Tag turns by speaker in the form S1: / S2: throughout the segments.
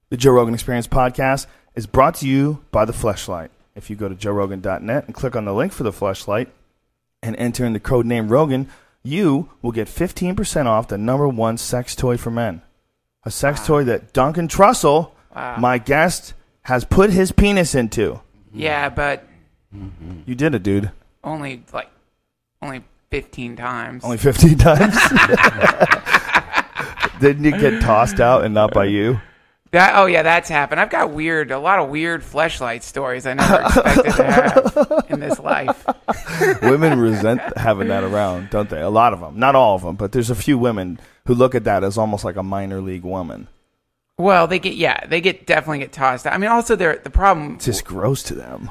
S1: The Joe Rogan Experience podcast is brought to you by The Fleshlight. If you go to joerogan.net and click on the link for The Fleshlight and enter in the code name Rogan, you will get 15% off the #1 sex toy for men. A sex toy that Duncan Trussell, my guest, has put his penis into.
S2: Yeah, but
S1: You did it, dude.
S2: only 15 times.
S1: Only 15 times? Didn't you get tossed out and not by you?
S2: That's happened. I've got a lot of weird fleshlight stories I never expected to have in this life.
S1: Women resent having that around, don't they? A lot of them. Not all of them, but there's a few women who look at that as almost like a minor league woman.
S2: Well, they definitely get tossed out. I mean, also the problem.
S1: It's just gross to them.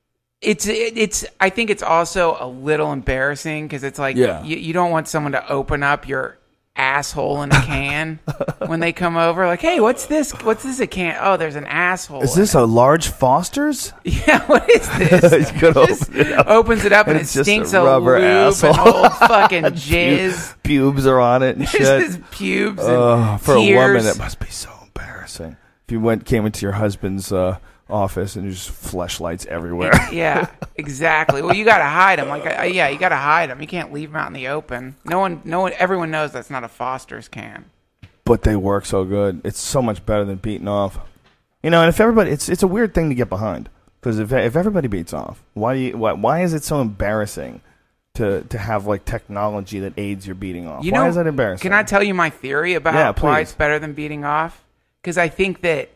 S2: It's. I think it's also a little embarrassing because it's like you don't want someone to open up your asshole in a can when they come over. Like, hey, what's this? What's this? A can? Oh, there's an asshole.
S1: Is this a large Foster's?
S2: Yeah. What is this? Opens it up and it stinks of
S1: rubber
S2: lube
S1: asshole.
S2: and old fucking jizz.
S1: Pubes are on it and shit.
S2: There's pubes and
S1: for
S2: tears.
S1: a woman, it must be so embarrassing. If you came into your husband's office and there's fleshlights everywhere.
S2: Yeah, exactly. Well, you got to hide them. You got to hide them. You can't leave them out in the open. No one. Everyone knows that's not a Foster's can.
S1: But they work so good. It's so much better than beating off. You know, and if everybody, it's a weird thing to get behind because if everybody beats off, why is it so embarrassing to have like technology that aids your beating off? Why is that embarrassing?
S2: Can I tell you my theory about why it's better than beating off? Because I think that.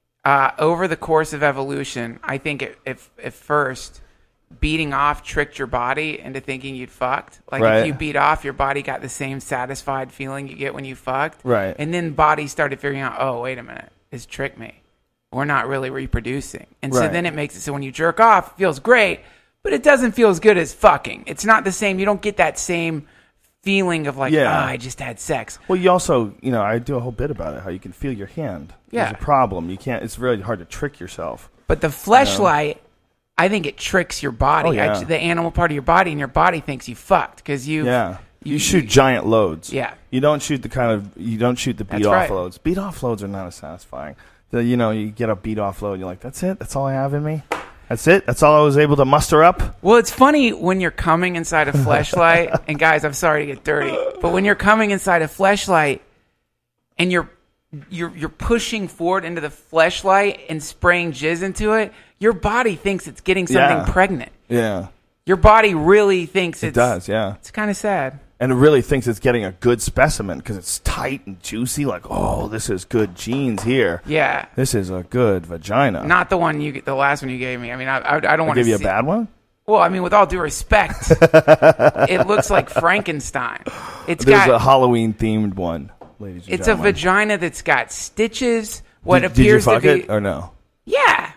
S2: Over the course of evolution, I think if first beating off tricked your body into thinking you'd fucked. Like if you beat off, your body got the same satisfied feeling you get when you fucked.
S1: Right.
S2: And then bodies started figuring out, oh, wait a minute, it's tricked me. We're not really reproducing. And so then it makes it so when you jerk off, it feels great, but it doesn't feel as good as fucking. It's not the same. You don't get that same feeling of like, I just had sex.
S1: Well, you also, I do a whole bit about it, how you can feel your hand.
S2: Yeah.
S1: There's a problem. You can't, it's really hard to trick yourself.
S2: But the fleshlight, I think it tricks your body. The animal part of your body, and your body thinks you fucked because you
S1: shoot giant loads.
S2: Yeah.
S1: You don't shoot the beat off loads. Beat off loads are not as satisfying. You get a beat off load, and you're like, that's it? That's all I have in me? That's it? That's all I was able to muster up?
S2: Well, it's funny when you're coming inside a fleshlight, and guys, I'm sorry to get dirty, but when you're coming inside a fleshlight and you're pushing forward into the fleshlight and spraying jizz into it, your body thinks it's getting something pregnant.
S1: Yeah.
S2: Your body really thinks
S1: it does, yeah.
S2: It's kind of sad.
S1: And it really thinks it's getting a good specimen because it's tight and juicy. Like, oh, this is good genes here.
S2: Yeah.
S1: This is a good vagina.
S2: Not the last one you gave me. I mean, I don't want to
S1: give you a bad one?
S2: Well, I mean, with all due respect, it looks like Frankenstein.
S1: There's a Halloween-themed one, ladies and gentlemen.
S2: It's a vagina that's got stitches. What
S1: did
S2: appears
S1: you fuck
S2: to be
S1: it or no?
S2: Yeah.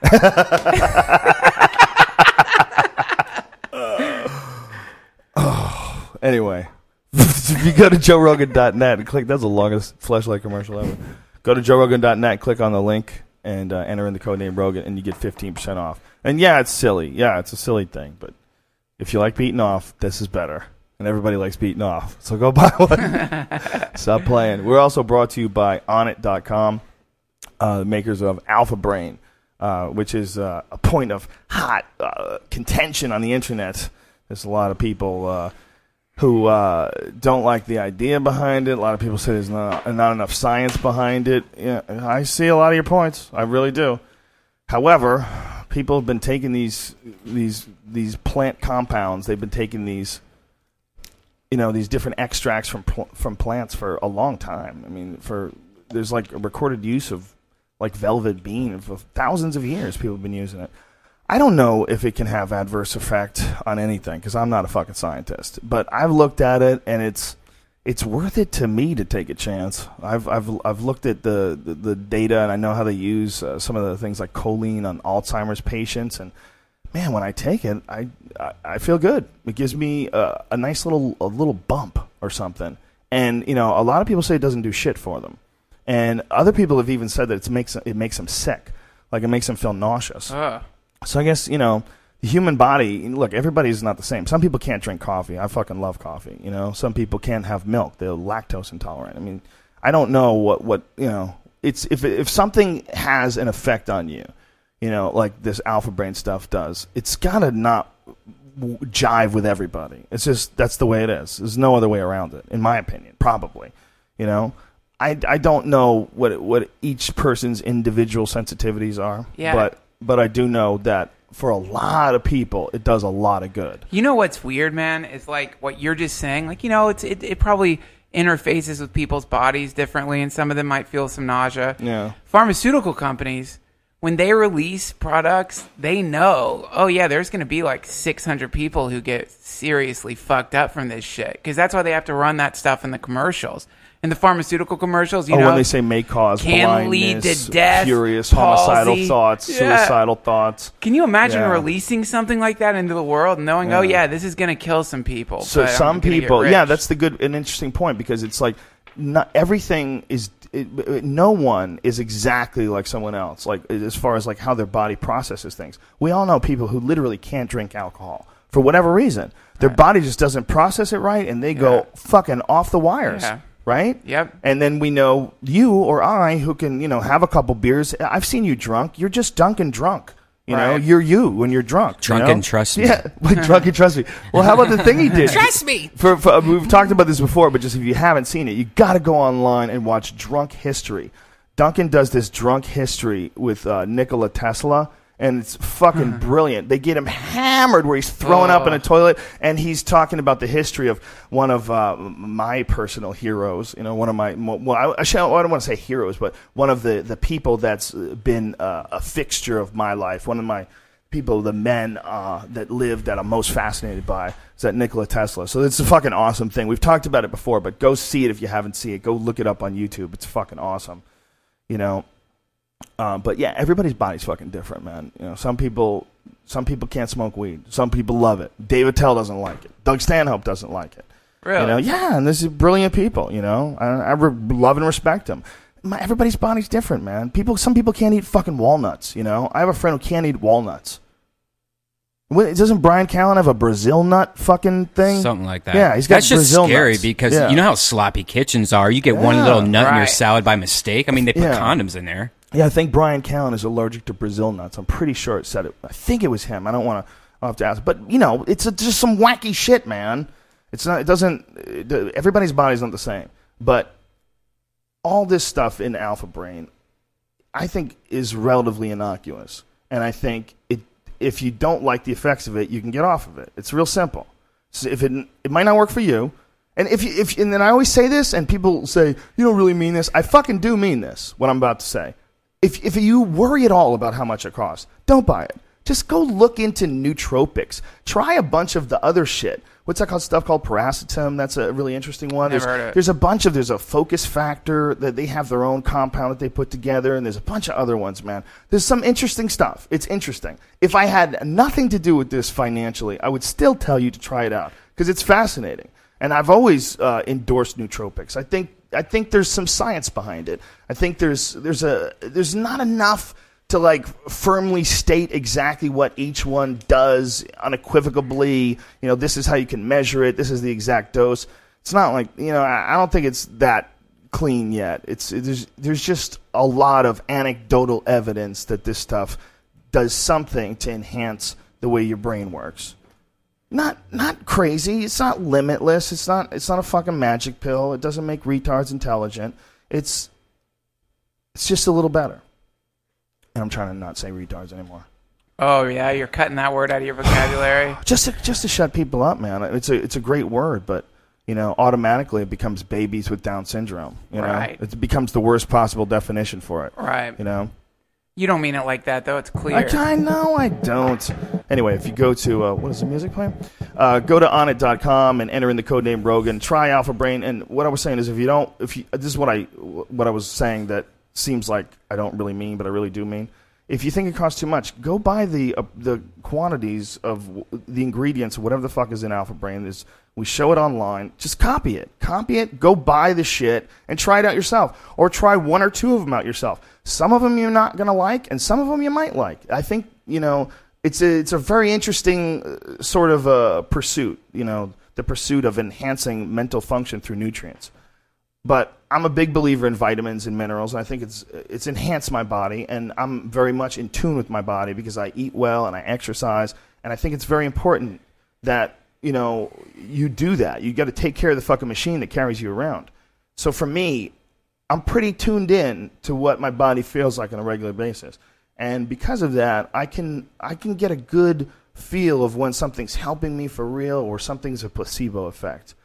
S1: Anyway. If you go to joerogan.net and click, that's the longest fleshlight commercial ever. Go to joerogan.net, click on the link, and enter in the code name Rogan, and you get 15% off. And yeah, it's silly. Yeah, it's a silly thing. But if you like beating off, this is better. And everybody likes beating off. So go buy one. Stop playing. We're also brought to you by Onnit.com, the makers of Alpha Brain, which is a point of hot contention on the internet. There's a lot of people who don't like the idea behind it. A lot of people say there's not enough science behind it. Yeah, I see a lot of your points. I really do. However, people have been taking these plant compounds. They've been taking these different extracts from plants for a long time. I mean, there's like a recorded use of like velvet bean for thousands of years. People have been using it. I don't know if it can have adverse effect on anything because I'm not a fucking scientist. But I've looked at it and it's worth it to me to take a chance. I've looked at the data and I know how they use some of the things like choline on Alzheimer's patients, and man, when I take it, I feel good. It gives me a nice little bump or something. And a lot of people say it doesn't do shit for them, and other people have even said that it makes them sick, like it makes them feel nauseous. So I guess, the human body, look, everybody's not the same. Some people can't drink coffee. I fucking love coffee, Some people can't have milk. They're lactose intolerant. I mean, I don't know what if something has an effect on you, like this Alpha Brain stuff does, it's gotta not jive with everybody. It's just, that's the way it is. There's no other way around it, in my opinion. Probably, I don't know what each person's individual sensitivities are.
S2: Yeah.
S1: But I do know that for a lot of people, it does a lot of good.
S2: You know what's weird, man, is like what you're just saying. Like, it probably interfaces with people's bodies differently, and some of them might feel some nausea.
S1: Yeah.
S2: Pharmaceutical companies, when they release products, they know, oh yeah, there's going to be like 600 people who get seriously fucked up from this shit, because that's why they have to run that stuff in the commercials. In the pharmaceutical commercials,
S1: when they say may cause
S2: can
S1: blindness,
S2: lead to death,
S1: furious
S2: palsy,
S1: homicidal thoughts, suicidal thoughts.
S2: Can you imagine releasing something like that into the world, and knowing, oh yeah, this is going to kill some people?
S1: So some people, that's an interesting point, because it's like not everything is. No one is exactly like someone else, like as far as like how their body processes things. We all know people who literally can't drink alcohol for whatever reason. Their body just doesn't process it right, and they go fucking off the wires.
S2: Yeah.
S1: Right?
S2: Yep.
S1: And then we know you or I who can, have a couple beers. I've seen you drunk. You're just Duncan drunk. You know, you're you when you're drunk.
S3: Drunken, trust me.
S1: Yeah, drunken, trust me. Well, how about the thing he did?
S2: Trust me.
S1: For we've talked about this before, but just if you haven't seen it, you got to go online and watch Drunk History. Duncan does this Drunk History with Nikola Tesla. And it's fucking brilliant. They get him hammered where he's throwing up in a toilet, and he's talking about the history of one of my personal heroes. One of my, I don't want to say heroes, but one of the people that's been a fixture of my life. One of my people, the men that lived that I'm most fascinated by, is that Nikola Tesla. So it's a fucking awesome thing. We've talked about it before, but go see it if you haven't seen it. Go look it up on YouTube. It's fucking awesome. But yeah, everybody's body's fucking different, man. Some people can't smoke weed. Some people love it. Dave Attell doesn't like it. Doug Stanhope doesn't like it.
S2: Really?
S1: Yeah, and this is brilliant people. I love and respect them. Everybody's body's different, man. Some people can't eat fucking walnuts. I have a friend who can't eat walnuts. Doesn't Brian Callen have a Brazil nut fucking thing?
S3: Something like that.
S1: Yeah, he's got Brazil nuts.
S3: That's just scary because you know how sloppy kitchens are. You get one little nut in your salad by mistake. I mean, they put condoms in there.
S1: Yeah, I think Brian Callen is allergic to Brazil nuts. I'm pretty sure it said it. I think it was him. I don't want to. I'll have to ask. But it's just some wacky shit, man. It's not. It doesn't. Everybody's body's not the same. But all this stuff in Alpha Brain, I think, is relatively innocuous. And I think if you don't like the effects of it, you can get off of it. It's real simple. So if it might not work for you. And and then I always say this, and people say, you don't really mean this. I fucking do mean this, what I'm about to say. If you worry at all about how much it costs, don't buy it. Just go look into nootropics. Try a bunch of the other shit. What's that called? Stuff called paracetam. That's a really interesting one.
S2: Never heard of it.
S1: There's a focus factor that they have their own compound that they put together, and there's a bunch of other ones, man. There's some interesting stuff. It's interesting. If I had nothing to do with this financially, I would still tell you to try it out because it's fascinating. And I've always endorsed nootropics. I think there's some science behind it. I think there's not enough to like firmly state exactly what each one does unequivocally. This is how you can measure it. This is the exact dose. It's not like I don't think it's that clean yet. There's just a lot of anecdotal evidence that this stuff does something to enhance the way your brain works. Not crazy. It's not limitless. It's not a fucking magic pill. It doesn't make retards intelligent. It's just a little better. And I'm trying to not say retards anymore.
S2: Oh yeah, you're cutting that word out of your vocabulary.
S1: just to shut people up, man. It's a great word, but automatically it becomes babies with Down syndrome.
S2: Right.
S1: It becomes the worst possible definition for it.
S2: Right. You don't mean it like that, though. It's clear.
S1: I know I don't. Anyway, if you go to, what is the music playing? Go to onit.com and enter in the code name Rogan. Try Alpha Brain. And what I was saying is this is what I was saying that seems like I don't really mean, but I really do mean. If you think it costs too much, go buy the quantities of the ingredients, whatever the fuck is in Alpha Brain. We show it online. Just copy it. Go buy the shit and try it out yourself. Or try one or two of them out yourself. Some of them you're not going to like, and some of them you might like. I think, it's a very interesting sort of pursuit, the pursuit of enhancing mental function through nutrients. But I'm a big believer in vitamins and minerals, and I think it's enhanced my body, and I'm very much in tune with my body because I eat well and I exercise, and I think it's very important that, you do that. You got to take care of the fucking machine that carries you around. So for me, I'm pretty tuned in to what my body feels like on a regular basis. And because of that, I can get a good feel of when something's helping me for real or something's a placebo effect.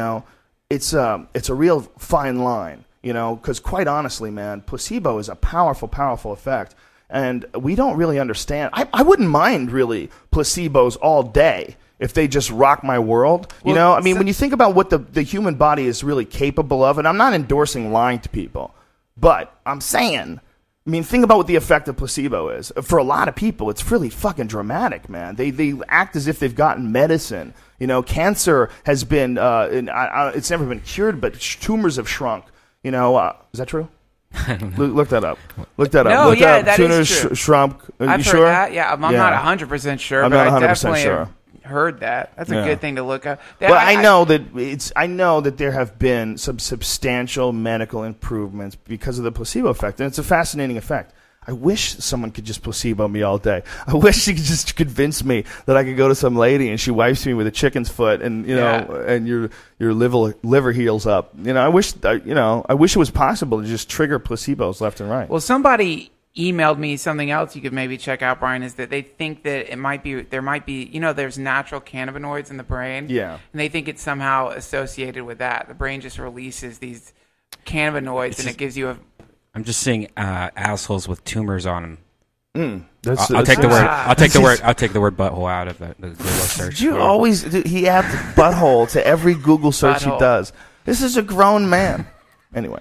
S1: It's a real fine line, because quite honestly, man, placebo is a powerful, powerful effect. And we don't really understand. I wouldn't mind, really, placebos all day if they just rock my world. When you think about what the human body is really capable of, and I'm not endorsing lying to people, but I'm saying, think about what the effect of placebo is. For a lot of people, it's really fucking dramatic, man. They act as if they've gotten medicine. Cancer has been, it's never been cured, but tumors have shrunk. Is that true? Look that up.
S2: No, that
S1: tumors
S2: is true.
S1: Shrunk.
S2: I've
S1: sure?
S2: heard that. Yeah, I'm not 100% sure, but I definitely have heard that. That's a good thing to look up.
S1: I know that there have been some substantial medical improvements because of the placebo effect, and it's a fascinating effect. I wish someone could just placebo me all day. I wish she could just convince me that I could go to some lady and she wipes me with a chicken's foot and and your liver heals up. I wish it was possible to just trigger placebos left and right.
S2: Well, somebody emailed me something else you could maybe check out, Brian, is that they think that there might be there's natural cannabinoids in the brain.
S1: Yeah.
S2: And they think it's somehow associated with that. The brain just releases these cannabinoids and it gives you
S3: I'm just seeing assholes with tumors on them.
S1: I'll
S3: take the word. I'll take the word butthole out of the Google search.
S1: He adds butthole to every Google search he does. This is a grown man. Anyway,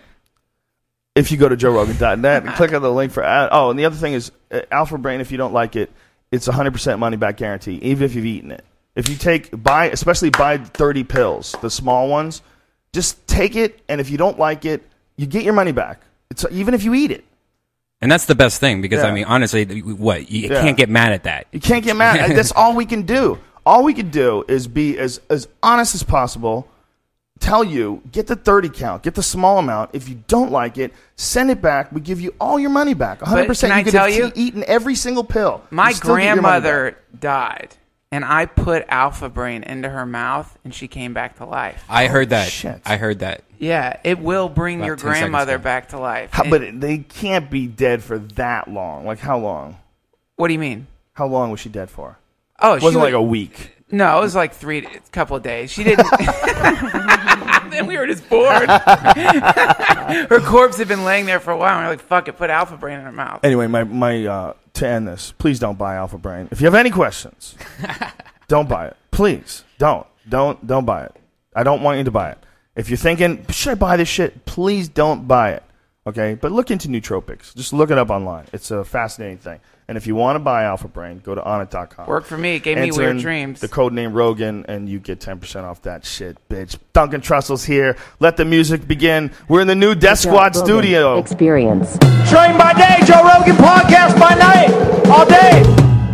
S1: if you go to JoeRogan.net and click on the link for and the other thing is Alpha Brain. If you don't like it, it's 100% money back guarantee, even if you've eaten it. If you especially buy 30 pills, the small ones, just take it, and if you don't like it, you get your money back. It's even if you eat it.
S3: And that's the best thing because, honestly, you can't get mad at that.
S1: You can't get mad. That's all we can do. All we can do is be as honest as possible, tell you, get the 30 count, get the small amount. If you don't like it, send it back. We give you all your money back. 100%.
S2: Can I tell you?
S1: Eaten every single pill.
S2: My grandmother died. And I put Alpha Brain into her mouth, and she came back to life.
S3: I heard that.
S1: Shit.
S3: I heard that.
S2: Yeah, it will bring your grandmother back to life.
S1: But they can't be dead for that long. Like, how long?
S2: What do you mean?
S1: How long was she dead for?
S2: Oh,
S1: it wasn't like a week.
S2: No, it was like a couple of days. She didn't. Then we were just bored. Her corpse had been laying there for a while, and we were like, fuck it, put Alpha Brain in her mouth.
S1: Anyway, my to end this, please don't buy Alpha Brain. If you have any questions, don't buy it. Please, don't buy it. I don't want you to buy it. If you're thinking, should I buy this shit? Please don't buy it. Okay? But look into nootropics. Just look it up online. It's a fascinating thing. And if you want to buy Alpha Brain, go to Onnit.com.
S2: Worked for me. It gave me weird dreams.
S1: The code name Rogan, and you get 10% off that shit, bitch. Duncan Trussell's here. Let the music begin. We're in the new Death Squad studio.
S4: Experience.
S5: Train by day, Joe Rogan podcast by night. All day.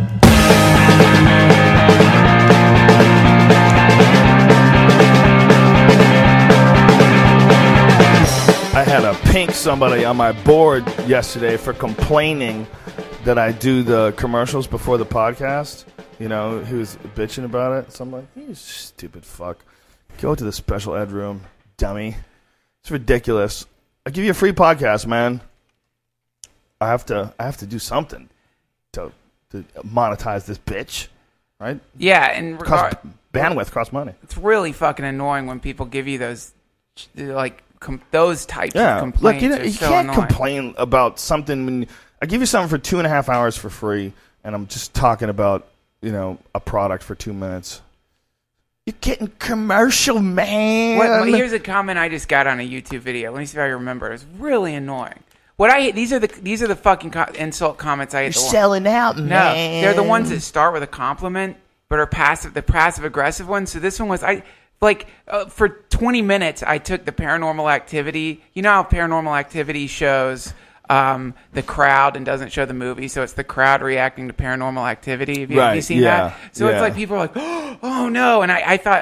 S1: I had to pink somebody on my board yesterday for complaining that I do the commercials before the podcast. He was bitching about it. So I'm like, you stupid fuck. Go to the special ed room, dummy. It's ridiculous. I give you a free podcast, man. I have to do something to monetize this bitch, right?
S2: Yeah, and
S1: bandwidth costs money.
S2: It's really fucking annoying when people give you those those types of complaints.
S1: Look, you can't complain about something when I give you something for 2.5 hours for free, and I'm just talking about a product for 2 minutes. You're getting commercial, man.
S2: Here's a comment I just got on a YouTube video. Let me see if I remember. It's really annoying. What I hate, these are the fucking insult comments I hate.
S1: You're selling out, man.
S2: No, they're the ones that start with a compliment, but are the passive aggressive ones. So this one was for 20 minutes I took the Paranormal Activity. You know how Paranormal Activity shows the crowd and doesn't show the movie, so it's the crowd reacting to Paranormal Activity. Have you seen that? So it's like people are like, oh no, and I thought, well,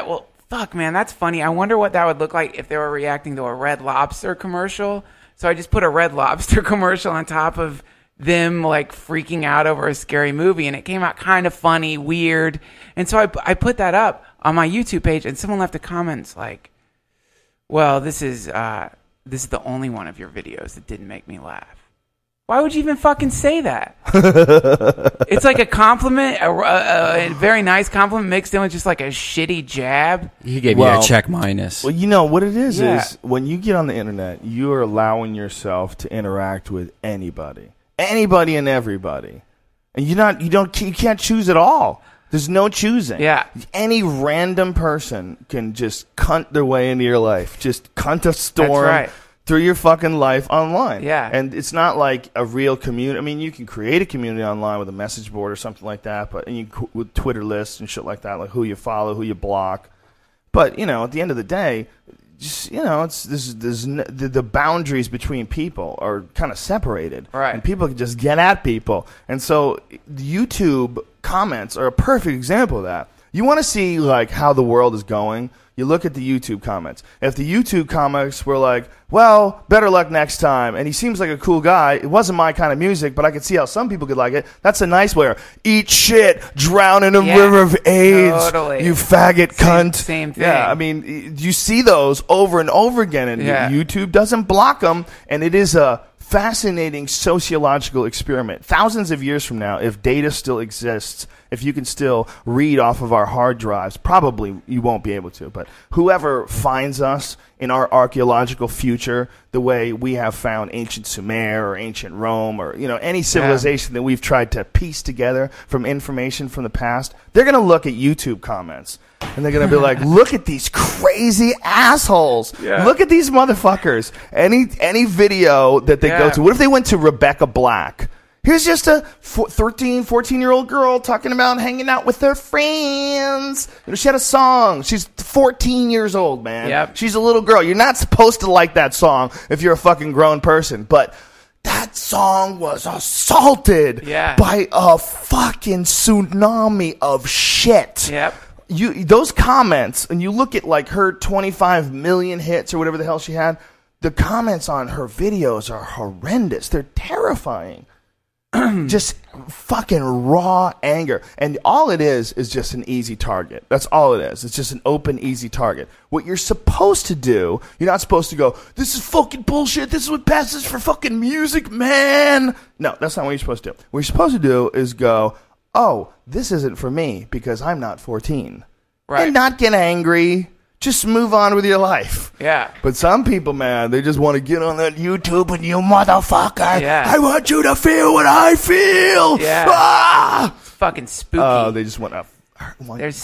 S2: fuck, man, that's funny. I wonder what that would look like if they were reacting to a Red Lobster commercial. So I just put a Red Lobster commercial on top of them like freaking out over a scary movie, and it came out kind of funny, weird. And so I put that up on my YouTube page, and someone left a comment like, well, this is the only one of your videos that didn't make me laugh. Why would you even fucking say that? It's like a compliment, a very nice compliment mixed in with just like a shitty jab.
S3: He gave you a check minus.
S1: Well, you know what it is when you get on the internet, you are allowing yourself to interact with anybody and everybody, and you can't choose at all. There's no choosing.
S2: Yeah.
S1: Any random person can just cunt their way into your life, just cunt a storm.
S2: That's right.
S1: Through your fucking life online.
S2: Yeah.
S1: And it's not like a real community. I mean, you can create a community online with a message board or something like that, with Twitter lists and shit like that, like who you follow, who you block. But, at the end of the day, just, the boundaries between people are kind of separated.
S2: Right.
S1: And people can just get at people. And so YouTube comments are a perfect example of that. You want to see, like, how the world is going? You look at the YouTube comments. If the YouTube comments were like, well, better luck next time, and he seems like a cool guy, it wasn't my kind of music, but I could see how some people could like it, that's a nice way. Eat shit, drown in a river of AIDS,
S2: totally.
S1: You faggot cunt.
S2: Same thing.
S1: Yeah, I mean, you see those over and over again, and YouTube doesn't block them, and it is a fascinating sociological experiment. Thousands of years from now, if data still exists, if you can still read off of our hard drives, probably you won't be able to. But whoever finds us in our archaeological future, the way we have found ancient Sumer or ancient Rome or any civilization that we've tried to piece together from information from the past, they're going to look at YouTube comments. And they're going to be like, look at these crazy assholes. Yeah. Look at these motherfuckers. Any video that they go to. What if they went to Rebecca Black? Here's just a 13, 14-year-old girl talking about hanging out with her friends. She had a song. She's 14 years old, man.
S2: Yep.
S1: She's a little girl. You're not supposed to like that song if you're a fucking grown person. But that song was assaulted by a fucking tsunami of shit.
S2: Yep.
S1: Those comments, and you look at like her 25 million hits or whatever the hell she had, the comments on her videos are horrendous. They're terrifying. Just fucking raw anger. And all it is just an easy target. That's all it is. It's just an open, easy target. What you're supposed to do, you're not supposed to go, this is fucking bullshit. This is what passes for fucking music, man. No, that's not what you're supposed to do. What you're supposed to do is go, oh, this isn't for me because I'm not 14.
S2: Right.
S1: And not get angry. Just move on with your life.
S2: Yeah.
S1: But some people, man, they just want to get on that YouTube and you motherfucker.
S2: Yeah.
S1: I want you to feel what I feel.
S2: Yeah.
S1: Ah!
S2: It's fucking spooky.
S1: Oh, they just want to.
S2: There's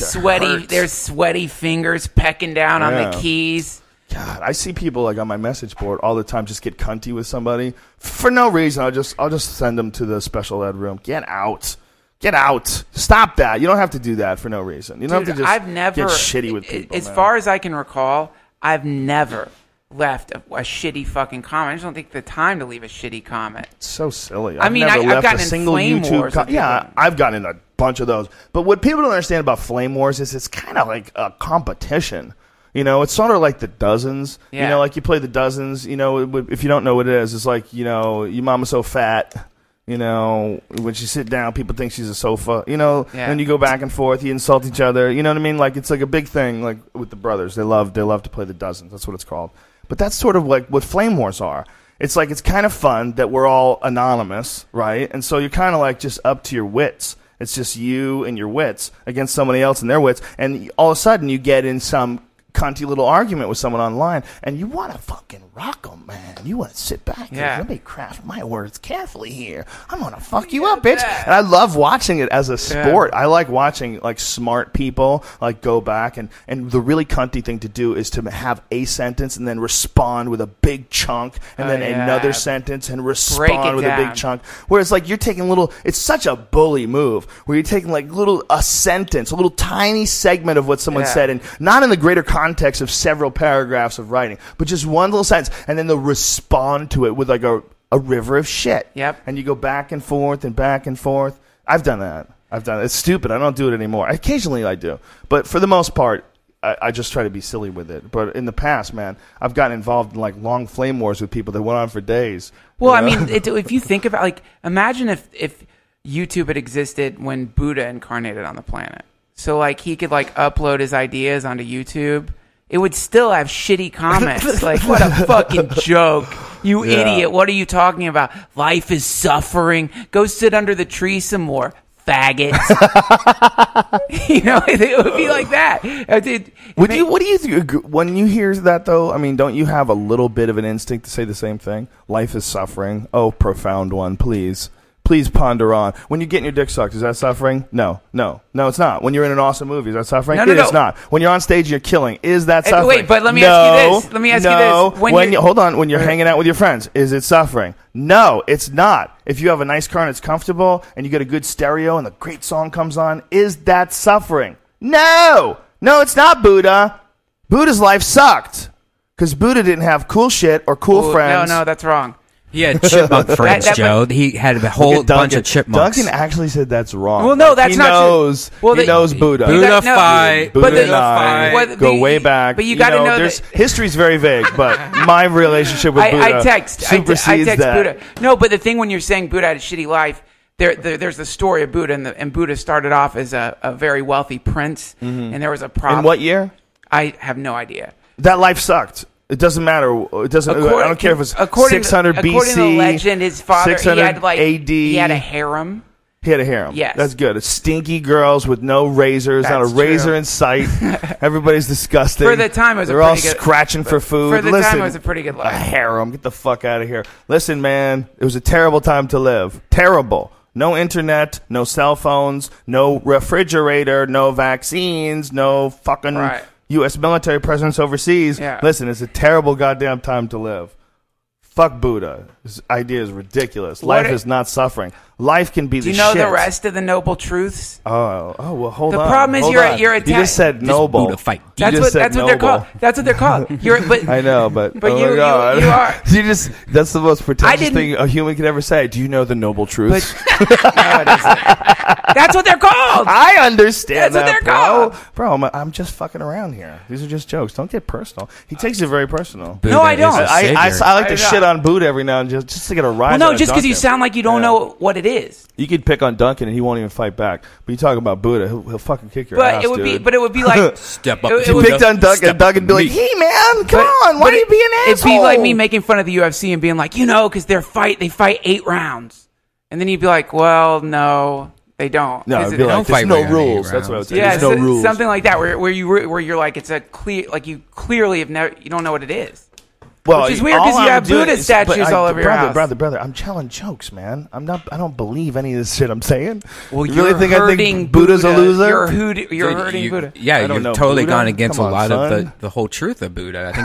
S2: sweaty fingers pecking down on the keys.
S1: God, I see people like on my message board all the time just get cunty with somebody for no reason. I'll just send them to the special ed room. Get out. Get out. Stop that. You don't have to do that for no reason. You don't have to just get shitty with people.
S2: As far as I can recall, I've never left a shitty fucking comment. I just don't think the time to leave a shitty comment.
S1: It's so silly.
S2: I've gotten in flame wars.
S1: I've gotten in a bunch of those. But what people don't understand about flame wars is it's kind of like a competition. It's sort of like the dozens.
S2: Yeah.
S1: Like you play the dozens. If you don't know what it is, it's like, your mama's so fat. When she sit down, people think she's a sofa, and you go back and forth, you insult each other, you know what I mean? Like, it's like a big thing, like, with the brothers. They love to play the dozens. That's what it's called. But that's sort of like what flame wars are. It's like, it's kind of fun that we're all anonymous, right? And so you're kind of like just up to your wits. It's just you and your wits against somebody else and their wits. And all of a sudden, you get in some cunty little argument with someone online, and you want to fucking rock them, man. You want to sit back and let me craft my words carefully here. I'm going to fuck you up, bitch. And I love watching it as a sport. I like watching, like, smart people, like, go back, and the really cunty thing to do is to have a sentence and then respond with a big chunk, and then another sentence and respond with a big chunk. Whereas, like, you're taking it's such a bully move, where you're taking, like, a sentence, a little tiny segment of what someone said, and not in the greater context of several paragraphs of writing, but just one little sentence, and then they'll respond to it with like a river of shit.
S2: Yep.
S1: And you go back and forth and back and forth. I've done that. It's stupid. I don't do it anymore. Occasionally I do. But for the most part, I just try to be silly with it. But in the past, man, I've gotten involved in like long flame wars with people that went on for days.
S2: Well, I mean, if you think about, like, imagine if YouTube had existed when Buddha incarnated on the planet. So, like, he could, like, upload his ideas onto YouTube. It would still have shitty comments. Like, what a fucking joke. You idiot. What are you talking about? Life is suffering. Go sit under the tree some more. Faggot. It would be like that.
S1: What do you think when you hear that, though? I mean, don't you have a little bit of an instinct to say the same thing? Life is suffering. Oh, profound one, please ponder on. When you're getting your dick sucked, is that suffering? No, it's not. When you're in an awesome movie, is that suffering? No, it's not. When you're on stage, you're killing. Is that suffering?
S2: Wait, but let me ask you this.
S1: Hold on. When you're hanging out with your friends, is it suffering? No, it's not. If you have a nice car and it's comfortable, and you get a good stereo and a great song comes on, is that suffering? No, it's not, Buddha. Buddha's life sucked because Buddha didn't have cool shit or cool friends.
S2: No, that's wrong.
S3: He had chipmunk friends, Joe. He had a whole bunch of chipmunks.
S1: Duncan actually said that's wrong.
S2: Well, no, that's not true.
S1: He knows Buddha.
S3: Buddha fight.
S1: Buddha and I go way back.
S2: But you got to know that
S1: history's very vague, but my relationship with Buddha supersedes that.
S2: Buddha. No, but the thing when you're saying Buddha had a shitty life, there's the story of Buddha, and Buddha started off as a very wealthy prince, and there was a problem.
S1: In what year?
S2: I have no idea.
S1: That life sucked. It doesn't matter. It doesn't. I don't care if it's 600 BC.
S2: According to legend, his father
S1: 600
S2: AD.
S1: He
S2: had a harem.
S1: He had a harem.
S2: Yes,
S1: that's good. It's stinky girls with no razors, not a razor in sight. Everybody's disgusting.
S2: For the time, it was
S1: they're all scratching for food.
S2: For the time, it was a pretty good life.
S1: A harem. Get the fuck out of here. Listen, man, it was a terrible time to live. Terrible. No internet, no cell phones, no refrigerator, no vaccines, no fucking. Right. U.S. military presence overseas. Yeah. Listen, it's a terrible goddamn time to live. Fuck Buddha. His idea is ridiculous. Life is not suffering. Life can be the shit.
S2: Do you know the rest of the noble truths?
S1: Oh, well, hold on.
S2: The problem is you're attacked.
S1: You just said noble.
S3: Buddha fight.
S2: That's what they're called. That's what they're called.
S1: I know, but oh
S2: you,
S1: my God.
S2: you are.
S1: That's the most pretentious thing a human could ever say. Do you know the noble truths?
S2: No, it isn't. That's what they're called.
S1: I understand
S2: That's what they're called.
S1: Bro, I'm just fucking around here. These are just jokes. Don't get personal. He takes it very personal.
S3: Buddha
S2: no, I don't.
S1: I like to shit on Buddha every now and then just to get a rise.
S2: Well, no, just because you sound like you don't know what it is.
S1: You could pick on Duncan and he won't even fight back. But you talk about Buddha, he'll fucking kick your ass,
S2: dude. But it would be like
S3: step up.
S1: If you picked on Duncan, Duncan would be like, "Hey man, come on, why are you being an asshole?"
S2: It'd be like me making fun of the UFC and being like, because they fight 8 rounds, and then you'd be like, "Well, no, they don't."
S1: No, it'd be like, "There's no rules." That's what I would say.
S2: Yeah,
S1: there's no rules.
S2: Something like that, where you're like, it's a clear, like you clearly you don't know what it is.
S1: Well,
S2: which is weird because you have Buddha statues all over your house.
S1: Brother, I'm telling jokes, man. I don't believe any of this shit I'm saying.
S2: Well,
S1: you really think I think Buddha's a loser?
S2: You're hurting Buddha.
S3: Yeah, you've totally gone against a lot of the whole truth of Buddha. I think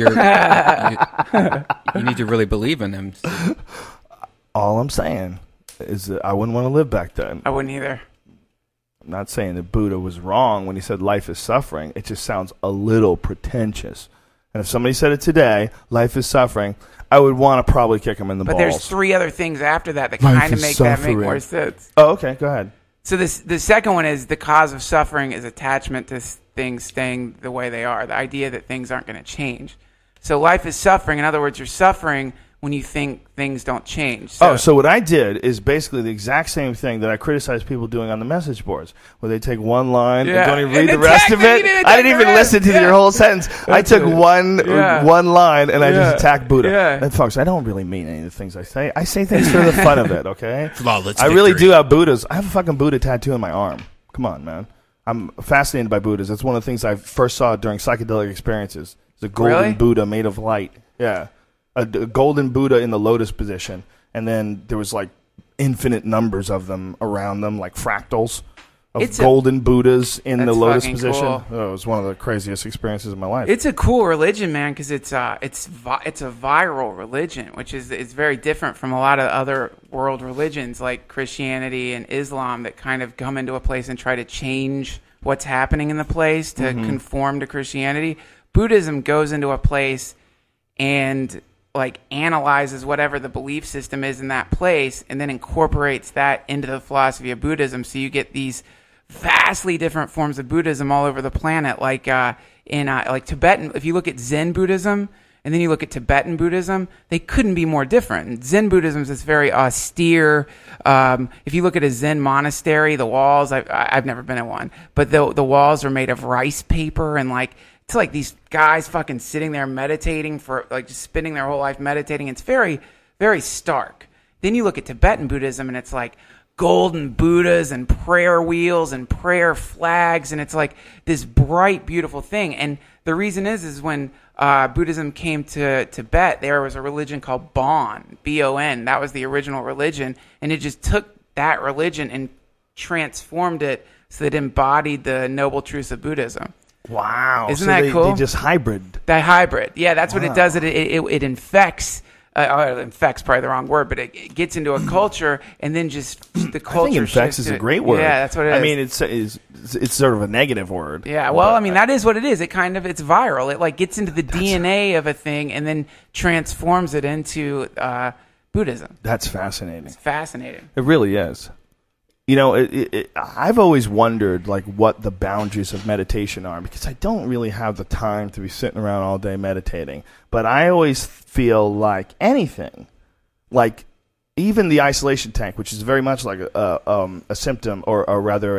S3: you need to really believe in him.
S1: All I'm saying is that I wouldn't want to live back then.
S2: I wouldn't either.
S1: I'm not saying that Buddha was wrong when he said life is suffering. It just sounds a little pretentious. And if somebody said it today, life is suffering, I would want to probably kick him in the balls.
S2: But there's 3 other things after that kind of make that make more sense.
S1: Oh, okay. Go ahead.
S2: So the second one is the cause of suffering is attachment to things staying the way they are. The idea that things aren't going to change. So life is suffering. In other words, you're suffering when you think things don't change.
S1: So what I did is basically the exact same thing that I criticize people doing on the message boards, where they take one line and don't even read the rest of it. I didn't even listen to your whole sentence. I took one line and I just attacked Buddha. And folks, I don't really mean any of the things I say. I say things for the fun of it, okay? I really do have Buddhas. I have a fucking Buddha tattoo on my arm. Come on, man. I'm fascinated by Buddhas. That's one of the things I first saw during psychedelic experiences. It's a golden Buddha made of light. Yeah. A golden Buddha in the lotus position, and then there was like infinite numbers of them around them, like fractals of golden Buddhas in the lotus position. Cool. Oh, it was one of the craziest experiences of my life.
S2: It's a cool religion, man, because it's a viral religion, which is very different from a lot of other world religions like Christianity and Islam that kind of come into a place and try to change what's happening in the place to conform to Christianity. Buddhism goes into a place and like analyzes whatever the belief system is in that place and then incorporates that into the philosophy of Buddhism. So you get these vastly different forms of Buddhism all over the planet. Like in like Tibetan, if you look at Zen Buddhism and then you look at Tibetan Buddhism, they couldn't be more different. Zen Buddhism is this very austere. If you look at a Zen monastery, the walls, I've never been in one, but the walls are made of rice paper, and like it's like these guys fucking sitting there meditating for like just spending their whole life meditating. It's very, very stark. Then you look at Tibetan Buddhism and it's like golden Buddhas and prayer wheels and prayer flags, and it's like this bright, beautiful thing. And the reason is when Buddhism came to Tibet, there was a religion called Bon, B-O-N. That was the original religion, and it just took that religion and transformed it so that it embodied the noble truths of Buddhism.
S1: Wow.
S2: Isn't that cool?
S1: They just hybrid.
S2: That hybrid. Yeah, that's what it does. It infects. Infects probably the wrong word, but it gets into a culture, and then just the culture.
S1: I think infects is a great word.
S2: Yeah, that's what it is.
S1: I mean, it's sort of a negative word.
S2: Yeah, well, I mean, that is what it is. It's viral. It like gets into the DNA of a thing and then transforms it into Buddhism.
S1: That's fascinating.
S2: It's fascinating.
S1: It really is. You know, I've always wondered like what the boundaries of meditation are, because I don't really have the time to be sitting around all day meditating. But I always feel like anything, like even the isolation tank, which is very much like a symptom or rather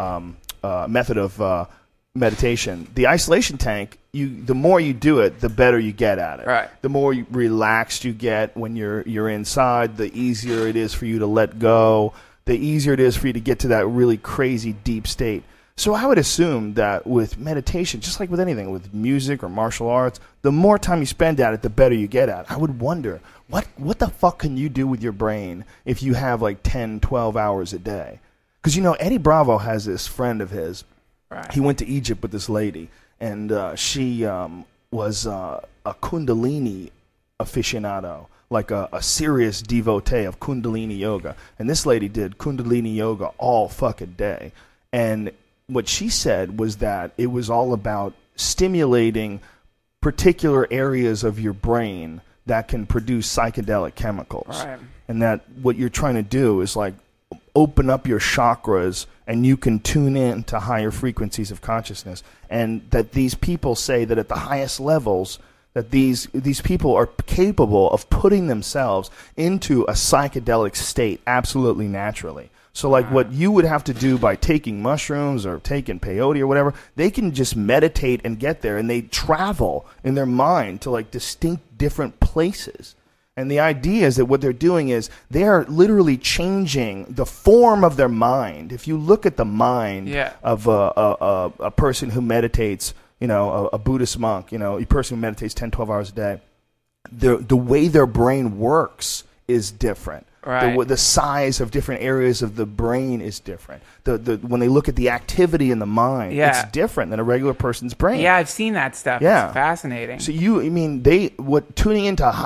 S1: a method of meditation. The isolation tank, the more you do it, the better you get at it.
S2: Right.
S1: The more relaxed you get when you're inside, the easier it is for you to let go. The easier it is for you to get to that really crazy deep state. So I would assume that with meditation, just like with anything, with music or martial arts, the more time you spend at it, the better you get at it. I would wonder, what the fuck can you do with your brain if you have like 10, 12 hours a day? Because, you know, Eddie Bravo has this friend of his. Right. He went to Egypt with this lady, and she was a Kundalini aficionado, like a serious devotee of Kundalini yoga. And this lady did Kundalini yoga all fucking day. And what she said was that it was all about stimulating particular areas of your brain that can produce psychedelic chemicals.
S2: Right.
S1: And that what you're trying to do is like open up your chakras, and you can tune in to higher frequencies of consciousness. And that these people say that at the highest levels, that these people are capable of putting themselves into a psychedelic state absolutely naturally. So like what you would have to do by taking mushrooms or taking peyote or whatever, they can just meditate and get there, and they travel in their mind to like distinct different places. And the idea is that what they're doing is they are literally changing the form of their mind. If you look at the mind of a person who meditates, you know, a Buddhist monk, you know, a person who meditates 10, 12 hours a day, the way their brain works is different.
S2: Right.
S1: The size of different areas of the brain is different. When they look at the activity in the mind, it's different than a regular person's brain.
S2: Yeah, I've seen that stuff.
S1: Yeah.
S2: It's fascinating.
S1: So tuning into a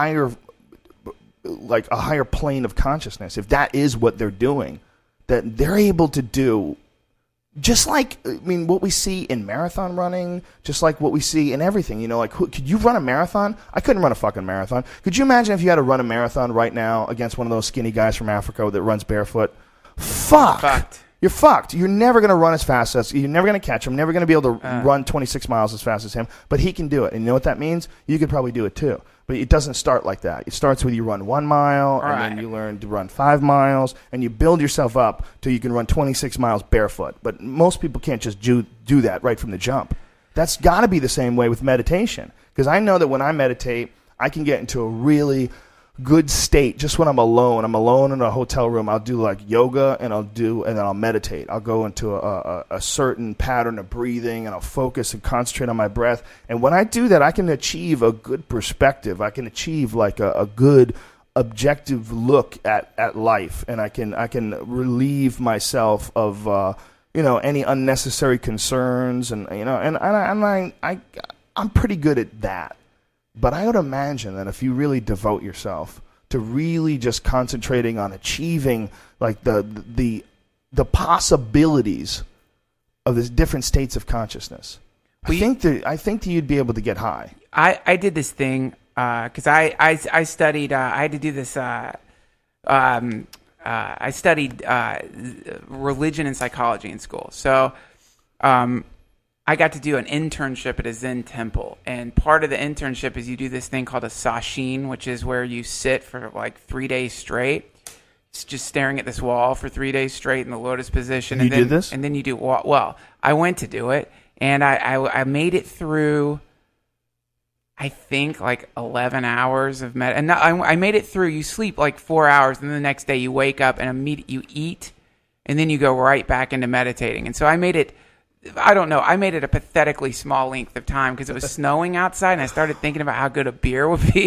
S1: higher plane of consciousness, if that is what they're doing, that they're able to do. Just like, I mean, what we see in marathon running, just like what we see in everything, you know, like, could you run a marathon? I couldn't run a fucking marathon. Could you imagine if you had to run a marathon right now against one of those skinny guys from Africa that runs barefoot? Fucked. You're fucked. You're never going to run as fast as, you're never going to catch him, never going to be able to run 26 miles as fast as him, but he can do it. And you know what that means? You could probably do it too. But it doesn't start like that. It starts with you run 1 mile, and then you learn to run 5 miles, and you build yourself up till you can run 26 miles barefoot. But most people can't just do that right from the jump. That's got to be the same way with meditation. Because I know that when I meditate, I can get into a really good state just when I'm alone. I'm alone in a hotel room. I'll do like yoga, and then I'll meditate. I'll go into a certain pattern of breathing, and I'll focus and concentrate on my breath. And when I do that, I can achieve a good perspective. I can achieve like a good objective look at life, and I can relieve myself of any unnecessary concerns, and I'm pretty good at that. But I would imagine that if you really devote yourself to really just concentrating on achieving like the possibilities of the different states of consciousness, I think that you'd be able to get high.
S2: I did this thing because I studied. I had to do this I studied religion and psychology in school. So I got to do an internship at a Zen temple. And part of the internship is you do this thing called a sesshin, which is where you sit for like 3 days straight. It's just staring at this wall for 3 days straight in the lotus position.
S1: You did this?
S2: And then you do, well, I went to do it. And I made it through, I think, like 11 hours of med. And I made it through. You sleep like 4 hours, and then the next day you wake up and you eat, and then you go right back into meditating. And so I made it, I don't know, I made it a pathetically small length of time because it was snowing outside, and I started thinking about how good a beer would be.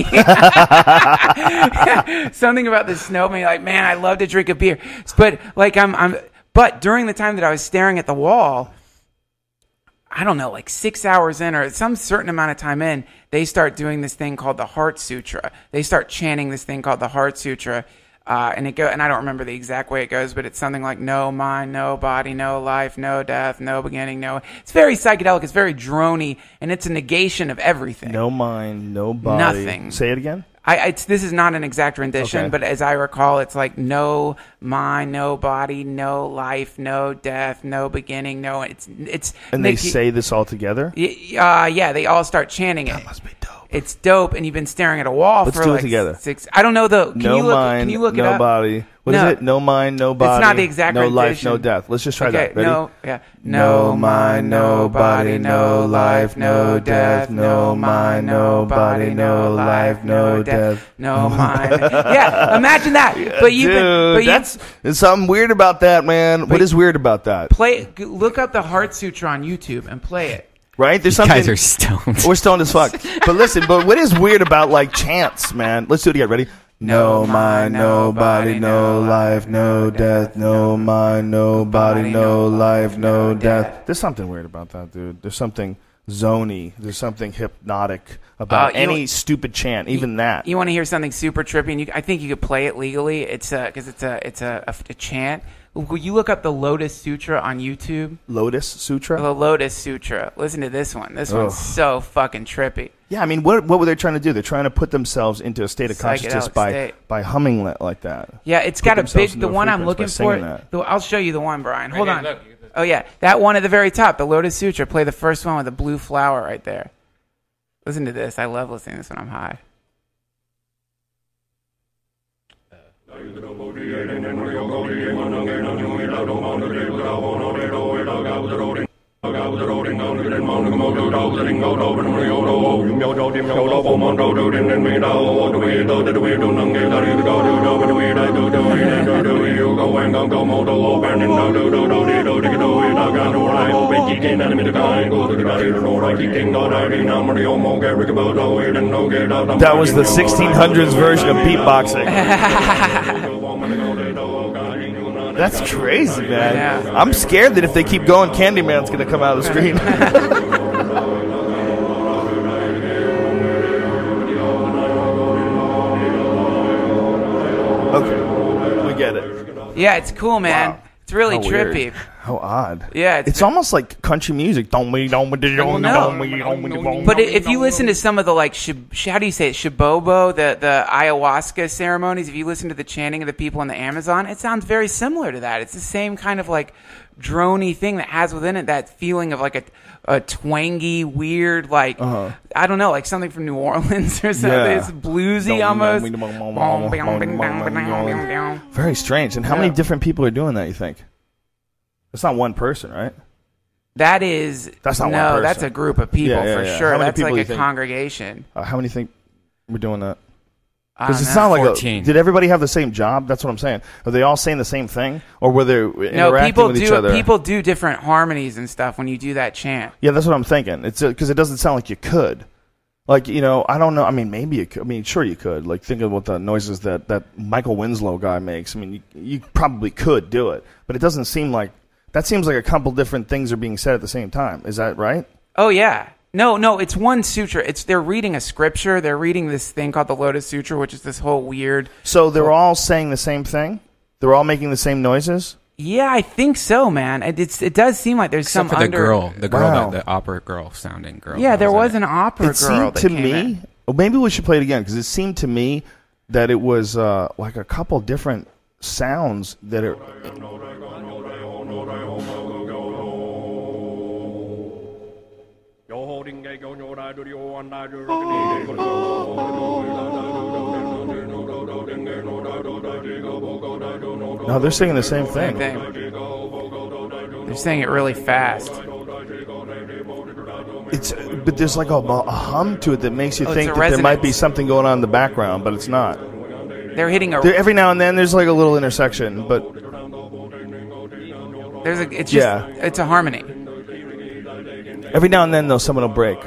S2: Something about the snow made me like, man, I love to drink a beer. But like but during the time that I was staring at the wall, I don't know, like 6 hours in or some certain amount of time in, they start doing this thing called the Heart Sutra. They start chanting this thing called the Heart Sutra. And I don't remember the exact way it goes, but it's something like no mind, no body, no life, no death, no beginning, no. It's very psychedelic. It's very droney, and it's a negation of everything.
S1: No mind, no body.
S2: Nothing.
S1: Say it again.
S2: This is not an exact rendition, but as I recall, it's like no mind, no body, no life, no death, no beginning, no. It's.
S1: And they say this all together.
S2: Yeah, they all start chanting it.
S1: That must be dope.
S2: It's dope, and you've been staring at a wall
S1: Let's
S2: for
S1: do
S2: like
S1: it together.
S2: 6. I don't know the. Can you look it
S1: no
S2: up?
S1: Body. What is it? No mind, no body.
S2: It's not the exact
S1: no
S2: rendition.
S1: life, no death. Let's just try that. Ready?
S2: No mind, no body, no life, no death. No mind, no body, no life, no death. No mind. Yeah, imagine that. But
S1: there's something weird about that, man. What is weird about that?
S2: Look up the Heart Sutra on YouTube and play it.
S1: Right? There's
S3: something. You guys are stoned.
S1: We're stoned as fuck. But listen, what is weird about like chants, man? Let's do it again. Ready? No mind, no body, no life, no death. No mind, no body, no life, no death. There's something weird about that, dude. There's something zony. There's something hypnotic about any stupid chant, even that.
S2: You want to hear something super trippy? And I think you could play it legally. It's because it's a chant. Will you look up the Lotus Sutra on YouTube?
S1: Lotus Sutra?
S2: The Lotus Sutra. Listen to this one. This one's so fucking trippy.
S1: Yeah, I mean, what were they trying to do? They're trying to put themselves into a state of consciousness by humming like that.
S2: Yeah, it's got a big. The one I'm looking for. I'll show you the one, Brian. Hold on. Look. Oh yeah, that one at the very top, the Lotus Sutra. Play the first one with the blue flower right there. Listen to this. I love listening to this when I'm high.
S1: That was the 1600s version of beatboxing. That's crazy, man. Yeah. I'm scared that if they keep going, Candyman's going to come out of the screen. Okay, we get it.
S2: Yeah, it's cool, man. Wow. It's really trippy.
S1: Weird. How odd.
S2: Yeah,
S1: it's almost like country music. But
S2: if you listen to some of the how do you say it? Shibobo, the ayahuasca ceremonies. If you listen to the chanting of the people in the Amazon, it sounds very similar to that. It's the same kind of like droney thing that has within it that feeling of like a twangy, weird, like I don't know, like something from New Orleans or something. Yeah. It's bluesy almost.
S1: Very strange. And how many different people are doing that, you think? It's not one person, right?
S2: That's not one person. That's a group of people for sure. That's like a congregation.
S1: How many think we're doing that? Because it's not like 14. Did everybody have the same job? That's what I'm saying. Are they all saying the same thing, or were they interacting with each other?
S2: People do different harmonies and stuff when you do that chant.
S1: Yeah, that's what I'm thinking. It's because it doesn't sound like you could. Like, I don't know. I mean, maybe you could. I mean, sure you could. Like, think of what the noises that Michael Winslow guy makes. I mean, you probably could do it, but it doesn't seem like. That seems like a couple different things are being said at the same time. Is that right?
S2: Oh, yeah. No, it's one sutra. They're reading a scripture. They're reading this thing called the Lotus Sutra, which is this whole weird...
S1: So they're all saying the same thing? They're all making the same noises?
S2: Yeah, I think so, man. It does seem like there's
S3: Except
S2: some
S3: for the girl, the opera girl sounding girl.
S2: Yeah, there was an opera girl.
S1: It seemed to me... Well, maybe we should play it again, because it seemed to me that it was like a couple different sounds that are. No, they're singing the same thing.
S2: They're saying it really fast.
S1: But there's like a hum to it that makes you think that there might be something going on in the background, but it's not.
S2: They're hitting
S1: every now and then there's like a little intersection, but
S2: it's a harmony.
S1: Every now and then though, someone will break.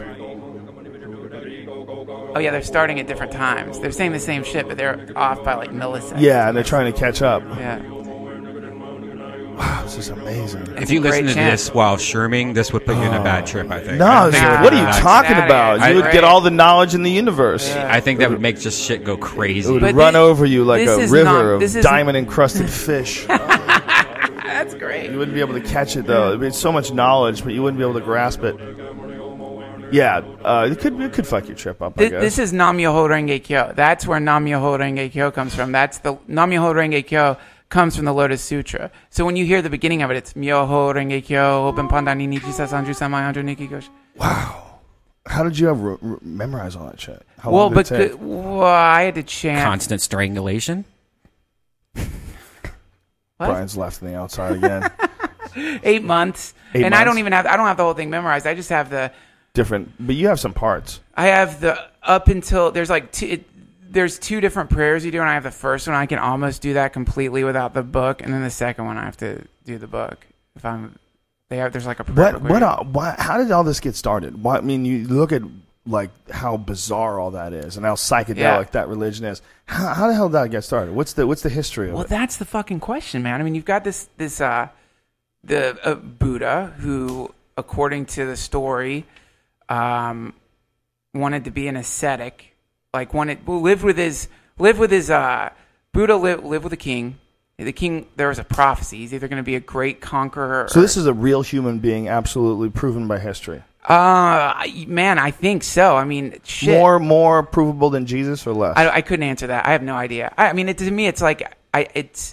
S2: Oh yeah, they're starting at different times. They're saying the same shit, but they're off by like milliseconds.
S1: Yeah, and they're trying to catch up.
S2: Yeah.
S1: Wow, this is amazing.
S3: If you listen to this while shrooming, this would put you in a bad trip, I think.
S1: No, what are you talking about? You would get all the knowledge in the universe.
S3: Yeah. I think that would make just shit go crazy.
S1: It would run over you like a river of diamond-encrusted fish.
S2: That's great.
S1: You wouldn't be able to catch it, though. I mean, it's so much knowledge, but you wouldn't be able to grasp it. Yeah, it could fuck your trip up, I guess.
S2: This is Nam-myoho Renge Kyo. That's where Nam-myoho Renge Kyo comes from. Nam-myoho Renge Kyo comes from the Lotus Sutra. So when you hear the beginning of it, it's Myoho Renge Kyo, Open Pandani Nichi Sasanju Samai Andro Niki Gosh.
S1: Wow. How did you memorize all that shit? How long did it take?
S2: I had to chant.
S3: Constant strangulation?
S1: Brian's left on the outside again.
S2: 8 months. And I don't have the whole thing memorized. I just have the
S1: different, but you have some parts.
S2: I have the up until there's like there's 2 different prayers you do, and I have the first one. I can almost do that completely without the book, and then the second one I have to do the book. There's like a prayer.
S1: How did all this get started? I mean, you look at like how bizarre all that is, and how psychedelic that religion is. How the hell did that get started? What's the history of it?
S2: Well, that's the fucking question, man. I mean, you've got the Buddha who, according to the story, wanted to be an ascetic. Like lived with his Buddha lived with a king. The king, there was a prophecy. He's either going to be a great conqueror.
S1: So this is a real human being, absolutely proven by history.
S2: Man, I think so. I mean, shit.
S1: More provable than Jesus or less?
S2: I couldn't answer that. I have no idea. I mean, to me, it's like it's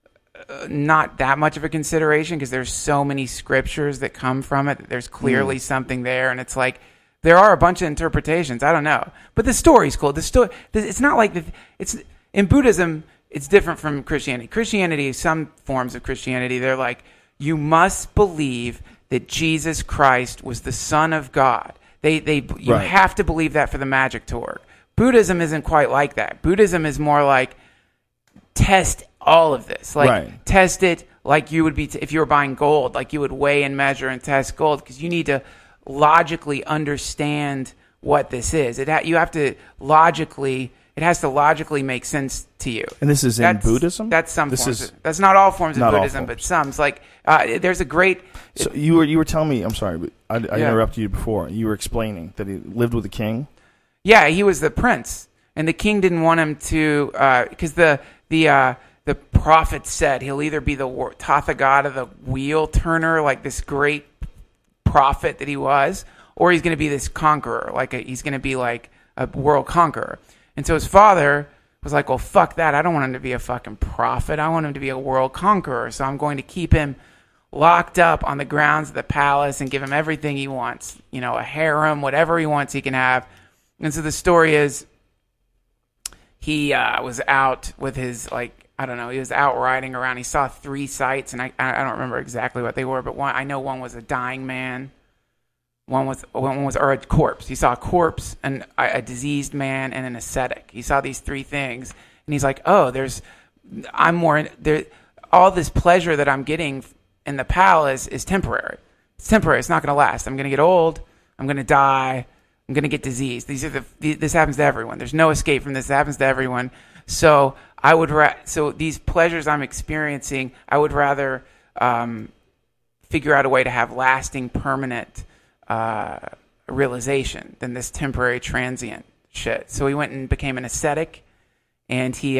S2: not that much of a consideration because there's so many scriptures that come from it. There's clearly something there, and it's like. There are a bunch of interpretations. I don't know, but the story's cool. It's not like it's in Buddhism. It's different from Christianity. Christianity, some forms of Christianity, they're like you must believe that Jesus Christ was the Son of God. You have to believe that for the magic to work. Buddhism isn't quite like that. Buddhism is more like test all of this. Test it like you would be if you were buying gold. Like you would weigh and measure and test gold because you need to logically understand what this is. It has to logically make sense to you.
S1: And this is in Buddhism?
S2: That's some forms. That's not all forms of Buddhism, but some. It's like there's a great.
S1: So you were telling me. I'm sorry, but I interrupted you before. You were explaining that he lived with a king.
S2: Yeah, he was the prince, and the king didn't want him to because the prophet said he'll either be the Tathagata, the wheel turner, like this great prophet that he was, or he's going to be this conqueror, he's going to be like a world conqueror. And so his father was like, well, fuck that. I don't want him to be a fucking prophet. I want him to be a world conqueror. So I'm going to keep him locked up on the grounds of the palace and give him everything he wants. You know, a harem, whatever he wants, he can have. And so the story is he was out with his, he was out riding around. He saw 3 sights, and I don't remember exactly what they were, but I know one was a dying man, one was a corpse. He saw a corpse and a diseased man and an ascetic. He saw these 3 things, and he's like, all this pleasure that I'm getting in the palace is temporary. It's temporary. It's not going to last. I'm going to get old. I'm going to die. I'm going to get diseased. This happens to everyone. There's no escape from this. It happens to everyone. So so these pleasures I'm experiencing, I would rather figure out a way to have lasting, permanent realization than this temporary, transient shit. So he went and became an ascetic, and he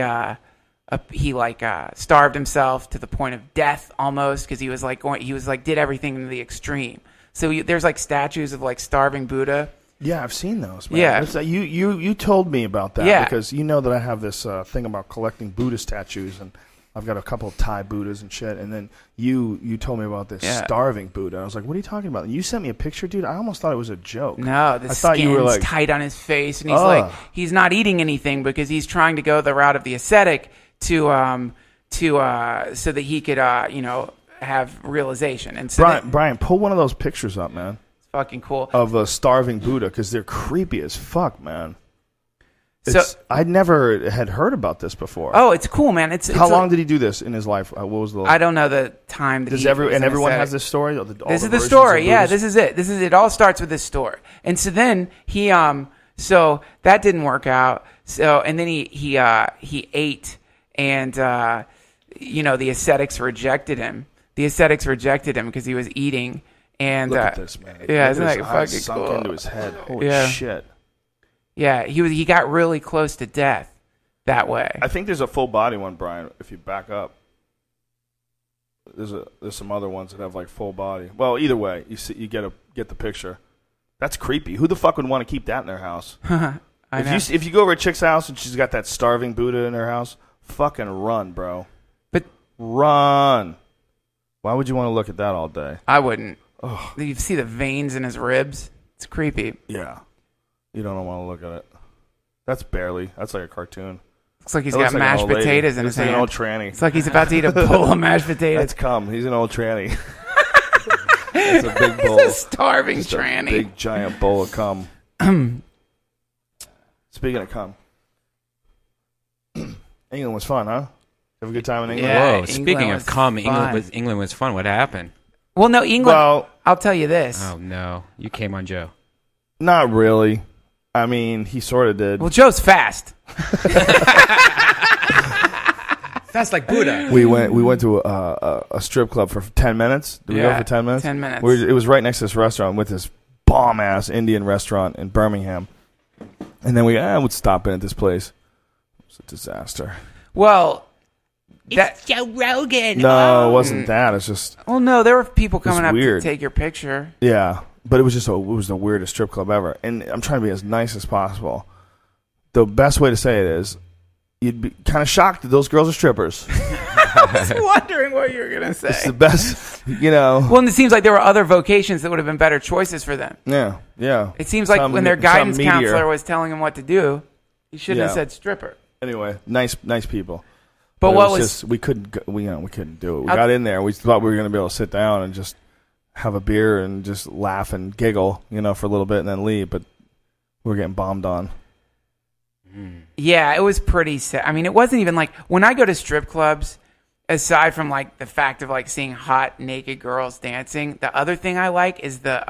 S2: starved himself to the point of death almost because he was did everything to the extreme. So there's like statues of like starving Buddha.
S1: Yeah, I've seen those, man.
S2: Yeah.
S1: You told me about that because you know that I have this thing about collecting Buddha statues, and I've got a couple of Thai Buddhas and shit. And then you told me about this starving Buddha. I was like, what are you talking about? And you sent me a picture, dude. I almost thought it was a joke.
S2: No, the skin's tight on his face, and he's like, he's not eating anything because he's trying to go the route of the ascetic so that he could have realization. And so
S1: Brian, pull one of those pictures up, man.
S2: It's fucking cool.
S1: Of a starving Buddha, because they're creepy as fuck, man. I never had heard about this before.
S2: Oh, it's cool, man.
S1: How long did he do this in his life? What was the?
S2: I don't know the time that
S1: everyone has this story.
S2: This is the story. Yeah, this is it. It all starts with this story. And so then he so that didn't work out. So and then he ate, and the ascetics rejected him. The ascetics rejected him because he was eating. And
S1: look at this, man.
S2: Yeah, isn't that fucking
S1: sunk
S2: cool?
S1: Into his head. Holy shit.
S2: Yeah, he got really close to death that way.
S1: I think there's a full body one, Brian. If you back up, there's some other ones that have like full body. Well, either way, you get the picture. That's creepy. Who the fuck would want to keep that in their house? If you go over a chick's house and she's got that starving Buddha in her house, fucking run, bro.
S2: But
S1: run. Why would you want to look at that all day?
S2: I wouldn't. Ugh. You see the veins in his ribs? It's creepy.
S1: Yeah. You don't want to look at it. That's like a cartoon.
S2: Looks like he's got mashed potatoes in his hand.
S1: Like an old tranny.
S2: It's like he's about to eat a bowl of mashed potatoes.
S1: That's cum. He's an old tranny. It's a big bowl.
S2: He's a starving tranny.
S1: A big giant bowl of cum. Speaking of cum, England was fun, huh? Have a good time in England?
S3: Yeah, whoa, speaking of cum, England was fun. What happened?
S2: Well, no, England. Well, I'll tell you this.
S3: Oh no, you came on Joe.
S1: Not really. I mean, he sort of did.
S2: Well, Joe's fast.
S3: Fast like Buddha.
S1: We went to a strip club for 10 minutes. Did we go for 10 minutes?
S2: 10 minutes.
S1: It was right next to this restaurant with this bomb-ass Indian restaurant in Birmingham. And then we would stop in at this place. It was a disaster.
S2: Well,
S3: it's Joe Rogan.
S1: No, it wasn't that. It's just...
S2: Well, no, there were people coming up to take your picture.
S1: Yeah. But it was the weirdest strip club ever. And I'm trying to be as nice as possible. The best way to say it is, you'd be kind of shocked that those girls are strippers.
S2: I was wondering what you were going to say.
S1: It's the best,
S2: Well, and it seems like there were other vocations that would have been better choices for them.
S1: Yeah.
S2: It seems like when their guidance counselor was telling them what to do, he shouldn't have said stripper.
S1: Anyway, nice people.
S2: But what was
S1: we couldn't do it. We got in there. We thought we were going to be able to sit down and just have a beer and just laugh and giggle, for a little bit and then leave. But we were getting bombed on.
S2: Yeah, it was pretty sad. I mean, it wasn't even like when I go to strip clubs, aside from like the fact of like seeing hot naked girls dancing, the other thing I like is the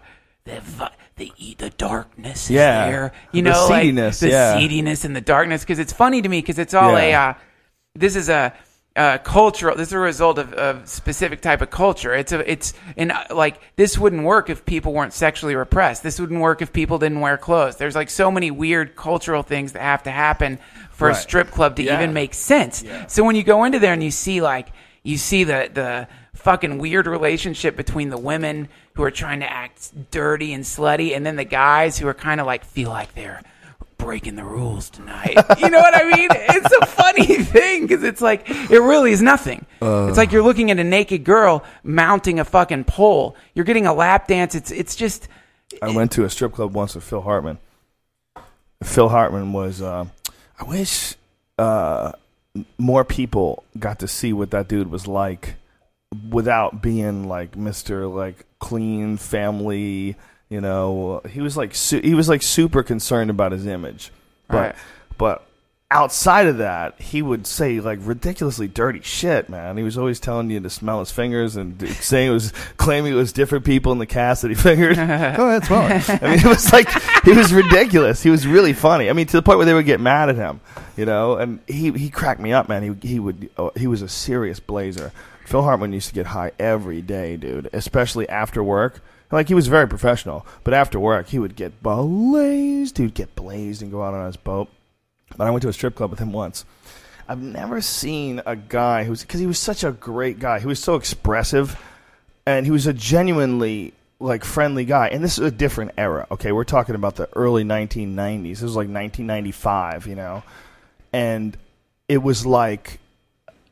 S2: darkness is there.
S1: The seediness,
S2: like the seediness and the darkness, because it's funny to me because it's all this is a cultural. This is a result of a specific type of culture. Like this wouldn't work if people weren't sexually repressed. This wouldn't work if people didn't wear clothes. There's like so many weird cultural things that have to happen for a strip club to even make sense. Yeah. So when you go into there and you see the fucking weird relationship between the women who are trying to act dirty and slutty, and then the guys who are kind of like feel like they're breaking the rules tonight. You know what I mean? It's a funny thing because it's like it really is nothing. It's like you're looking at a naked girl mounting a fucking pole. You're getting a lap dance. It's just.
S1: I went to a strip club once with Phil Hartman. Phil Hartman was. I wish more people got to see what that dude was like without being like Mr. like clean family. He was like super concerned about his image, but outside of that, he would say like ridiculously dirty shit, man. He was always telling you to smell his fingers and claiming it was different people in the cast that he fingered. Go ahead, smell it. I mean, it was like he was ridiculous. He was really funny. I mean, to the point where they would get mad at him, And he cracked me up, man. He was a serious blazer. Phil Hartman used to get high every day, dude, especially after work. Like, he was very professional, but after work, he would get blazed. He would get blazed and go out on his boat. But I went to a strip club with him once. I've never seen a guy because he was such a great guy. He was so expressive, and he was a genuinely, like, friendly guy. And this is a different era, okay? We're talking about the early 1990s. This was like 1995, And it was like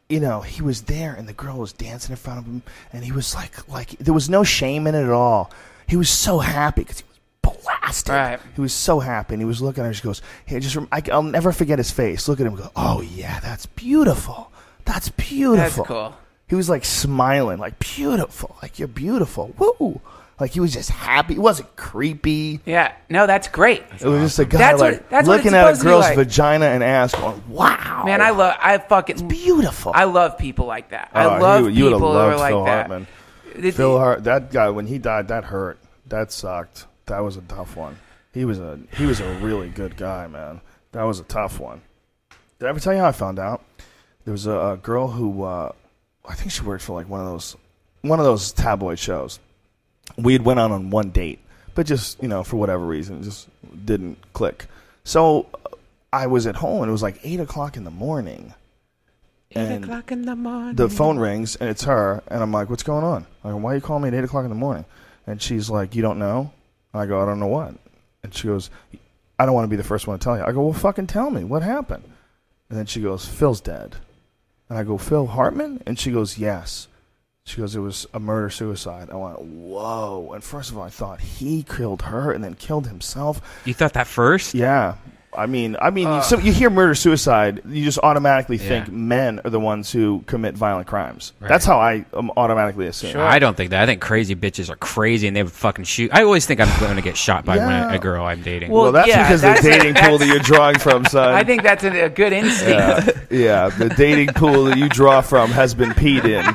S1: you know, he was there, and the girl was dancing in front of him, and he was like there was no shame in it at all. He was so happy because he was blasted.
S2: Right.
S1: He was so happy, and he was looking at her. She goes, "Hey, I'll never forget his face. Look at him. And go, oh yeah, that's beautiful. That's beautiful.
S2: That's cool."
S1: He was like smiling, like beautiful, like you're beautiful. Woo! Like he was just happy. He wasn't creepy.
S2: Yeah, no, that's great.
S1: It was just a guy looking at a girl's vagina and ass, going, "Wow,
S2: man, it's
S1: beautiful."
S2: I love people like that. I love people who are like
S1: Phil
S2: that.
S1: Hartman. Phil Hart, that guy, when he died, that hurt. That sucked. That was a tough one. He was a really good guy, man. That was a tough one. Did I ever tell you how I found out? There was a girl who I think she worked for like one of those tabloid shows. We had went on one date, but just, you know, for whatever reason, it just didn't click. So I was at home, and it was like 8 o'clock in the morning.
S2: 8 o'clock in the morning.
S1: The phone rings, and it's her, and I'm like, what's going on? I go, why are you calling me at 8 o'clock in the morning? And she's like, you don't know? I go, I don't know what. And she goes, I don't want to be the first one to tell you. I go, well, fucking tell me. What happened? And then she goes, Phil's dead. And I go, Phil Hartman? And she goes, yes. She goes, it was a murder-suicide. I went, whoa. And first of all, I thought he killed her and then killed himself.
S3: You thought that first?
S1: Yeah. I mean, so you hear murder-suicide, you just automatically think men are the ones who commit violent crimes. Right. That's how I automatically assume.
S3: Sure. I don't think that. I think crazy bitches are crazy and they would fucking shoot. I always think I'm going to get shot by a girl I'm dating.
S1: Well, that's because the dating pool that you're drawing from, son.
S2: I think that's a good instinct.
S1: Yeah, the dating pool that you draw from has been peed in.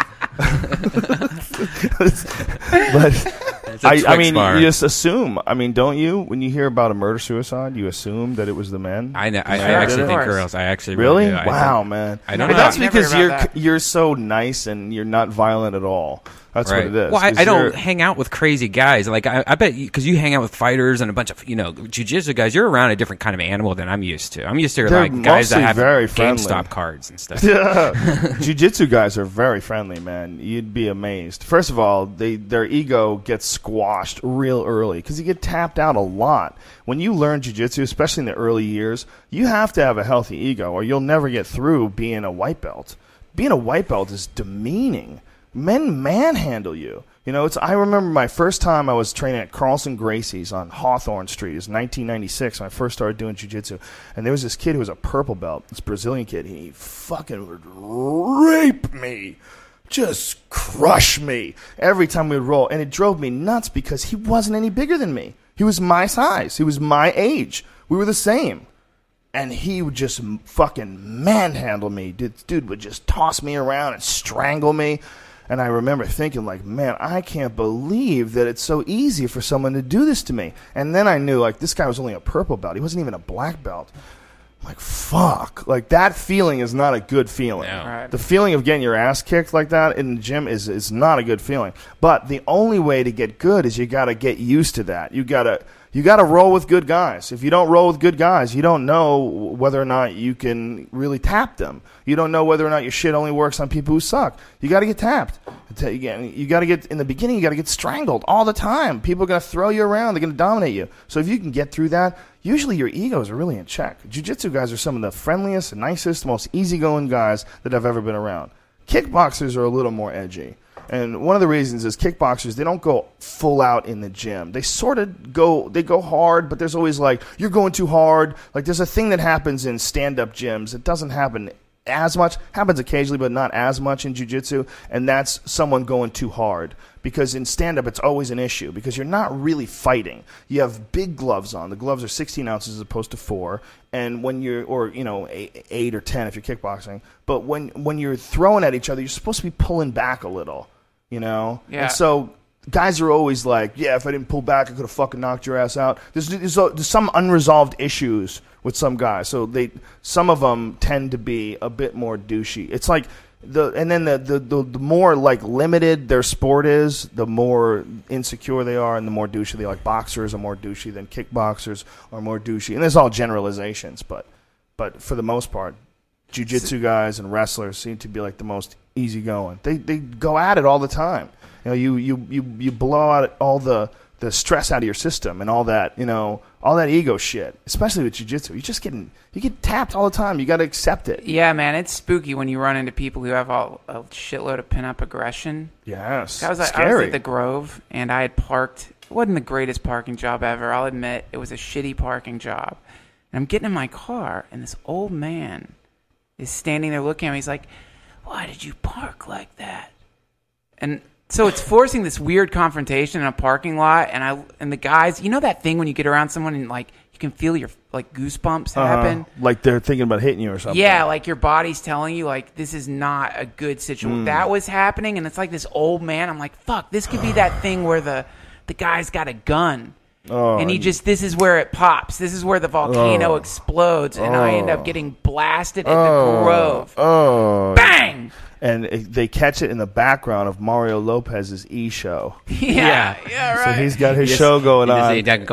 S1: But I mean, you just assume. I mean, don't you? When you hear about a murder suicide, you assume that it was the men.
S3: I know. I actually think girls. I actually
S1: really.
S3: Do.
S1: Wow, man.
S3: I don't know.
S1: That's because you're so nice and you're not violent at all. That's what it is.
S3: Well, I don't hang out with crazy guys. Like I bet because you hang out with fighters and a bunch of jiu-jitsu guys. You're around a different kind of animal than I'm used to. I'm used to like guys that have GameStop cards and stuff.
S1: Yeah, jiu-jitsu guys are very friendly, man. You'd be amazed. First of all, their ego gets squashed real early because you get tapped out a lot. When you learn jiu-jitsu, especially in the early years, you have to have a healthy ego or you'll never get through being a white belt. Being a white belt is demeaning. Men manhandle you. You know, I remember my first time I was training at Carlson Gracie's on Hawthorne Street. It was 1996 when I first started doing jiu-jitsu. And there was this kid who was a purple belt, this Brazilian kid. He fucking would rape me. Just crush me every time we would roll. And it drove me nuts because he wasn't any bigger than me. He was my size. He was my age. We were the same. And he would just fucking manhandle me. Dude would just toss me around and strangle me. And I remember thinking, like, man, I can't believe that it's so easy for someone to do this to me. And then I knew, like, this guy was only a purple belt. He wasn't even a black belt. I'm like, fuck. Like, that feeling is not a good feeling.
S3: No.
S2: Right.
S1: The feeling of getting your ass kicked like that in the gym is not a good feeling. But the only way to get good is you got to get used to that. You got to roll with good guys. If you don't roll with good guys, you don't know whether or not you can really tap them. You don't know whether or not your shit only works on people who suck. You got to get tapped. You got to get, in the beginning, you got to get strangled all the time. People are going to throw you around. They're going to dominate you. So if you can get through that, usually your egos are really in check. Jiu-jitsu guys are some of the friendliest, nicest, most easygoing guys that I've ever been around. Kickboxers are a little more edgy. And one of the reasons is kickboxers, they don't go full out in the gym. They sort of go hard, but there's always like, you're going too hard. Like there's a thing that happens in stand-up gyms. It doesn't happen as much, happens occasionally, but not as much in jiu-jitsu. And that's someone going too hard. Because in stand-up, it's always an issue because you're not really fighting. You have big gloves on. The gloves are 16 ounces as opposed to 4. And when you're, or 8 or 10 if you're kickboxing. But when you're throwing at each other, you're supposed to be pulling back a little. Yeah. And so guys are always like, yeah, if I didn't pull back, I could have fucking knocked your ass out. There's some unresolved issues with some guys. So some of them tend to be a bit more douchey. It's like the more like limited their sport is, the more insecure they are and the more douchey they are. Like boxers are more douchey than kickboxers are more douchey. And there's all generalizations, but for the most part, jiu-jitsu guys and wrestlers seem to be like the most easygoing. They go at it all the time. You blow out all the stress out of your system and all that, all All that ego shit, especially with jiu-jitsu. You get tapped all the time. You got to accept it.
S2: Yeah, man, it's spooky when you run into people who have a shitload of pin-up aggression.
S1: Yes,
S2: I was at the Grove, and I had parked. It wasn't the greatest parking job ever. I'll admit, it was a shitty parking job. And I'm getting in my car, and this old man is standing there looking at me. He's like, "Why did you park like that?" And so it's forcing this weird confrontation in a parking lot, and the guys, you know that thing when you get around someone and like you can feel your like goosebumps happen,
S1: like they're thinking about hitting you or something.
S2: Yeah, like your body's telling you like this is not a good situation. That was happening, and it's like this old man. I'm like, fuck, this could be that thing where the guy's got a gun. And this is where it pops. This is where the volcano explodes, and I end up getting blasted at the Grove. Bang!
S1: And they catch it in the background of Mario Lopez's E-show.
S2: Yeah, right.
S1: So he's got his show going on.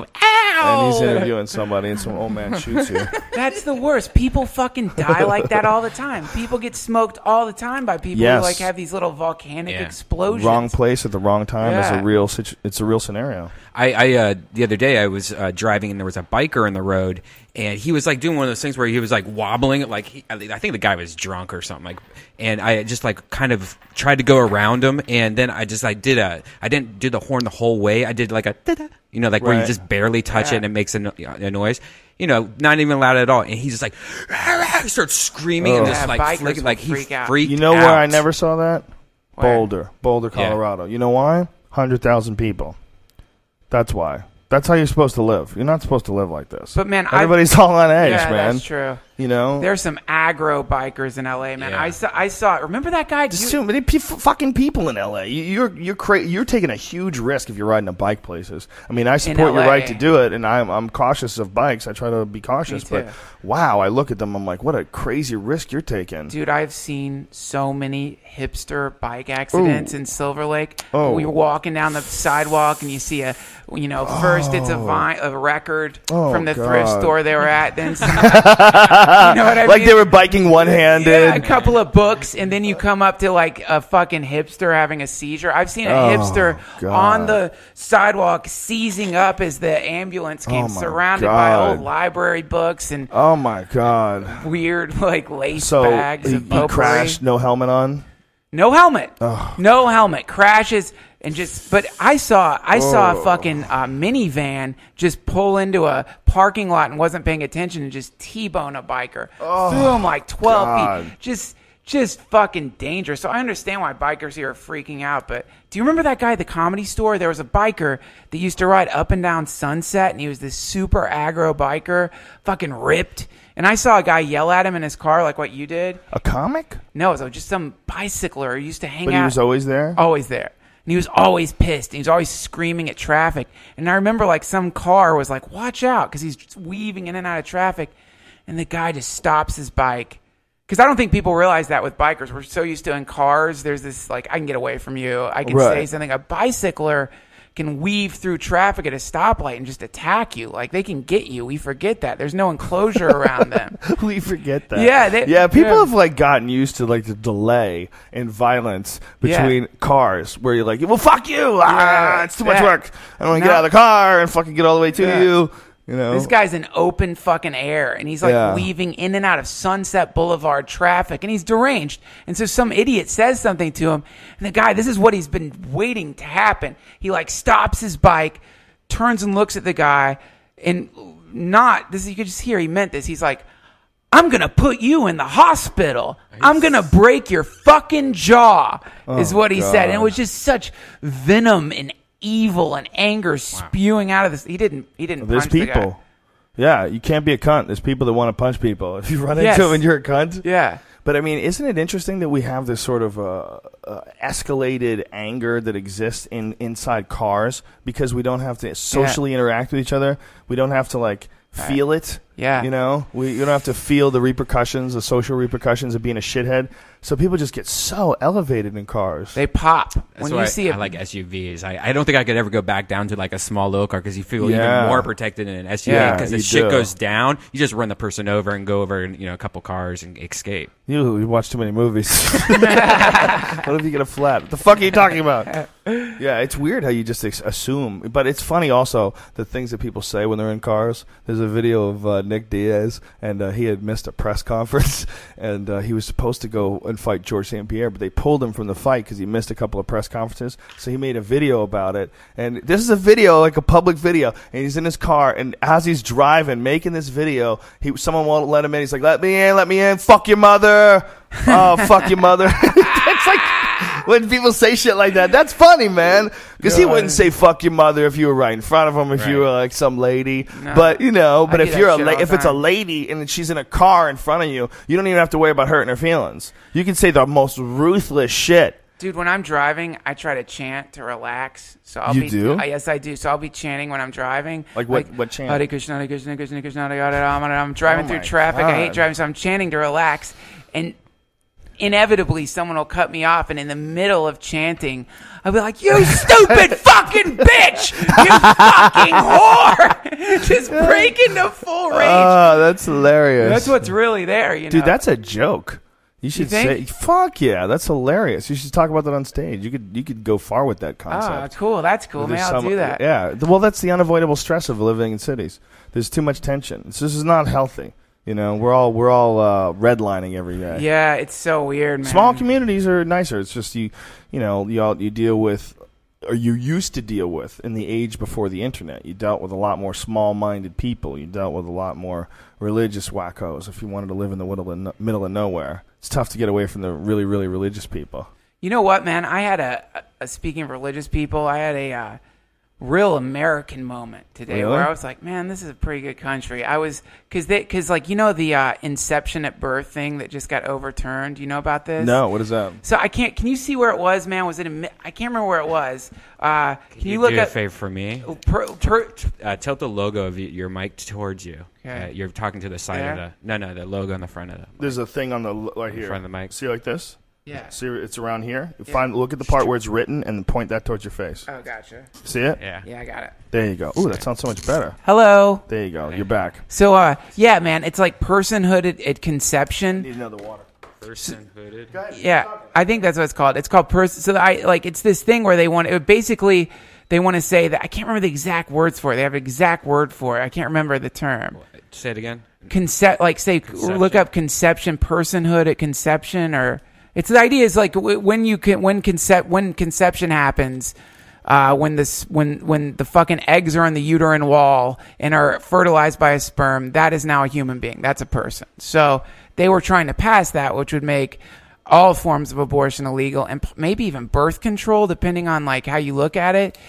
S2: Ow!
S1: And he's interviewing somebody, and some old man shoots you.
S2: That's the worst. People fucking die like that all the time. People get smoked all the time by people who like have these little volcanic explosions.
S1: Wrong place at the wrong time is it's a real scenario.
S3: I the other day I was driving, and there was a biker in the road, and he was like doing one of those things where he was like wobbling, like I think the guy was drunk or something, like. And I just like kind of tried to go around him, and then I didn't do the horn the whole way. I did like a you know, like where you just barely touch it and it makes a noise. You know, not even loud at all. And he's just like, he starts screaming and just like flicking, like he freaked out.
S1: You know where I never saw that? Boulder, Colorado. You know why? 100,000 people. That's why. That's how you're supposed to live. You're not supposed to live like this.
S2: But man,
S1: everybody's all on edge, man.
S2: Yeah, that's true.
S1: You know,
S2: there's some aggro bikers in LA, man. Yeah. I saw. Remember that guy?
S1: Just too many fucking people in LA. You're taking a huge risk if you're riding a bike places. I mean, I support your right to do it, and I'm cautious of bikes. I try to be cautious, but wow, I look at them, I'm like, what a crazy risk you're taking,
S2: dude. I've seen so many hipster bike accidents in Silver Lake. We were walking down the sidewalk, and you see first it's a record from the thrift store they were at, then some, you know what I mean?
S1: Like they were biking one-handed.
S2: Yeah, a couple of books, and then you come up to like a fucking hipster having a seizure. I've seen a hipster on the sidewalk seizing up as the ambulance came, surrounded by old library books and
S1: oh my god,
S2: weird like lace bags of potpourri.
S1: He crashed, no helmet on.
S2: No helmet. No helmet. Crashes. And but I saw a fucking minivan just pull into a parking lot and wasn't paying attention and just T-bone a biker. Threw him like 12 feet. Just fucking dangerous. So I understand why bikers here are freaking out. But do you remember that guy at the Comedy Store? There was a biker that used to ride up and down Sunset, and he was this super aggro biker, fucking ripped. And I saw a guy yell at him in his car like what you did.
S1: A comic?
S2: No, it was just some bicycler who used to hang out.
S1: But he was always there?
S2: Always there. And he was always pissed. He was always screaming at traffic. And I remember like some car was like, watch out, because he's just weaving in and out of traffic. And the guy just stops his bike. Because I don't think people realize that with bikers. We're so used to in cars, there's this like, I can get away from you. I can say something. A bicycler can weave through traffic at a stoplight and just attack you. Like, they can get you. We forget that. There's no enclosure around them.
S1: We forget that.
S2: Yeah.
S1: People have, like, gotten used to, like, the delay and violence between cars where you're like, well, fuck you. It's too much work. I want to get out of the car and fucking get all the way to you. You know?
S2: This guy's in open fucking air, and he's like weaving in and out of Sunset Boulevard traffic, and he's deranged. And so some idiot says something to him, and the guy, this is what he's been waiting to happen. He like stops his bike, turns and looks at the guy, and you could just hear he meant this. He's like, I'm going to put you in the hospital. I'm going to break your fucking jaw, is what he said. And it was just such venom and evil and anger spewing out of this. He didn't punch the guy.
S1: Yeah, you can't be a cunt. There's people that want to punch people. If you run into them and you're a cunt.
S2: Yeah.
S1: But I mean, isn't it interesting that we have this sort of escalated anger that exists inside cars because we don't have to socially interact with each other. We don't have to like feel it
S2: Yeah.
S1: You know, you don't have to feel the repercussions, the social repercussions of being a shithead. So people just get so elevated in cars.
S2: They pop.
S3: That's why I like SUVs. I don't think I could ever go back down to like a small little car because you feel even more protected in an SUV because the shit goes down. You just run the person over and go over, a couple cars and escape.
S1: You watch too many movies. What if you get a flat? What the fuck are you talking about? Yeah, it's weird how you just assume. But it's funny also the things that people say when they're in cars. There's a video of Nick Diaz, and he had missed a press conference, and he was supposed to go and fight George St. Pierre, but they pulled him from the fight because he missed a couple of press conferences. So he made a video about it, and this is a video, like a public video, and he's in his car, and as he's driving, making this video, someone won't let him in. He's like, let me in, fuck your mother. Oh, fuck your mother. It's like when people say shit like that, that's funny, man. Because he wouldn't say fuck your mother if you were right in front of him, if you were like some lady. No. But if you're if it's a lady and she's in a car in front of you, you don't even have to worry about hurting her feelings. You can say the most ruthless shit.
S2: Dude, when I'm driving, I try to chant to relax. So yes, I do. So I'll be chanting when I'm driving.
S1: Like what chant?
S2: Hare Krishna, Hare Krishna, Krishna Krishna, I'm driving through traffic. God. I hate driving, so I'm chanting to relax. And inevitably, someone will cut me off, and in the middle of chanting, I'll be like, "You stupid fucking bitch! You fucking whore!" Just break into full rage.
S1: Oh, that's hilarious.
S2: That's what's really there,
S1: Dude, that's a joke. You should say, "Fuck yeah, that's hilarious." You should talk about that on stage. You could go far with that concept.
S2: Oh, cool. That's cool, man. I'll do that.
S1: Yeah. Well, that's the unavoidable stress of living in cities. There's too much tension. This is not healthy. We're all redlining every day.
S2: Yeah, it's so weird, man.
S1: Small communities are nicer. It's just you deal with, or you used to deal with in the age before the internet. You dealt with a lot more small-minded people. You dealt with a lot more religious wackos. If you wanted to live in the middle of nowhere, it's tough to get away from the really, really religious people.
S2: You know what, man? I had speaking of religious people, I had a real American moment today where I was like, man, this is a pretty good country. I was because the Inception at Birth thing that just got overturned. You know about this?
S1: No, what is that?
S2: So can you see where it was, man? Was it I can't remember where it was. Can you look
S3: do a favor for me? Tilt the logo of your mic towards you. Okay. You're talking to the side of the logo on the front of the mic.
S1: There's a thing on the right here in
S3: front of the mic.
S1: See like this?
S2: Yeah.
S1: See, it's around here. Look at the part where it's written and point that towards your face.
S2: Oh, gotcha.
S1: See it?
S2: Yeah, I got it.
S1: There you go. Ooh, that sounds so much better.
S2: Hello.
S1: There you go. You're back.
S2: So, man, it's like personhood at conception.
S1: I need another water.
S3: Personhooded.
S2: Yeah, I think that's what it's called. It's called person. So it's this thing where they want to say that I can't remember the exact words for it. They have an exact word for it. I can't remember the term.
S3: Say it again.
S2: Conception. Look up conception, personhood at conception, or. It's the idea is like when conception happens, when the fucking eggs are on the uterine wall and are fertilized by a sperm, that is now a human being. That's a person. So they were trying to pass that, which would make all forms of abortion illegal and maybe even birth control, depending on like how you look at it.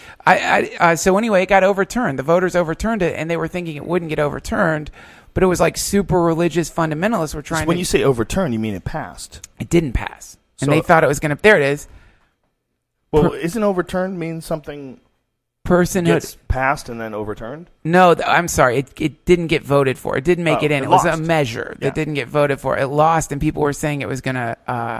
S2: So anyway, it got overturned. The voters overturned it, and they were thinking it wouldn't get overturned. But it was like super religious fundamentalists were trying to...
S1: When you say overturn, you mean it passed?
S2: It didn't pass. And they thought it was going to... There it is.
S1: Well, isn't overturned mean something gets passed and then overturned?
S2: No, I'm sorry. It didn't get voted for. It didn't make it in. It was a measure that didn't get voted for. It lost, and people were saying it was gonna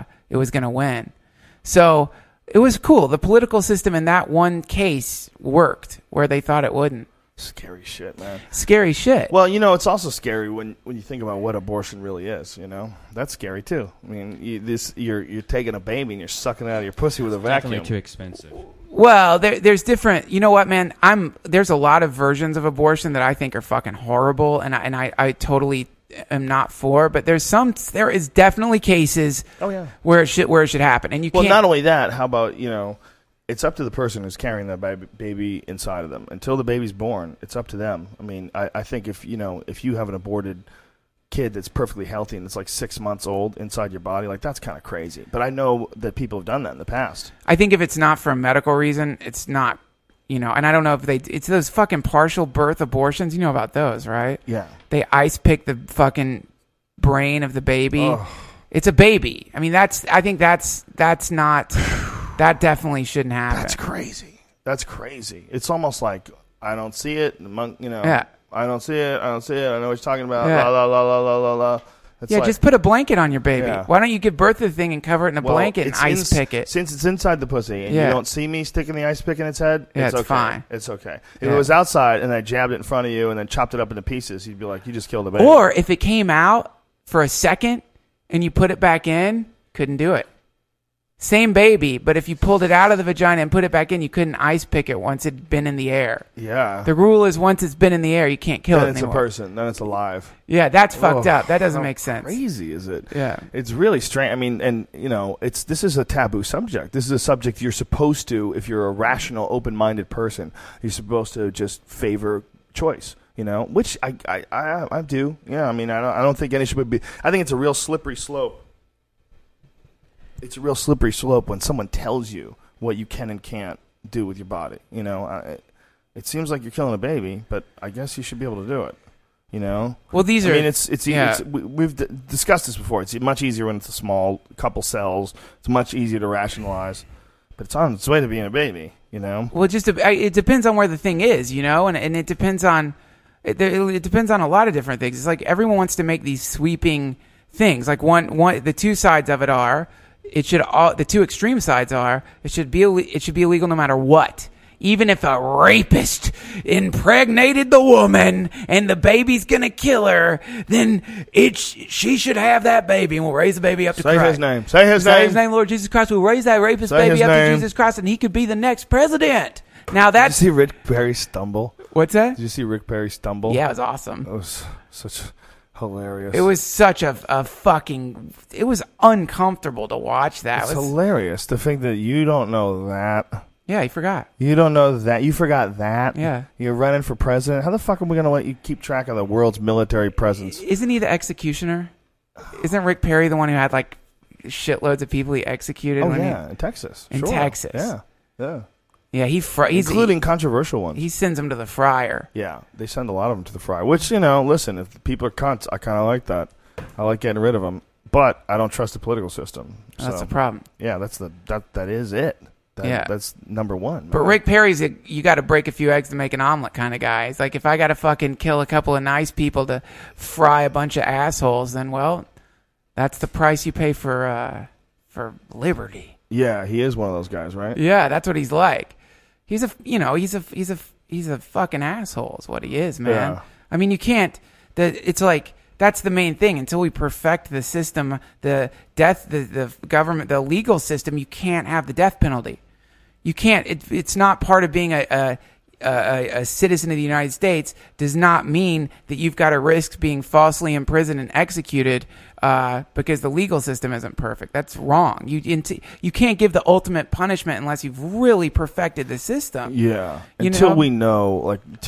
S2: win. So it was cool. The political system in that one case worked where they thought it wouldn't.
S1: Scary shit, man.
S2: Scary shit.
S1: Well, it's also scary when you think about what abortion really is. That's scary too. I mean, you're taking a baby and you're sucking it out of your pussy with a vacuum.
S3: Definitely too expensive.
S2: Well, there's different. You know what, man? There's a lot of versions of abortion that I think are fucking horrible, and I totally am not for. But there is definitely cases.
S1: Oh yeah.
S2: Where it should happen, and you can't.
S1: Well, not only that. How about it's up to the person who's carrying that baby inside of them. Until the baby's born, it's up to them. I mean, I think if you have an aborted kid that's perfectly healthy and it's like 6 months old inside your body, like that's kind of crazy. But I know that people have done that in the past.
S2: I think if it's not for a medical reason, it's not, and I don't know if it's those fucking partial birth abortions. You know about those, right?
S1: Yeah.
S2: They ice pick the fucking brain of the baby.
S1: Oh.
S2: It's a baby. I mean, I think that's not... That definitely shouldn't happen.
S1: That's crazy. It's almost like I don't see it.
S2: Yeah.
S1: I don't see it. I know what you're talking about. La, la, la, la, la, la, la.
S2: Just put a blanket on your baby. Yeah. Why don't you give birth to the thing and cover it in a blanket and ice pick it?
S1: Since it's inside the pussy and you don't see me sticking the ice pick in its head, it's okay.
S2: Fine.
S1: It's okay. If it was outside and I jabbed it in front of you and then chopped it up into pieces, you'd be like, you just killed the baby.
S2: Or if it came out for a second and you put it back in, couldn't do it. Same baby, but if you pulled it out of the vagina and put it back in, you couldn't ice pick it once it'd been in the air.
S1: Yeah.
S2: The rule is once it's been in the air, you can't kill it anymore.
S1: Then it's a person. Then it's alive.
S2: Yeah, that's fucked up. That doesn't make sense.
S1: Crazy is it?
S2: Yeah.
S1: It's really strange. I mean, and, this is a taboo subject. This is a subject you're supposed to, if you're a rational, open-minded person, you're supposed to just favor choice. Which I do. Yeah, I mean, I don't think any should be. I think it's a real slippery slope. It's a real slippery slope when someone tells you what you can and can't do with your body. It seems like you're killing a baby, but I guess you should be able to do it.
S2: Well, these are. I
S1: mean, we've discussed this before. It's much easier when it's a small couple cells. It's much easier to rationalize, but it's on its way to being a baby. Well,
S2: it depends on where the thing is, and it depends on. It depends on a lot of different things. It's like everyone wants to make these sweeping things. Like the two sides of it are. The two extreme sides are it should be illegal no matter what. Even if a rapist impregnated the woman and the baby's gonna kill her, then she should have that baby, and we'll raise the baby up to Christ.
S1: Say his name. Say his name,
S2: Lord Jesus Christ. We'll raise that rapist baby up to Jesus Christ, and he could be the next president. Now that's.
S1: Did you see Rick Perry stumble?
S2: What's that?
S1: Did you see Rick Perry stumble?
S2: Yeah, it was awesome.
S1: It was such hilarious.
S2: It was such a fucking. It was uncomfortable to watch that.
S1: It's hilarious to think that you don't know that.
S2: Yeah, he forgot.
S1: You don't know that. You forgot that.
S2: Yeah.
S1: You're running for president. How the fuck are we going to let you keep track of the world's military presence?
S2: Isn't he the executioner? Isn't Rick Perry the one who had like shitloads of people he executed?
S1: In Texas.
S2: In Texas.
S1: Yeah.
S2: Yeah, he's
S1: including controversial ones.
S2: He sends them to the fryer.
S1: Yeah, they send a lot of them to the fryer. Which, listen, if people are cunts, I kind of like that. I like getting rid of them, but I don't trust the political system.
S2: That's the problem.
S1: Yeah, that is it. That's number one.
S2: But Rick Perry's you got to break a few eggs to make an omelet kind of guy. It's like if I got to fucking kill a couple of nice people to fry a bunch of assholes, then that's the price you pay for liberty.
S1: Yeah, he is one of those guys, right?
S2: Yeah, that's what he's like. He's a fucking asshole is what he is, man.
S1: Yeah.
S2: I mean, you can't. It's like that's the main thing. Until we perfect the system, the government, the legal system, you can't have the death penalty. You can't. It's not part of being a citizen of the United States. Does not mean that you've got to risk being falsely imprisoned and executed because the legal system isn't perfect. That's wrong. You can't give the ultimate punishment unless you've really perfected the system.
S1: Yeah. Until we know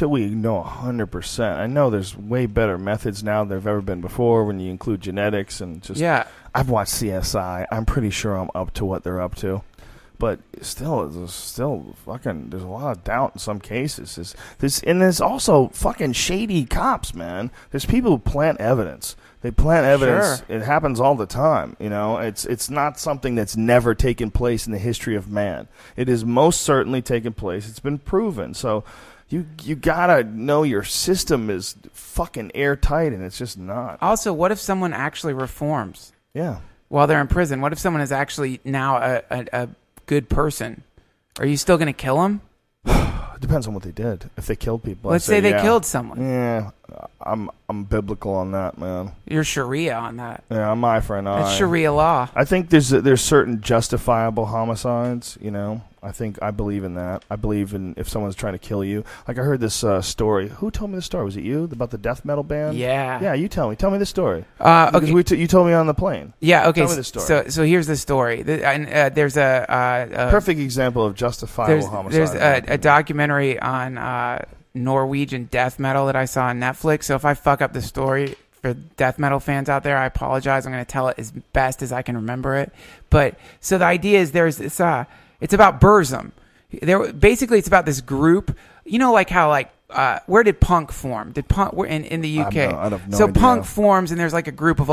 S1: 100%. I know there's way better methods now than there have ever been before when you include genetics and just. Yeah. I've watched CSI. I'm pretty sure I'm up to what they're up to. But still fucking, there's a lot of doubt in some cases. There's also fucking shady cops, man. There's people who plant evidence. They plant evidence. Sure. It happens all the time. It's not something that's never taken place in the history of man. It is most certainly taken place. It's been proven. So you gotta know your system is fucking airtight, and it's just not.
S2: Also, what if someone actually reforms?
S1: Yeah.
S2: While they're in prison, what if someone is actually now a good person? Are you still going to kill them?
S1: It depends on what they did. If they killed people,
S2: let's say they killed someone.
S1: Yeah, I'm biblical on that, man.
S2: You're Sharia on that.
S1: Yeah, I'm eye for an eye.
S2: That's Sharia law.
S1: I think there's certain justifiable homicides. I believe in that. I believe in if someone's trying to kill you. Like I heard this story. Who told me the story? Was it you about the death metal band?
S2: Yeah.
S1: Yeah, you tell me. Tell me the story.
S2: Okay.
S1: You told me on the plane.
S2: Yeah. Okay.
S1: Tell me the story.
S2: So here's the story. There's a
S1: perfect example of justifiable homicide.
S2: There's a documentary on Norwegian death metal that I saw on Netflix. So if I fuck up the story for death metal fans out there, I apologize. I'm going to tell it as best as I can remember it. But so the idea is there's this. It's about Burzum. Basically, it's about this group. Like how where did punk form? Did punk in the UK?
S1: I don't know.
S2: So punk forms, and there's like a group of like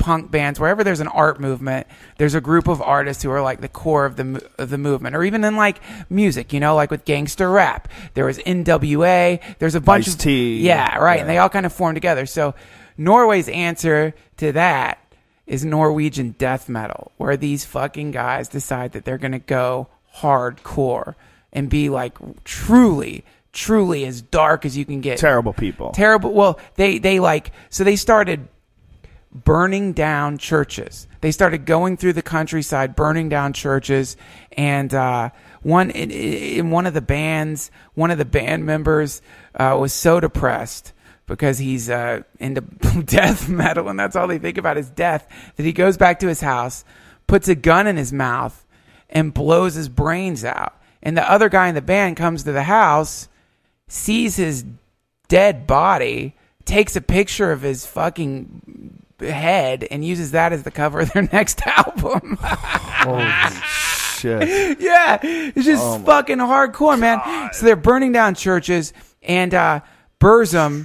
S2: punk bands, wherever there's an art movement, there's a group of artists who are like the core of the movement. Or even in like music, like with gangster rap, there was NWA. There's a bunch
S1: Ice-T.
S2: Yeah, right. And they all kind of form together. So Norway's answer to that is Norwegian death metal, where these fucking guys decide that they're going to go hardcore and be like truly as dark as you can get.
S1: Terrible people.
S2: Terrible. Well, they started burning down churches. They started going through the countryside, burning down churches. And one of the band members was so depressed because he's into death metal, and that's all they think about is death, that he goes back to his house, puts a gun in his mouth, and blows his brains out. And the other guy in the band comes to the house, sees his dead body, takes a picture of his fucking head, and uses that as the cover of their next album.
S1: Holy shit.
S2: Yeah, it's just fucking hardcore, man. God. So they're burning down churches, and Burzum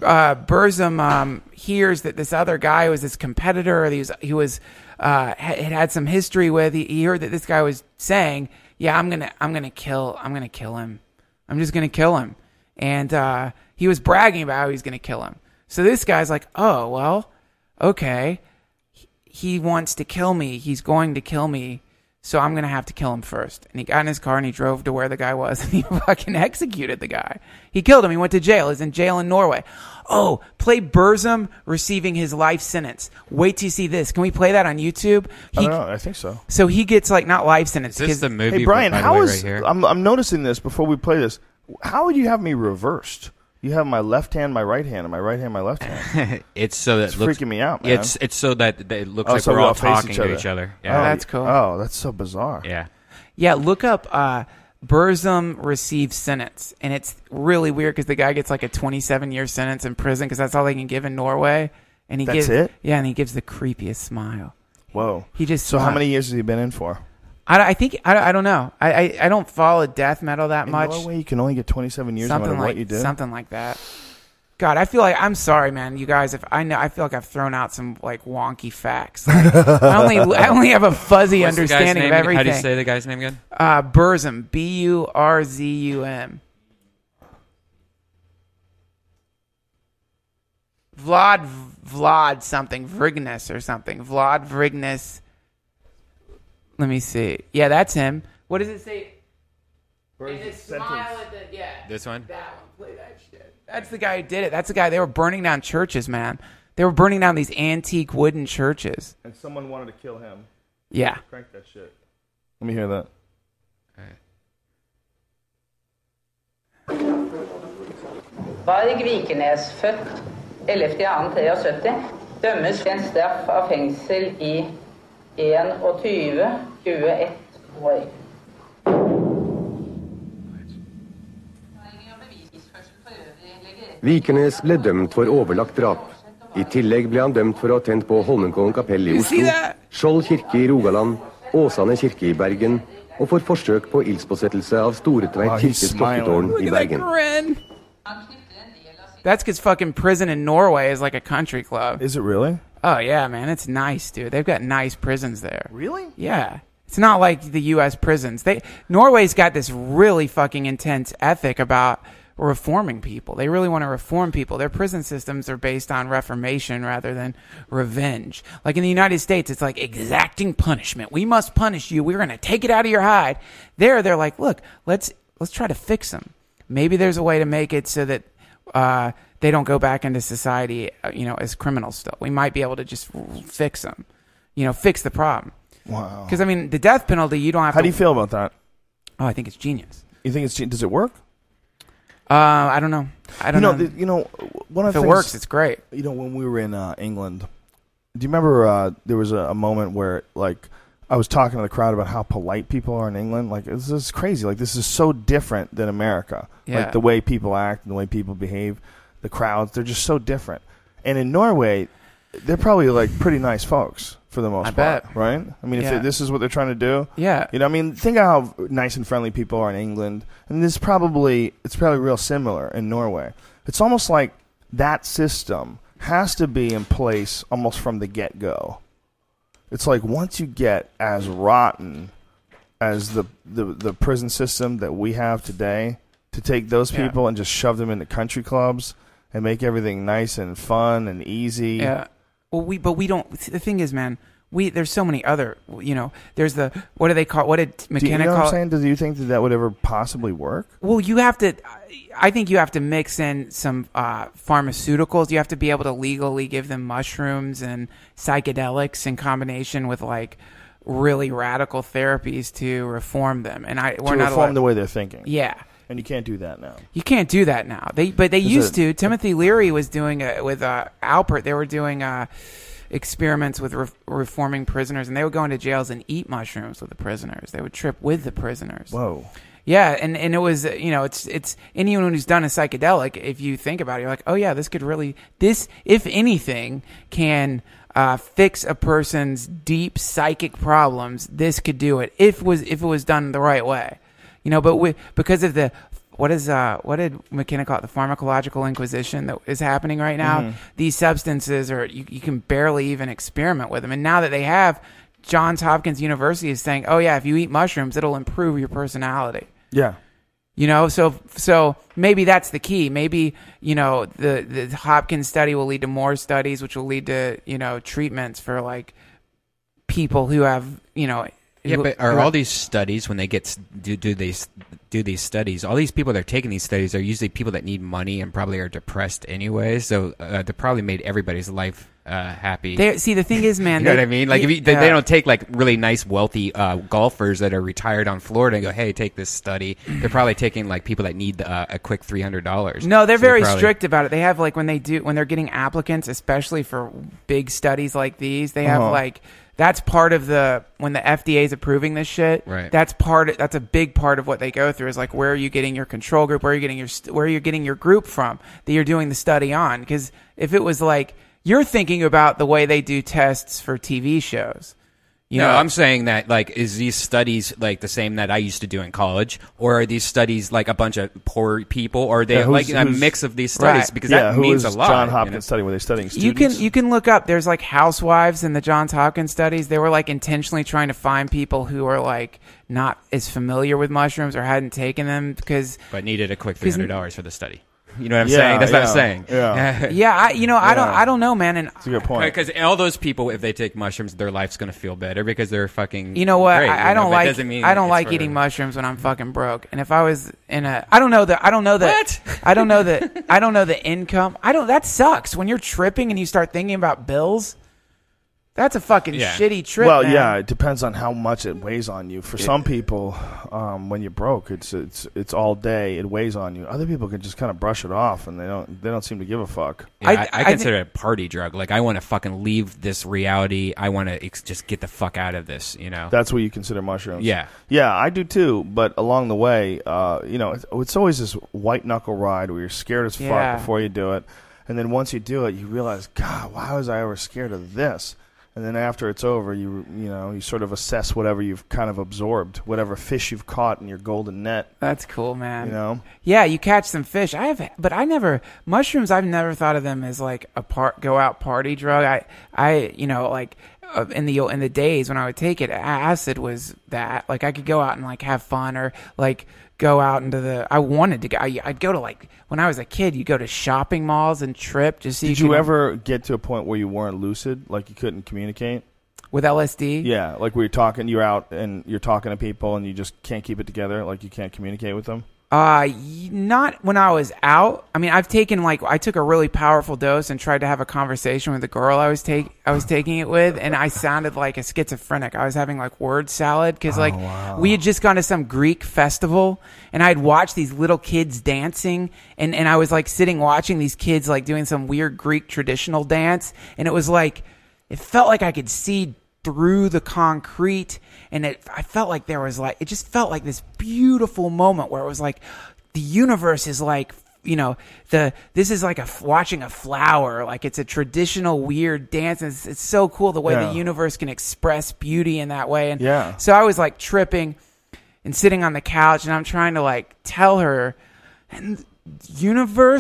S2: hears that this other guy was this competitor he was had some history with. He heard that this guy was saying, "Yeah, I'm gonna kill him. I'm just gonna kill him." And he was bragging about how he was gonna kill him. So this guy's like, "Oh well, okay. He wants to kill me. He's going to kill me. So I'm going to have to kill him first." And he got in his car and he drove to where the guy was, and he fucking executed the guy. He killed him. He went to jail. He's in jail in Norway. Oh, play Burzum receiving his life sentence. Wait till you see this. Can we play that on YouTube?
S1: I don't know. I think so.
S2: So he gets like not life sentence.
S3: Is this the movie?
S1: Hey, Brian, how is...
S3: Right here?
S1: I'm noticing this before we play this. How would you have me reversed? You have my left hand, my right hand, and my right hand, my left hand.
S3: It's so that
S1: it's freaking me out, man.
S3: It's so that it looks like we're all talking to each other. Yeah.
S2: Oh, that's cool.
S1: Oh, that's so bizarre.
S2: Yeah. Look up Burzum receives sentence, and it's really weird because the guy gets like a 27-year sentence in prison because that's all they can give in Norway. And
S1: that's it?
S2: Yeah, and he gives the creepiest smile.
S1: Whoa.
S2: He just
S1: so how many years has he been in for?
S2: I think I don't know. I don't follow death metal that much.
S1: In Norway, you can only get 27 years no matter what you do.
S2: Something like that. God, I feel like I'm sorry, man. You guys, I feel like I've thrown out some like wonky facts. Like, I only have a fuzzy understanding of everything.
S3: How do you say the guy's name again?
S2: Burzum, Burzum. Vlad something, Vrignes or something. Vlad Vrignes. Let me see. Yeah, that's him. What does it say? Smile at the,
S3: this one?
S2: That one. Play that shit. That's the guy who did it. That's the guy. They were burning down churches, man. They were burning down these antique wooden churches.
S1: And someone wanted to kill him.
S2: Yeah.
S1: Crank that shit. Let me hear that.
S4: Varg Vikernes, født 11.2.73, dømmes til en straff av fengsel i 21 år.
S6: Vikernes ble dømt for overlagt drap. I tillegg ble han dømt for å ha tent på Holmenkollen kapell i Oslo, Skjold kirke i Rogaland, Åsane kirke i Bergen, og for forsøk på ildspåsettelse av Storetveit kirkes klokketårn i Bergen.
S2: That's because fucking prison in Norway is like a country club.
S1: Is it really?
S2: Oh, yeah, man. It's nice, dude. They've got nice prisons there.
S1: Really?
S2: Yeah. It's not like the U.S. prisons. Norway's got this really fucking intense ethic about reforming people. They really want to reform people. Their prison systems are based on reformation rather than revenge. Like in the United States, it's like exacting punishment. We must punish you. We're going to take it out of your hide. There, they're like, look, let's try to fix them. Maybe there's a way to make it so that they don't go back into society, as criminals still. We might be able to just fix them, fix the problem.
S1: Wow.
S2: Because, the death penalty, you don't have
S1: How do you feel about that?
S2: Oh, I think it's genius.
S1: You think it's genius? Does it work?
S2: I don't know.
S1: One of the
S2: things, it works, it's great.
S1: When we were in England, do you remember there was a moment where, like, I was talking to the crowd about how polite people are in England. Like, this is crazy. Like, this is so different than America.
S2: Yeah.
S1: Like, the way people act and the way people behave, the crowds, they're just so different. And in Norway, they're probably, like, pretty nice folks for the most part.
S2: Bet.
S1: Right? If this is what they're trying to do.
S2: Yeah.
S1: Think of how nice and friendly people are in England. And it's probably real similar in Norway. It's almost like that system has to be in place almost from the get-go. It's like once you get as rotten as the prison system that we have today, to take those people and just shove them into country clubs and make everything nice and fun and easy.
S2: Yeah. Well, we don't. The thing is, man, there's so many other. There's the what do they call? What did McKenna
S1: call? You know what I'm saying?
S2: Do
S1: you think that would ever possibly work?
S2: Well, you have to. I think you have to mix in some pharmaceuticals. You have to be able to legally give them mushrooms and psychedelics in combination with like really radical therapies to reform them. And we're not
S1: reform the way they're thinking.
S2: Yeah.
S1: And you can't do that now.
S2: You can't do that now. But they used to. Timothy Leary was doing it with Alpert. They were doing experiments with reforming prisoners, and they would go into jails and eat mushrooms with the prisoners. They would trip with the prisoners.
S1: Whoa.
S2: Yeah, and it was it's anyone who's done a psychedelic. If you think about it, you're like, oh yeah, this if anything can fix a person's deep psychic problems. This could do it if it was done the right way. But because of what did McKenna call it? The pharmacological inquisition that is happening right now. Mm-hmm. These substances you can barely even experiment with them. And now that they have, Johns Hopkins University is saying, oh yeah, if you eat mushrooms, it'll improve your personality.
S1: Yeah.
S2: So maybe that's the key. Maybe, the Hopkins study will lead to more studies, which will lead to, treatments for like people who have,
S3: Yeah, but are all these studies, when they do these studies, all these people that are taking these studies are usually people that need money and probably are depressed anyway, so they probably made everybody's life happy.
S2: See, the thing is, man...
S3: you know what I mean? Like, they don't take, like, really nice, wealthy golfers that are retired on Florida and go, hey, take this study. They're probably taking, like, people that need a quick $300.
S2: No, they're very strict about it. They have, like, when they're getting applicants, especially for big studies like these, they have, like... That's part of when the FDA is approving this shit.
S3: Right.
S2: That's a big part of what they go through is like, where are you getting your control group? Where are you getting your group from that you're doing the study on? Because if it was like, you're thinking about the way they do tests for TV shows.
S3: No, I'm saying that, like, is these studies like the same that I used to do in college, or are these studies like a bunch of poor people, or are they like a mix of these studies?
S2: Right.
S3: Because that means a lot.
S1: John Hopkins study where they're studying students.
S2: You can look up. There's like housewives in the Johns Hopkins studies. They were like intentionally trying to find people who are like not as familiar with mushrooms or hadn't taken them but
S3: needed a quick $300 for the study. You know what I'm saying? That's what I'm saying.
S2: Yeah. I don't know, man. And
S1: that's a good point.
S3: Because all those people, if they take mushrooms, their life's going to feel better because they're fucking.
S2: You know what?
S3: Great,
S2: I don't like eating mushrooms when I'm fucking broke. And if I was I don't know the income. That sucks when you're tripping and you start thinking about bills. That's a fucking shitty trip.
S1: Well,
S2: man.
S1: yeah, it depends on how much it weighs on you. For some people, when you're broke, it's all day. It weighs on you. Other people can just kind of brush it off, and they don't seem to give a fuck.
S3: Yeah, I consider it a party drug. Like, I want to fucking leave this reality. I want to just get the fuck out of this.
S1: That's what you consider mushrooms.
S3: Yeah,
S1: I do too. But along the way, it's always this white knuckle ride where you're scared as fuck before you do it, and then once you do it, you realize, God, why was I ever scared of this? And then after it's over, you sort of assess whatever you've kind of absorbed, whatever fish you've caught in your golden net.
S2: That's cool, man. Yeah, you catch some fish. Mushrooms. I've never thought of them as like a go out party drug. In the days when I would take it, acid was that. Like, I could go out and like have fun, or like go out into I'd go to, like, when I was a kid, you go to shopping malls and trip just so
S1: Did you ever get to a point where you weren't lucid, like you couldn't communicate?
S2: With LSD?
S1: Yeah, like where you're out and you're talking to people and you just can't keep it together, like you can't communicate with them?
S2: Not when I was out. I mean, I took a really powerful dose and tried to have a conversation with the girl I was taking it with, and I sounded like a schizophrenic. I was having like word salad because we had just gone to some Greek festival, and I'd watched these little kids dancing, and I was like sitting watching these kids like doing some weird Greek traditional dance, and it was like, it felt like I could see through the concrete, and I felt like there was it just felt like this beautiful moment where it was like the universe is like, this is like watching a flower, like it's a traditional weird dance, and it's so cool the way the universe can express beauty in that way. And so I was like tripping and sitting on the couch, and I'm trying to like tell her, and universe,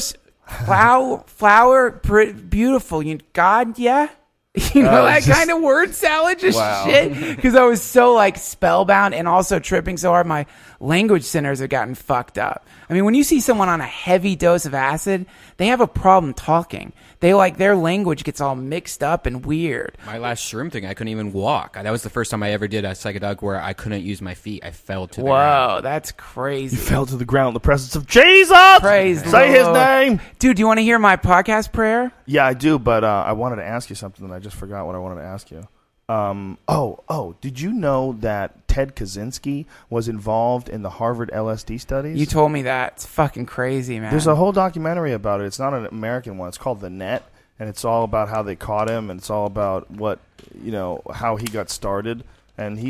S2: flower, beautiful. God, yeah. That kind of word salad, just shit. Because I was so like spellbound and also tripping so hard, my language centers have gotten fucked up. I mean, when you see someone on a heavy dose of acid, they have a problem talking. They their language gets all mixed up and weird.
S3: My last shroom thing, I couldn't even walk. That was the first time I ever did a psychedelic where I couldn't use my feet. I fell to the ground.
S2: Whoa, that's crazy.
S1: You fell to the ground in the presence of Jesus.
S2: Praise
S1: Say his name.
S2: Dude, do you want to hear my podcast prayer?
S1: Yeah, I do, but I wanted to ask you something and I just forgot what I wanted to ask you. Did you know that Ted Kaczynski was involved in the Harvard LSD studies?
S2: You told me that. It's fucking crazy, man.
S1: There's a whole documentary about it. It's not an American one. It's called The Net, and it's all about how they caught him, and it's all about how he got started. And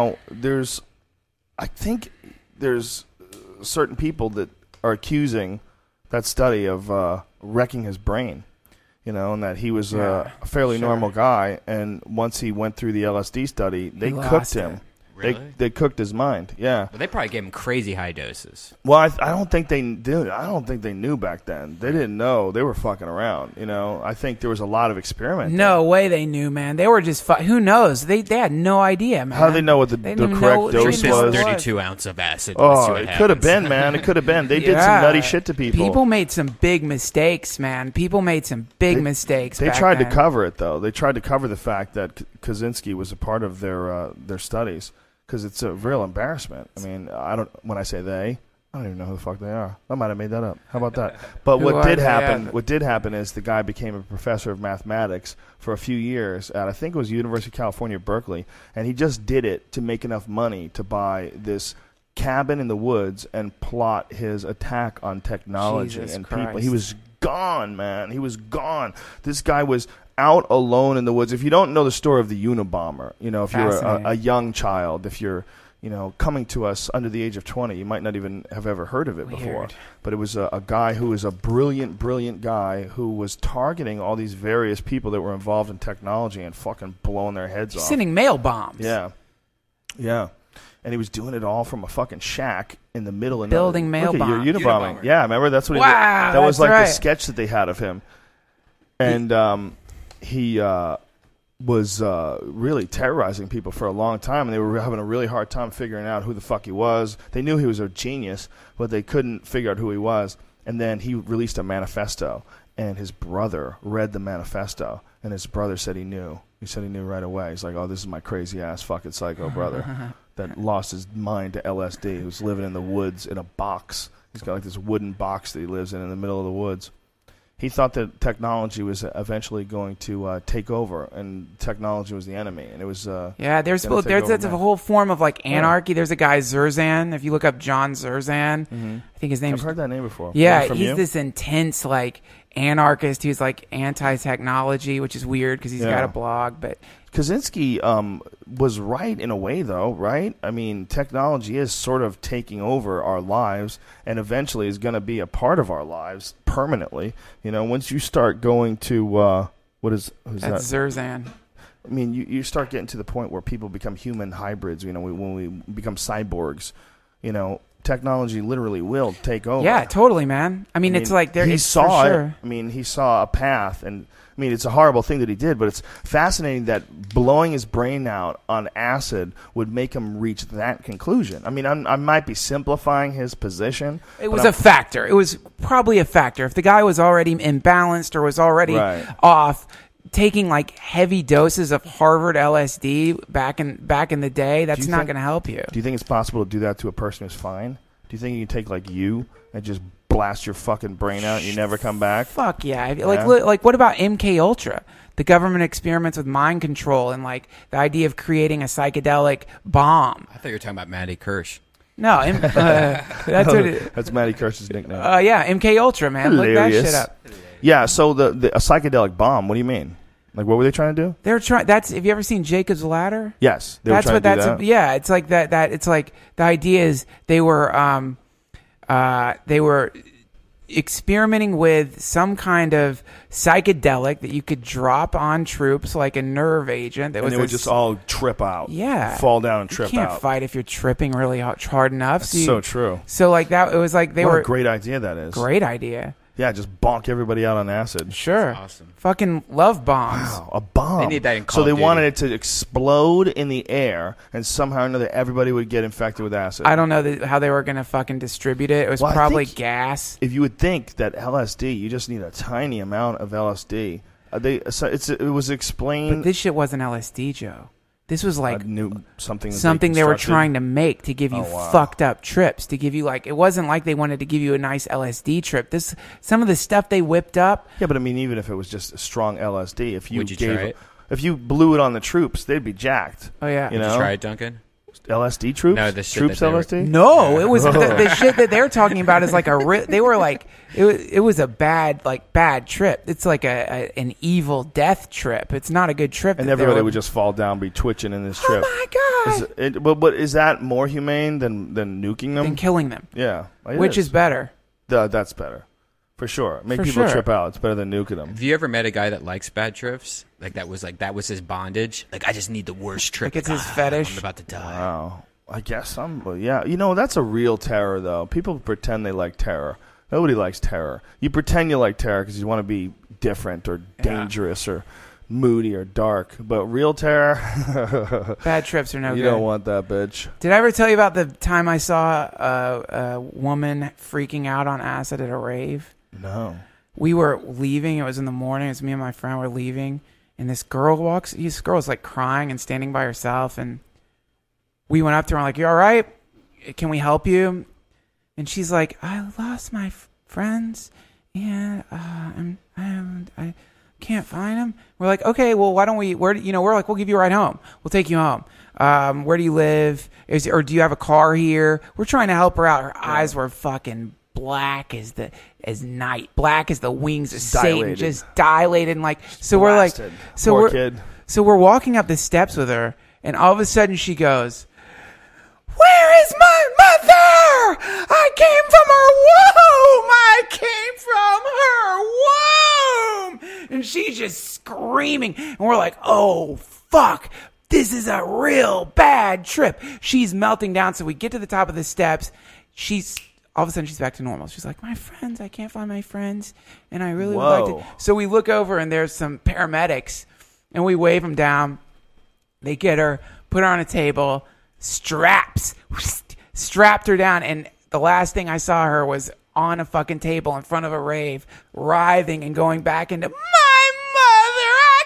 S1: I think there's certain people that are accusing that study of wrecking his brain. And that he was a fairly normal guy, and once he went through the LSD study, they cooked him.
S3: Really?
S1: They cooked his mind. Yeah.
S3: But they probably gave him crazy high doses.
S1: Well, I don't think they did. I don't think they knew back then. They didn't know. They were fucking around. I think there was a lot of experimenting.
S2: No way they knew, man. They were just who knows? They had no idea, man.
S1: How do they know what the correct dose was?
S3: 32 ounce of acid.
S1: Oh, it could have been, man. It could have been. They did some nutty shit to people.
S2: People made some big mistakes, man. People made some big mistakes.
S1: They tried to cover it, though. They tried to cover the fact that Kaczynski was a part of their studies. Because it's a real embarrassment. I mean, when I say they, I don't even know who the fuck they are. I might have made that up. How about that? But what did happen is the guy became a professor of mathematics for a few years at, I think it was University of California, Berkeley, and he just did it to make enough money to buy this cabin in the woods and plot his attack on technology and people. He was gone, man. He was gone. This guy was out alone in the woods. If you don't know the story of the Unabomber, if you're a young child, if you're, coming to us under the age of 20, you might not even have ever heard of it before. But it was a guy who was a brilliant, brilliant guy who was targeting all these various people that were involved in technology and fucking blowing their heads off.
S2: Sending mail bombs.
S1: Yeah. Yeah. And he was doing it all from a fucking shack in the middle of
S2: building mail bombs.
S1: You're Unabombing. Yeah, remember? That's what he did. That was like the sketch that they had of him. And he was really terrorizing people for a long time, and they were having a really hard time figuring out who the fuck he was. They knew he was a genius, but they couldn't figure out who he was. And then he released a manifesto, and his brother read the manifesto, and his brother said he knew. He said he knew right away. He's like, oh, this is my crazy-ass fucking psycho brother that lost his mind to LSD, who's living in the woods in a box. He's got like this wooden box that he lives in the middle of the woods. He thought that technology was eventually going to take over, and technology was the enemy, and it was.
S2: There's a whole form of like anarchy. There's a guy Zerzan. If you look up John Zerzan, I think his name.
S1: I've heard that name before.
S2: Yeah, he's this intense like anarchist who's like anti-technology, which is weird because he's got a blog, but.
S1: Kaczynski was right in a way, though, right? I mean, technology is sort of taking over our lives and eventually is going to be a part of our lives permanently. Once you start going to, who's that?
S2: Zerzan.
S1: I mean, you start getting to the point where people become human hybrids, when we become cyborgs, technology literally will take over.
S2: Yeah, totally, man. I mean it's like there.
S1: He saw it. Sure. I mean, he saw a path, and I mean, it's a horrible thing that he did, but it's fascinating that blowing his brain out on acid would make him reach that conclusion. I mean, I might be simplifying his position.
S2: It was a factor. It was probably a factor. If the guy was already imbalanced or was already off. Taking like heavy doses of Harvard LSD back in the day, that's not going to help you.
S1: Do you think it's possible to do that to a person who's fine? Do you think you can take like you and just blast your fucking brain out and you never come back?
S2: Fuck yeah. Like what about MK Ultra? The government experiments with mind control and like the idea of creating a psychedelic bomb.
S3: I thought you were talking about Matty Kirsch.
S2: No,
S1: that's Matty Kirsch's nickname.
S2: MK Ultra, man.
S1: Hilarious.
S2: Look that shit up.
S1: Yeah, so a psychedelic bomb. What do you mean? Like, what were they trying to do?
S2: They're trying. Have you ever seen Jacob's Ladder?
S1: Yes,
S2: It's like that. It's like the idea is they were experimenting with some kind of psychedelic that you could drop on troops, like a nerve agent. They would
S1: just all trip out.
S2: Yeah,
S1: fall down and trip out.
S2: You can't fight if you're tripping really hard enough.
S1: That's so true.
S2: So like that, it was like
S1: what a great idea that is.
S2: Great idea.
S1: Yeah, just bonk everybody out on acid.
S2: Sure.
S3: That's awesome.
S2: Fucking love bombs.
S1: Wow, a bomb.
S3: They need that in
S1: So
S3: Call
S1: they
S3: of Duty.
S1: wanted it to explode in the air, and somehow or another everybody would get infected with acid.
S2: I don't know how they were going to fucking distribute it. It was probably gas.
S1: If you would think that LSD, you just need a tiny amount of LSD. It was explained.
S2: But this shit wasn't LSD, Joe. This was like
S1: something
S2: they were trying to make to give you fucked up trips. To give you it wasn't like they wanted to give you a nice LSD trip. Some of the stuff they whipped up.
S1: Yeah, but I mean, even if it was just a strong LSD, if you
S3: would you try it?
S1: If you blew it on the troops, they'd be jacked.
S2: Oh yeah,
S1: you know?
S3: Did you try it, Duncan?
S1: LSD troops?
S3: No, the shit
S1: troops LSD?
S2: No, it was the shit that they're talking about is like they were like it was a bad trip. It's like an evil death trip. It's not a good trip.
S1: And everybody would just fall down, be twitching in this trip.
S2: Oh my god!
S1: But is that more humane than nuking them?
S2: Than killing them?
S1: Yeah,
S2: which is better?
S1: That's better. For sure. Make people trip out. It's better than nuking them.
S3: Have you ever met a guy that likes bad trips? That was his bondage? I just need the worst trip.
S2: It's his fetish.
S3: I'm about to die.
S1: Wow. I guess yeah. That's a real terror, though. People pretend they like terror. Nobody likes terror. You pretend you like terror because you want to be different or dangerous or moody or dark. But real terror...
S2: Bad trips are no good.
S1: You don't want that, bitch.
S2: Did I ever tell you about the time I saw a woman freaking out on acid at a rave?
S1: No.
S2: We were leaving. It was in the morning. It was me and my friend were leaving. And this girl walks. This girl was like crying and standing by herself. And we went up to her and like, "You all right? Can we help you?" And she's like, "I lost my friends. And I can't find them." We're like, "Okay, well, why don't we? We're like, we'll give you a ride home. We'll take you home. Where do you live? Or do you have a car here?" We're trying to help her out. Her eyes were fucking black as night, black as the wings of Satan, just dilated and like. So
S1: Blasted.
S2: We're
S1: kid.
S2: So we're walking up the steps with her, and all of a sudden she goes, "Where is my mother? I came from her womb. And she's just screaming, and we're like, "Oh fuck, this is a real bad trip." She's melting down. So we get to the top of the steps. All of a sudden, she's back to normal. She's like, "My friends, I can't find my friends, and I really would like to." So we look over, and there's some paramedics, and we wave them down. They get her, put her on a table, strapped her down, and the last thing I saw her was on a fucking table in front of a rave, writhing and going back into, "My mother, I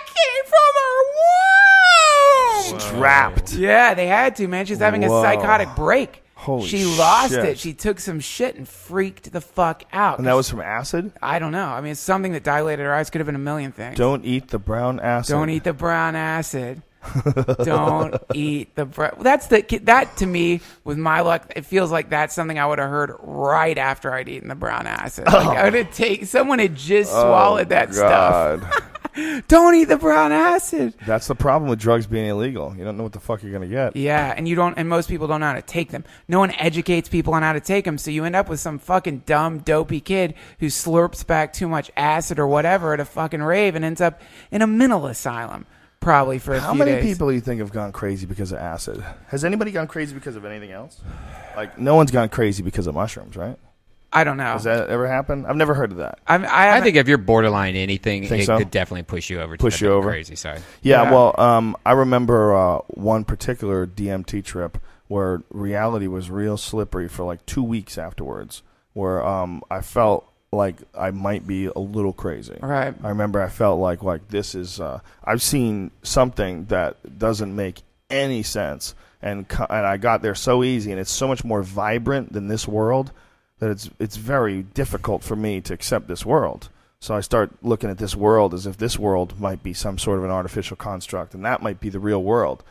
S2: came from her womb."
S1: Strapped.
S2: Yeah, they had to, man. She's having a psychotic break.
S1: Holy
S2: she lost
S1: shit.
S2: it. She took some shit and freaked the fuck out.
S1: And that was from acid?
S2: I don't know. I mean, it's something that dilated her eyes. Could have been a million things.
S1: Don't eat the brown acid.
S2: Don't eat the brown acid. Don't eat the brown. That to me, with my luck, it feels like that's something I would have heard right after I'd eaten the brown acid. Like I would have someone had just swallowed that stuff. Don't eat the brown acid.
S1: That's the problem with drugs being illegal. You don't know what the fuck you're gonna get.
S2: Yeah, and most people don't know how to take them. No one educates people on how to take them, so you end up with some fucking dumb, dopey kid who slurps back too much acid or whatever at a fucking rave and ends up in a mental asylum, probably for a few days.
S1: How many people do you think have gone crazy because of acid? Has anybody gone crazy because of anything else? Like, no one's gone crazy because of mushrooms, right?
S2: I don't know.
S1: Has that ever happened? I've never heard of that.
S3: I think if you're borderline anything, it
S1: so?
S3: could definitely push you over to the crazy side.
S1: Yeah, well, I remember one particular DMT trip where reality was real slippery for like 2 weeks afterwards, where I felt like I might be a little crazy.
S2: Right.
S1: I remember I felt like this is I've seen something that doesn't make any sense, and I got there so easy, and it's so much more vibrant than this world that it's very difficult for me to accept this world. So I start looking at this world as if this world might be some sort of an artificial construct, and that might be the real world.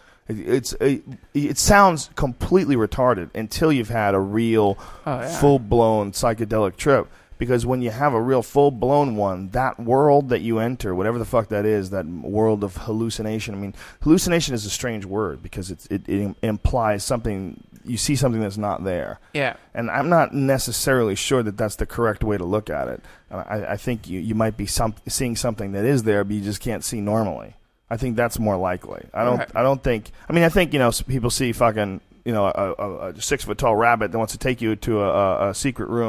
S1: It sounds completely retarded until you've had a real full-blown psychedelic trip. Because when you have a real full-blown one, that world that you enter, whatever the fuck that is, that world of hallucination. I mean, hallucination is a strange word because it implies something. You see something that's not there.
S2: Yeah.
S1: And I'm not necessarily sure that that's the correct way to look at it. I think you might be seeing something that is there, but you just can't see normally. I think that's more likely. I don't think. I mean, I think people see fucking a 6 foot tall rabbit that wants to take you to a secret room.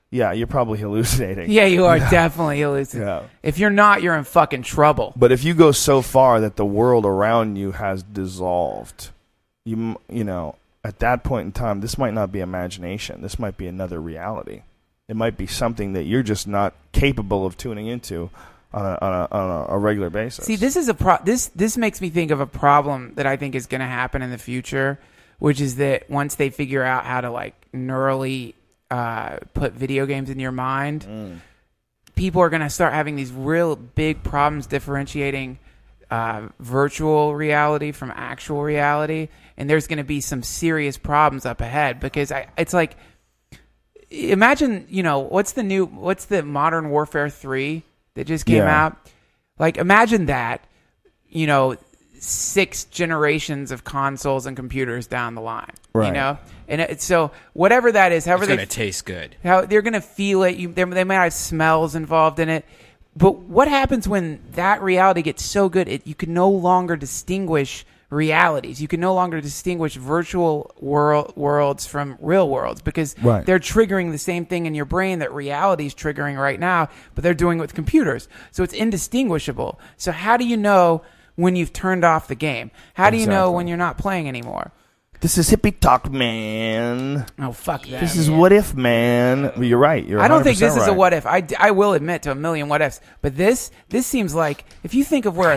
S1: yeah, you're probably hallucinating.
S2: Yeah, you are definitely hallucinating.
S1: Yeah.
S2: If you're not, you're in fucking trouble.
S1: But if you go so far that the world around you has dissolved, you know, at that point in time, this might not be imagination. This might be another reality. It might be something that you're just not capable of tuning into on a regular basis.
S2: See, this is this makes me think of a problem that I think is going to happen in the future, which is that once they figure out how to like neurally put video games in your mind, people are going to start having these real big problems differentiating virtual reality from actual reality, and there's going to be some serious problems up ahead because it's like, imagine, you know, what's the Modern Warfare 3 that just came out? Like, imagine that, you know, 6 generations of consoles and computers down the line, right? You know, and so whatever that is, however
S3: it's going to taste good,
S2: how they're going to feel it. They might have smells involved in it, but what happens when that reality gets so good, you can no longer distinguish realities. You can no longer distinguish virtual worlds from real worlds because they're triggering the same thing in your brain that reality is triggering right now, but they're doing it with computers, so it's indistinguishable. So how do you know when you've turned off the game? How do you know when you're not playing anymore?
S1: This is hippie talk, man.
S2: Oh, fuck that.
S1: This is what if, man. Well, you're right.
S2: I don't think this is a what if. I will admit to a million what ifs, but this seems like if you think of where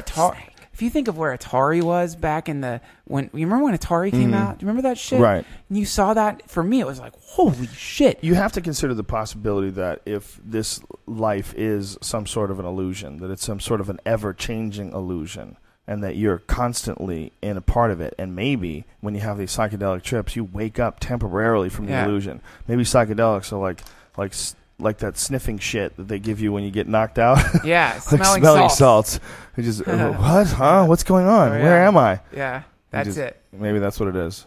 S2: Atari was back in you remember when Atari came out? Do you remember that shit?
S1: Right.
S2: And you saw that. For me, it was like, holy shit.
S1: You have to consider the possibility that if this life is some sort of an illusion, that it's some sort of an ever-changing illusion, and that you're constantly in a part of it, and maybe when you have these psychedelic trips, you wake up temporarily from the illusion. Maybe psychedelics are like that sniffing shit that they give you when you get knocked out.
S2: Yeah,
S1: like smelling salts. You just what? Huh? What's going on? Where am I?
S2: Yeah, that's it.
S1: Maybe that's what it is.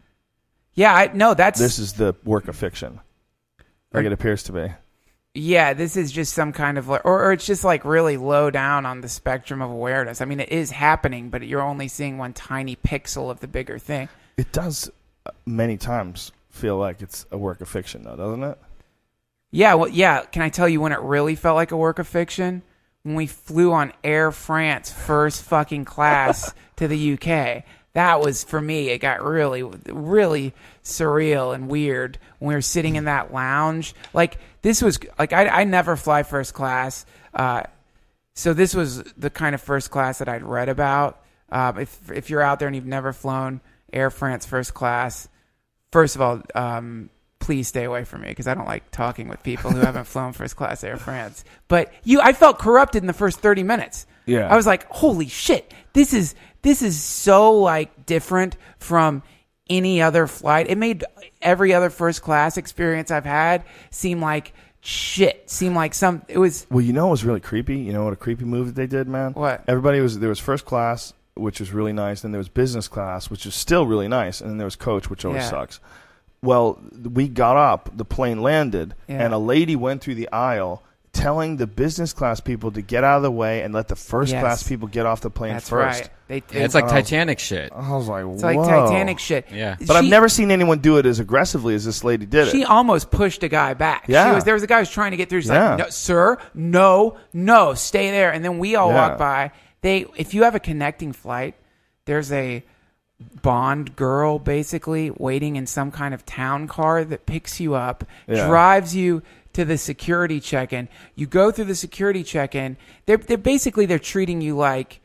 S2: Yeah, this
S1: is the work of fiction. Like it appears to be.
S2: Yeah, this is just some kind of, or it's just like really low down on the spectrum of awareness. I mean, it is happening, but you're only seeing one tiny pixel of the bigger thing.
S1: It does many times feel like it's a work of fiction, though, doesn't it?
S2: Yeah, well, yeah. Can I tell you when it really felt like a work of fiction? When we flew on Air France first fucking class to the UK. That was, for me, it got really, really surreal and weird when we were sitting in that lounge. Like, this was, like, I never fly first class. So this was the kind of first class that I'd read about. If you're out there and you've never flown Air France first class, first of all, please stay away from me because I don't like talking with people who haven't flown first class Air France. But I felt corrupted in the first 30 minutes.
S1: Yeah.
S2: I was like, holy shit, this is so like different from any other flight. It made every other first class experience I've had seem like shit. It was.
S1: Well, you know what was really creepy? You know what a creepy move that they did, man?
S2: What?
S1: There was first class, which was really nice. Then there was business class, which is still really nice. And then there was coach, which always sucks. Well, we got up, the plane landed, and a lady went through the aisle telling the business class people to get out of the way and let the first class people get off the plane first.
S2: Right.
S3: It's like Titanic shit.
S1: I was like,
S2: it's like Titanic shit.
S3: Yeah.
S1: But I've never seen anyone do it as aggressively as this lady did it.
S2: She almost pushed a guy back.
S1: Yeah.
S2: There was a guy who was trying to get through. She's like, no, sir, no, stay there. And then we all walk by. If you have a connecting flight, there's a Bond girl basically waiting in some kind of town car that picks you up, drives you to the security check-in. You go through the security check-in. They're treating you like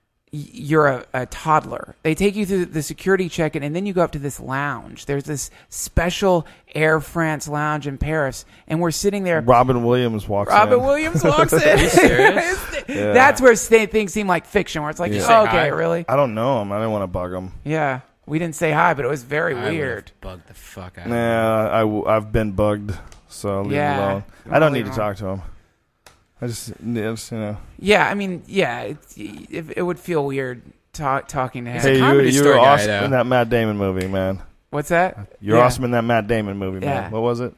S2: you're a toddler. They take you through the security check-in, and then you go up to this lounge. There's this special Air France lounge in Paris, and we're sitting there.
S1: Robin Williams walks in.
S2: Are you serious? That's where things seem like fiction, where it's like, okay, really?
S1: I don't know him. I didn't want to bug him.
S2: Yeah. We didn't say hi, but it was very weird.
S3: Bugged the fuck out.
S1: Nah, I've been bugged, so leave him alone. I don't need to talk to him. I just
S2: Yeah, I mean, it would feel weird talking to him.
S1: Hey, you were awesome in that Matt Damon movie, man.
S2: What's that?
S1: You're awesome in that Matt Damon movie, man. What was it?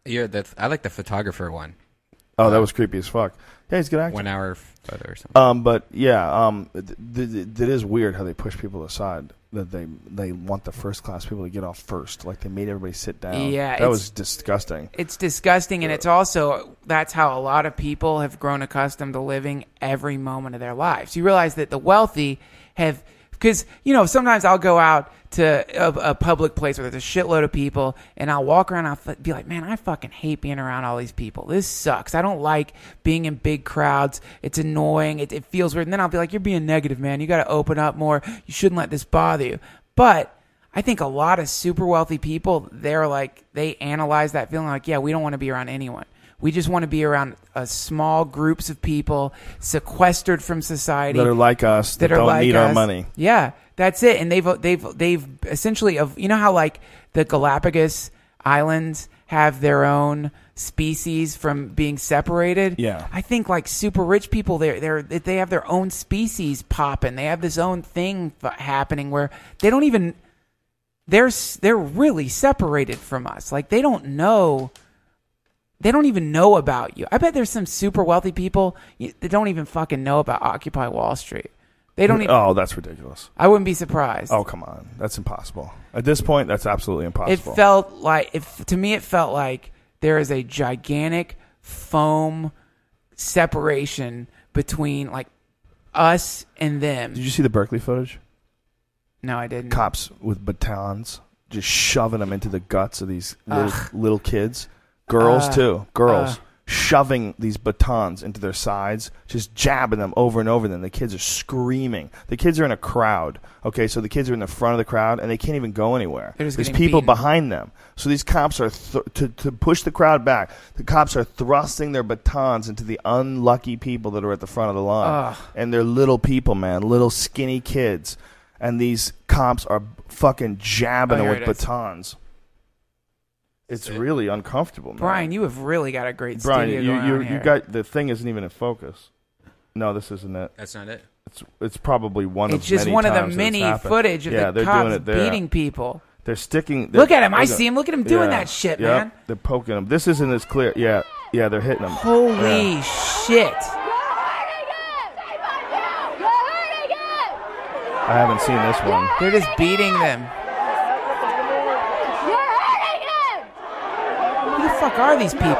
S3: I like the photographer one.
S1: Oh, that was creepy as fuck. Yeah, he's a good actor.
S3: 1 hour photo or something.
S1: But yeah, that is weird how they push people aside that they want the first class people to get off first. Like they made everybody sit down.
S2: Yeah,
S1: that was disgusting.
S2: It's disgusting, and it's also that's how a lot of people have grown accustomed to living every moment of their lives. You realize that the wealthy have, because sometimes I'll go out to a public place where there's a shitload of people, and I'll walk around and I'll be like, man, I fucking hate being around all these people. This sucks. I don't like being in big crowds. It's annoying. It feels weird. And then I'll be like, you're being negative, man. You got to open up more. You shouldn't let this bother you. But I think a lot of super wealthy people, they analyze that feeling like, yeah, we don't want to be around anyone. We just want to be around small groups of people sequestered from society
S1: that are like us, that don't need our money.
S2: Yeah, that's it. And they've essentially how like the Galapagos Islands have their own species from being separated.
S1: Yeah,
S2: I think like super rich people, they have their own species popping. They have this own thing happening where they don't even they're really separated from us. Like they don't even know about you. I bet there's some super wealthy people that don't even fucking know about Occupy Wall Street. They don't even,
S1: oh, that's ridiculous.
S2: I wouldn't be surprised.
S1: Oh, come on. That's impossible. At this point, that's absolutely impossible.
S2: To me, it felt like there is a gigantic foam separation between like us and them.
S1: Did you see the Berkeley footage?
S2: No, I didn't.
S1: Cops with batons just shoving them into the guts of these little kids. Girls, too. Girls. Shoving these batons into their sides, just jabbing them over and over. Then the kids are screaming. The kids are in a crowd. Okay, so the kids are in the front of the crowd, and they can't even go anywhere. There's people behind them. So these cops are, to push the crowd back, the cops are thrusting their batons into the unlucky people that are at the front of the line. And they're little people, man, little skinny kids. And these cops are fucking jabbing them with batons. It's really uncomfortable, man.
S2: Brian, you have really got a great studio going on here.
S1: You got the thing isn't even in focus. No, this isn't it.
S3: That's not it.
S1: It's probably one of many.
S2: It's just one of the mini footage of the cops beating people.
S1: They're sticking.
S2: Look at him! I see him. Look at him doing that shit, man.
S1: They're poking him. This isn't as clear. Yeah, they're hitting him.
S2: Holy shit!
S1: I haven't seen this one.
S2: They're just beating them. Who the fuck are these people?
S7: It's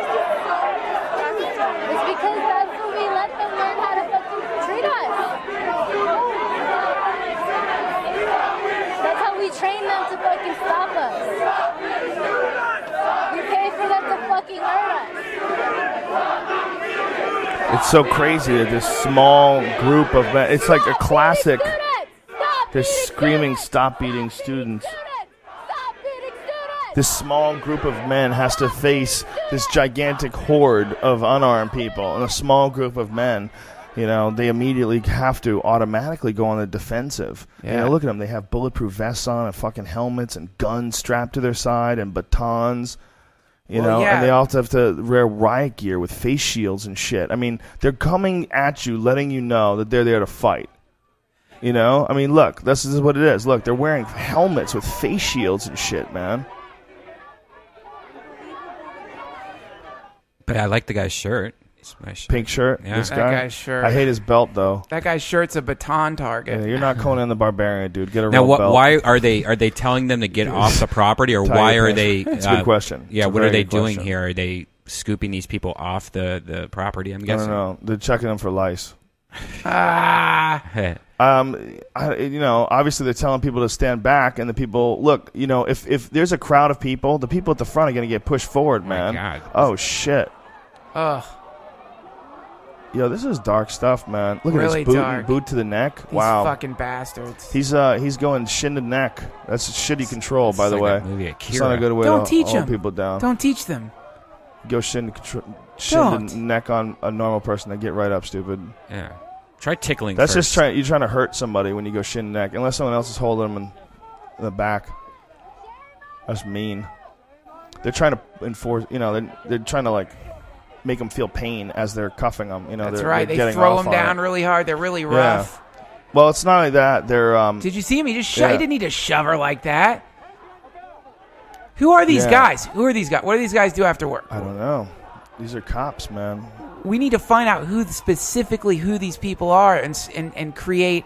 S7: because that's what we let them learn how to fucking treat us. That's how we train them to fucking stop us. We pay for them to fucking hurt us.
S1: It's so crazy that this small group of men, it's like a classic. They're screaming, "Stop beating students." This small group of men has to face this gigantic horde of unarmed people, and a small group of men, they immediately have to automatically go on the defensive.
S2: Yeah.
S1: Look at them. They have bulletproof vests on and fucking helmets and guns strapped to their side and batons, and they also have to wear riot gear with face shields and shit. I mean, they're coming at you, letting you know that they're there to fight. I mean, look, this is what it is. Look, they're wearing helmets with face shields and shit, man.
S3: But I like the guy's shirt. It's my shirt.
S1: Pink shirt.
S3: Yeah.
S1: This
S2: That
S1: guy.
S2: guy's shirt.
S1: I hate his belt though.
S2: That guy's shirt's a baton target.
S1: Yeah, you're not Conan the Barbarian, dude. Get a
S3: Now,
S1: real belt.
S3: why are they telling them to get off the property, or why are they?
S1: That's a good question.
S3: Yeah,
S1: It's a
S3: what are
S1: very
S3: they
S1: good
S3: doing
S1: question.
S3: here? Are they scooping these people off the property? I'm
S1: I
S3: guessing.
S1: don't know. They're checking them for lice.
S3: Hey.
S1: Obviously they're telling people to stand back, and the people look. If there's a crowd of people, the people at the front are going to get pushed forward, man.
S3: God.
S1: Oh shit.
S2: Ugh.
S1: Yo, this is dark stuff, man. Look
S2: Really
S1: at this
S2: dark.
S1: boot to the neck.
S2: These
S1: Wow.
S2: fucking bastards.
S1: He's going shin to neck. That's shitty control, by the
S3: like
S1: way.
S3: that movie
S1: It's
S3: Akira.
S1: not a good way
S2: Don't
S1: to
S2: teach
S1: hold
S2: them.
S1: people down.
S2: Don't teach them.
S1: Go shin
S2: Don't.
S1: to neck on a normal person. They get right up, stupid.
S3: Yeah. Try tickling.
S1: That's
S3: first.
S1: just you're trying to hurt somebody when you go shin to neck, unless someone else is holding them in the back. That's mean. They're trying to enforce. They're trying to make them feel pain as they're cuffing them.
S2: That's
S1: they're,
S2: right.
S1: They're
S2: They
S1: getting
S2: throw
S1: off
S2: them
S1: on
S2: down
S1: it.
S2: really hard. They're really rough.
S1: Well, it's not only that. They're.
S2: Did you see him? He just
S1: Yeah.
S2: he didn't need to shove her like that. Who are these guys? Who are these guys? What do these guys do after work?
S1: I don't know. These are cops, man.
S2: We need to find out specifically who these people are and create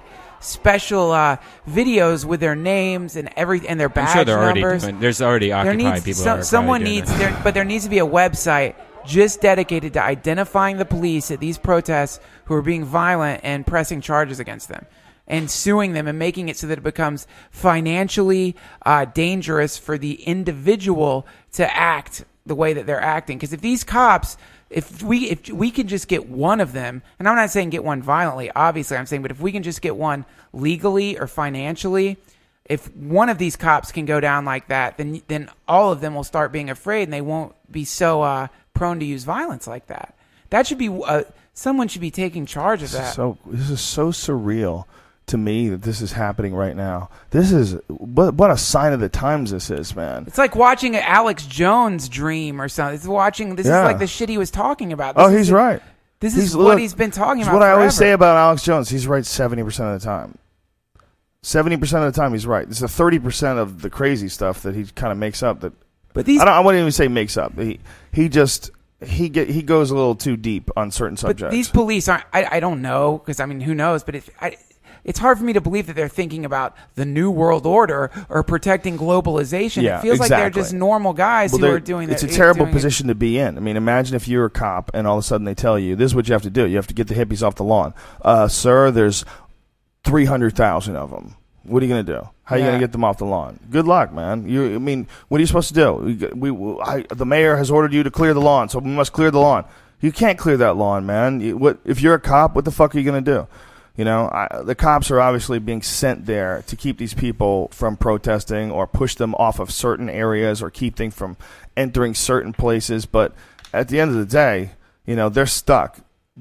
S2: special videos with their names and and their badge numbers.
S3: There's already Occupy people.
S2: Someone needs but there needs to be a website just dedicated to identifying the police at these protests who are being violent and pressing charges against them and suing them and making it so that it becomes financially dangerous for the individual to act the way that they're acting. Because if these cops, if we can just get one of them, and I'm not saying get one violently, obviously I'm saying, but if we can just get one legally or financially, if one of these cops can go down like that, then all of them will start being afraid and they won't be so prone to use violence like that. That should be someone should be taking charge of that.
S1: This is so surreal to me that this is happening right now. This is what a sign of the times this is, man.
S2: It's like watching an Alex Jones dream or something. This is like the shit he was talking about.
S1: He's right.
S2: This is what he's been talking about.
S1: What
S2: forever.
S1: I always say about Alex Jones, he's right 70% of the time. 70% of the time he's right. This is 30% of the crazy stuff that he kind of makes up. I wouldn't even say makes up. He goes a little too deep on certain subjects.
S2: But these police aren't. I don't know, because I mean, who knows? But it's hard for me to believe that they're thinking about the new world order or protecting globalization.
S1: Yeah,
S2: it feels like they're just normal guys who are doing that.
S1: It's a terrible position to be in. I mean, imagine if you're a cop and all of a sudden they tell you, this is what you have to do. You have to get the hippies off the lawn. Sir, there's 300,000 of them. What are you going to do? How are you going to get them off the lawn? Good luck, man. What are you supposed to do? The mayor has ordered you to clear the lawn, so we must clear the lawn. You can't clear that lawn, man. If you're a cop, what the fuck are you going to do? You know, the cops are obviously being sent there to keep these people from protesting or push them off of certain areas or keep them from entering certain places. But at the end of the day, you know, they're stuck.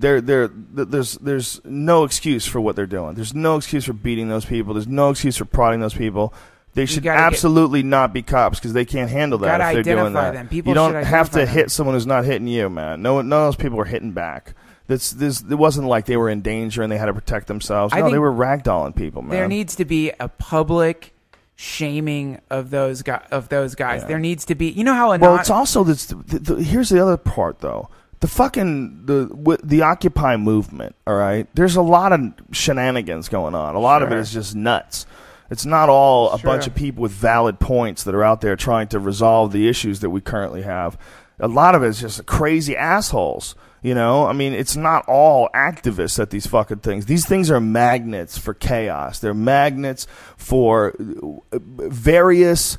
S1: There's no excuse for what they're doing. There's no excuse for beating those people. There's no excuse for prodding those people. They should absolutely not be cops because they can't handle that if they're doing that. You don't have to hit someone who's not hitting you, man. None of those people are hitting back. It wasn't like they were in danger and they had to protect themselves. No, they were ragdolling people, man.
S2: There needs to be a public shaming of those guys. Yeah. There needs to be, you know how.
S1: Well, it's also this. Here's the other part, though. The Occupy movement. All right, there's a lot of shenanigans going on. A lot of it is just nuts. It's not all a bunch of people with valid points that are out there trying to resolve the issues that we currently have. A lot of it is just crazy assholes. You know, I mean, it's not all activists at these fucking things. These things are magnets for chaos. They're magnets for various,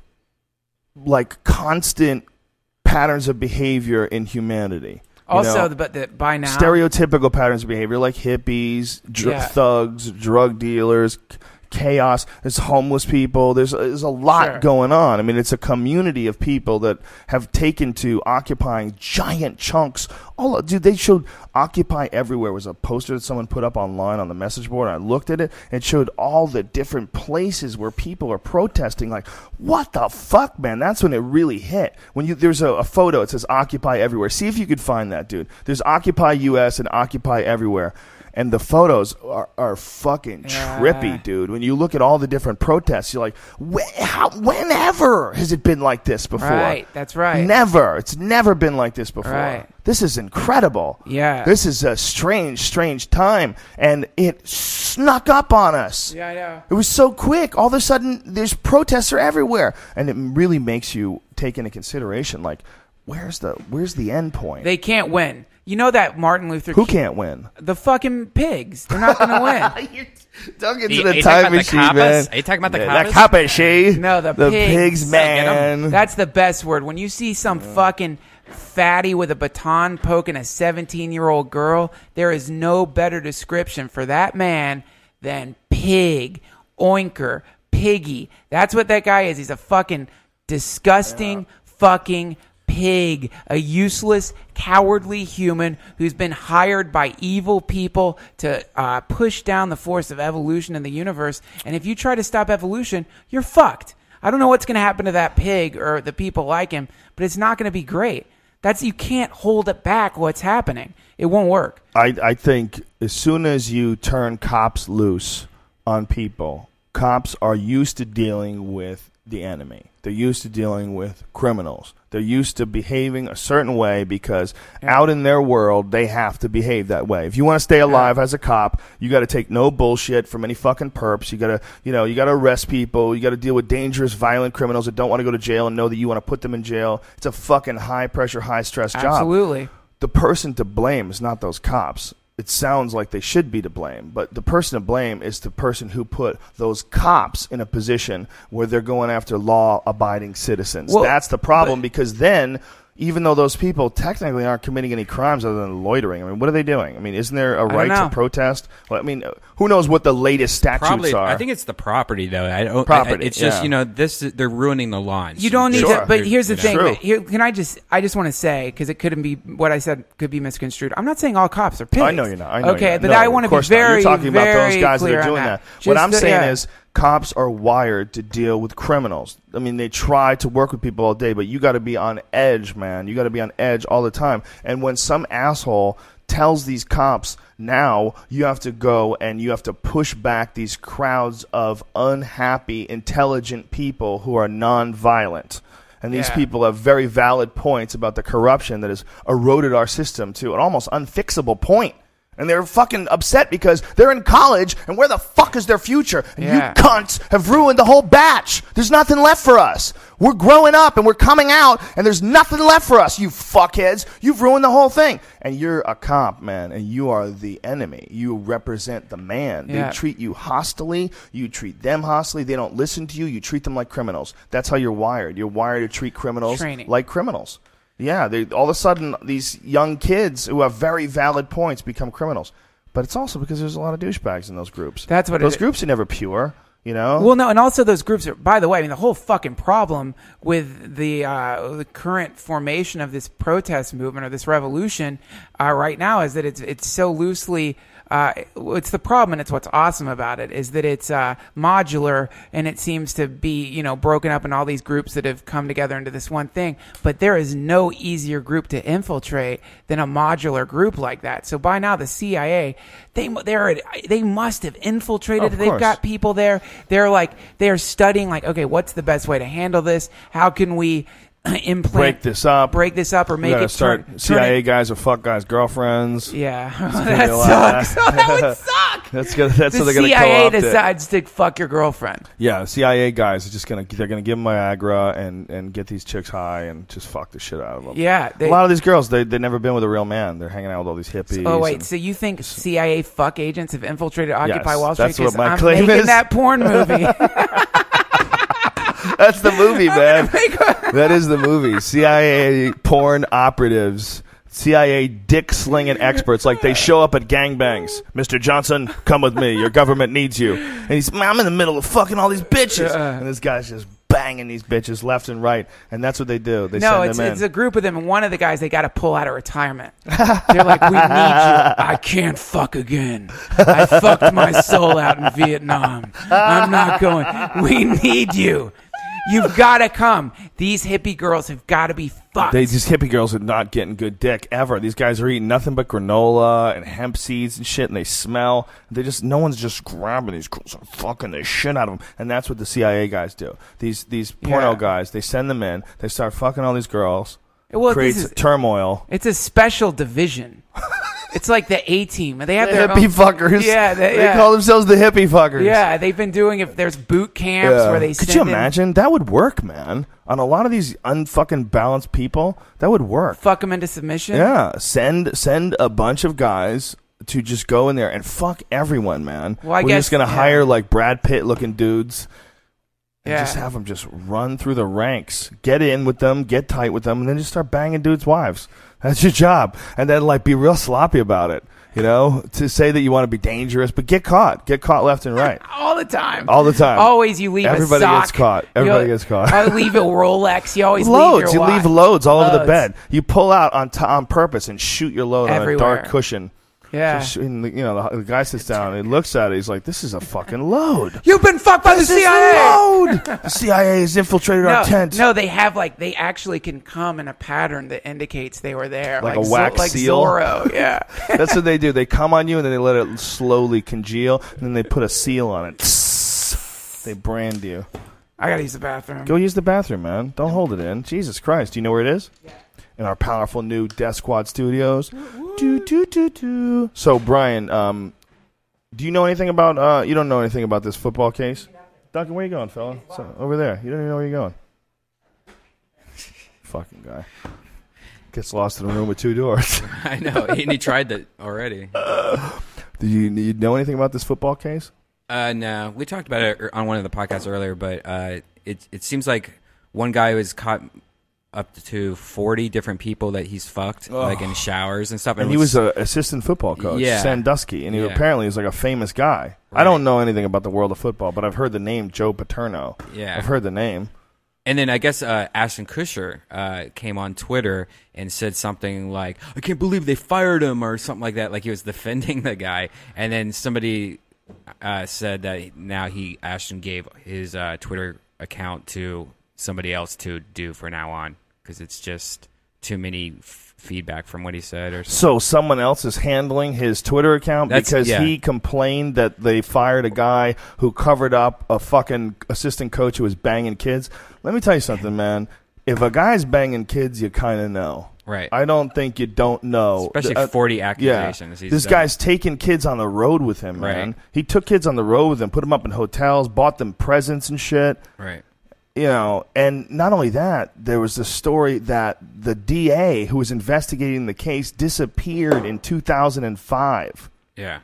S1: like, constant patterns of behavior in humanity.
S2: Also, but by now,
S1: stereotypical patterns of behavior like hippies, thugs, drug dealers, chaos. There's homeless people. There's a lot going on. I mean, it's a community of people that have taken to occupying giant chunks. They showed Occupy Everywhere was a poster that someone put up online on the message board. And I looked at it and it showed all the different places where people are protesting. Like, what the fuck, man? That's when it really hit. There's a photo. It says Occupy Everywhere. See if you could find that, dude. There's Occupy US and Occupy Everywhere. And the photos are fucking trippy, dude. When you look at all the different protests, you're like, whenever has it been like this before?
S2: Right, that's right.
S1: Never. It's never been like this before.
S2: Right.
S1: This is incredible.
S2: Yeah.
S1: This is a strange, strange time. And it snuck up on us.
S2: Yeah, I know.
S1: It was so quick. All of a sudden, there's protests are everywhere. And it really makes you take into consideration, like, where's the end point?
S2: They can't win. You know that Martin Luther
S1: King... Who can't win?
S2: The fucking pigs. They're not going to win.
S1: Don't get to the time machine, man.
S3: Are you talking about the
S1: The kappa,
S2: No, the
S1: pigs, man.
S2: That's the best word. When you see some fucking fatty with a baton poking a 17-year-old girl, there is no better description for that man than pig, oinker, piggy. That's what that guy is. He's a fucking disgusting fucking pig, a useless, cowardly human who's been hired by evil people to push down the force of evolution in the universe. And if you try to stop evolution, you're fucked. I don't know what's going to happen to that pig or the people like him, but it's not going to be great. You can't hold it back what's happening. It won't work.
S1: I think as soon as you turn cops loose on people, cops are used to dealing with the enemy. They're used to dealing with criminals. They're used to behaving a certain way because out in their world, they have to behave that way. If you want to stay alive as a cop, you got to take no bullshit from any fucking perps. You got to, you got to arrest people. You got to deal with dangerous, violent criminals that don't want to go to jail and know that you want to put them in jail. It's a fucking high-pressure, high-stress job.
S2: Absolutely.
S1: The person to blame is not those cops. It sounds like they should be to blame, but the person to blame is the person who put those cops in a position where they're going after law-abiding citizens. Well, that's the problem, because then, even though those people technically aren't committing any crimes other than loitering, I mean, what are they doing? I mean, isn't there a right to protest? Well, I mean, who knows what the latest statutes are?
S3: I think it's the property, though.
S1: Property.
S3: It's just, they're ruining the lawns.
S2: You don't need to, but here's the thing. Here, I just want to say, because it couldn't be, what I said could be misconstrued. I'm not saying all cops are pigs.
S1: I know you're not. I know
S2: okay,
S1: you're not.
S2: but
S1: No,
S2: I want to be very,
S1: you're talking
S2: very
S1: about those guys that
S2: clear
S1: are doing
S2: on
S1: that.
S2: Just
S1: What I'm saying is, cops are wired to deal with criminals. I mean, they try to work with people all day, but you got to be on edge, man. You got to be on edge all the time. And when some asshole tells these cops, now you have to go and you have to push back these crowds of unhappy, intelligent people who are non-violent. And these people have very valid points about the corruption that has eroded our system to an almost unfixable point. And they're fucking upset because they're in college, and where the fuck is their future? And you cunts have ruined the whole batch. There's nothing left for us. We're growing up, and we're coming out, and there's nothing left for us, you fuckheads. You've ruined the whole thing. And you're a cop, man, and you are the enemy. You represent the man. They treat you hostilely. You treat them hostilely. They don't listen to you. You treat them like criminals. That's how you're wired. You're wired to treat criminals like criminals. Yeah, all of a sudden, these young kids who have very valid points become criminals. But it's also because there's a lot of douchebags in those groups.
S2: That's what
S1: those groups are never pure,
S2: Well, no, and also those groups are, by the way, I mean, the whole fucking problem with the current formation of this protest movement or this revolution right now is that it's so loosely... it's the problem, and it's what's awesome about it, is that it's modular, and it seems to be, broken up in all these groups that have come together into this one thing. But there is no easier group to infiltrate than a modular group like that. So by now, the CIA, they must have infiltrated. They've got people there. They're studying, okay, what's the best way to handle this? How can we break this up, or make it
S1: start CIA guys or fuck guys' girlfriends.
S2: Yeah, that sucks. That would suck.
S1: That's good. That's
S2: the
S1: how they're going to
S2: CIA decides to fuck your girlfriend.
S1: Yeah, CIA guys are just they're gonna give them Viagra and get these chicks high and just fuck the shit out of them.
S2: Yeah,
S1: a lot of these girls they've never been with a real man. They're hanging out with all these hippies.
S2: Oh wait, so you think CIA fuck agents have infiltrated Occupy Wall Street?
S1: That's what my
S2: I'm
S1: claim
S2: making
S1: is.
S2: That porn movie.
S1: That's the movie, man. That is the movie. CIA porn operatives. CIA dick-slinging experts. Like, they show up at gangbangs. Mr. Johnson, come with me. Your government needs you. And I'm in the middle of fucking all these bitches. And this guy's just banging these bitches left and right. And that's what they do. They send them in.
S2: It's a group of them. And one of the guys, they got to pull out of retirement. They're like, we need you. I can't fuck again. I fucked my soul out in Vietnam. I'm not going. We need you. You've got to come. These hippie girls have got to be fucked.
S1: These hippie girls are not getting good dick ever. These guys are eating nothing but granola and hemp seeds and shit, and they smell. No one's just grabbing these girls and fucking the shit out of them. And that's what the CIA guys do. These porno guys, they send them in. They start fucking all these girls.
S2: Well,
S1: creates turmoil.
S2: It's a special division. It's like the A-team. They have their
S1: hippie fuckers.
S2: Yeah,
S1: they call themselves the hippie fuckers.
S2: Yeah, they've been doing it. There's boot camps where they.
S1: Could you imagine? That would work, man. On a lot of these unfucking balanced people, that would work.
S2: Fuck them into submission.
S1: Yeah, send a bunch of guys to just go in there and fuck everyone, man.
S2: Well,
S1: We're just gonna hire like Brad Pitt looking dudes. And
S2: Yeah.
S1: just have them just run through the ranks, get in with them, get tight with them, and then just start banging dudes' wives. That's your job. And then, be real sloppy about it, to say that you want to be dangerous, but get caught left and right.
S2: All the time.
S1: Always
S2: you leave
S1: Everybody
S2: a sock.
S1: gets caught. Everybody gets caught.
S2: I leave a Rolex. You always
S1: loads.
S2: leave your watch.
S1: Leave loads all over the bed. You pull out on purpose and shoot your load
S2: Everywhere.
S1: on a dark cushion.
S2: Yeah.
S1: And, the guy sits down and looks at it. He's like, "This is a fucking load.
S2: You've been fucked by the CIA.
S1: Load. The CIA has infiltrated our tent."
S2: No, they have they actually can come in a pattern that indicates they were there,
S1: like a wax seal.
S2: Zorro. Yeah,
S1: that's what they do. They come on you and then they let it slowly congeal, and then they put a seal on it. They brand you.
S2: I gotta use the bathroom.
S1: Go use the bathroom, man. Don't hold it in. Jesus Christ. Do you know where it is? Yeah. In our powerful new Death Squad studios. So, Brian, do you know anything about, you don't know anything about this football case? Duncan, where you going, fella? So, over there. You don't even know where you're going. Fucking guy. Gets lost in a room with 2 doors.
S3: I know. And he tried that already.
S1: Do you know anything about this football case?
S3: No. We talked about it on one of the podcasts earlier, but it seems like one guy was caught up to 40 different people that he's fucked, like in showers and stuff.
S1: And he was an assistant football coach, Sandusky, and he apparently is like a famous guy. Right. I don't know anything about the world of football, but I've heard the name Joe Paterno. Yeah. I've heard the name.
S3: And then I guess Ashton Kutcher came on Twitter and said something like, I can't believe they fired him, or something like that, like he was defending the guy. And then somebody said that now Ashton gave his Twitter account to somebody else to do for now on, because it's just too many feedback from what he said. Or something.
S1: So someone else is handling his Twitter account because he complained that they fired a guy who covered up a fucking assistant coach who was banging kids. Let me tell you something, man. If a guy's banging kids, you kind of know.
S3: Right.
S1: I don't think you don't know.
S3: Especially 40 accusations.
S1: Yeah. This guy's taking kids on the road with him, man. Right. He took kids on the road with him, put them up in hotels, bought them presents and shit.
S3: Right.
S1: You know, and not only that, there was a story that the DA who was investigating the case disappeared in 2005.
S3: Yeah.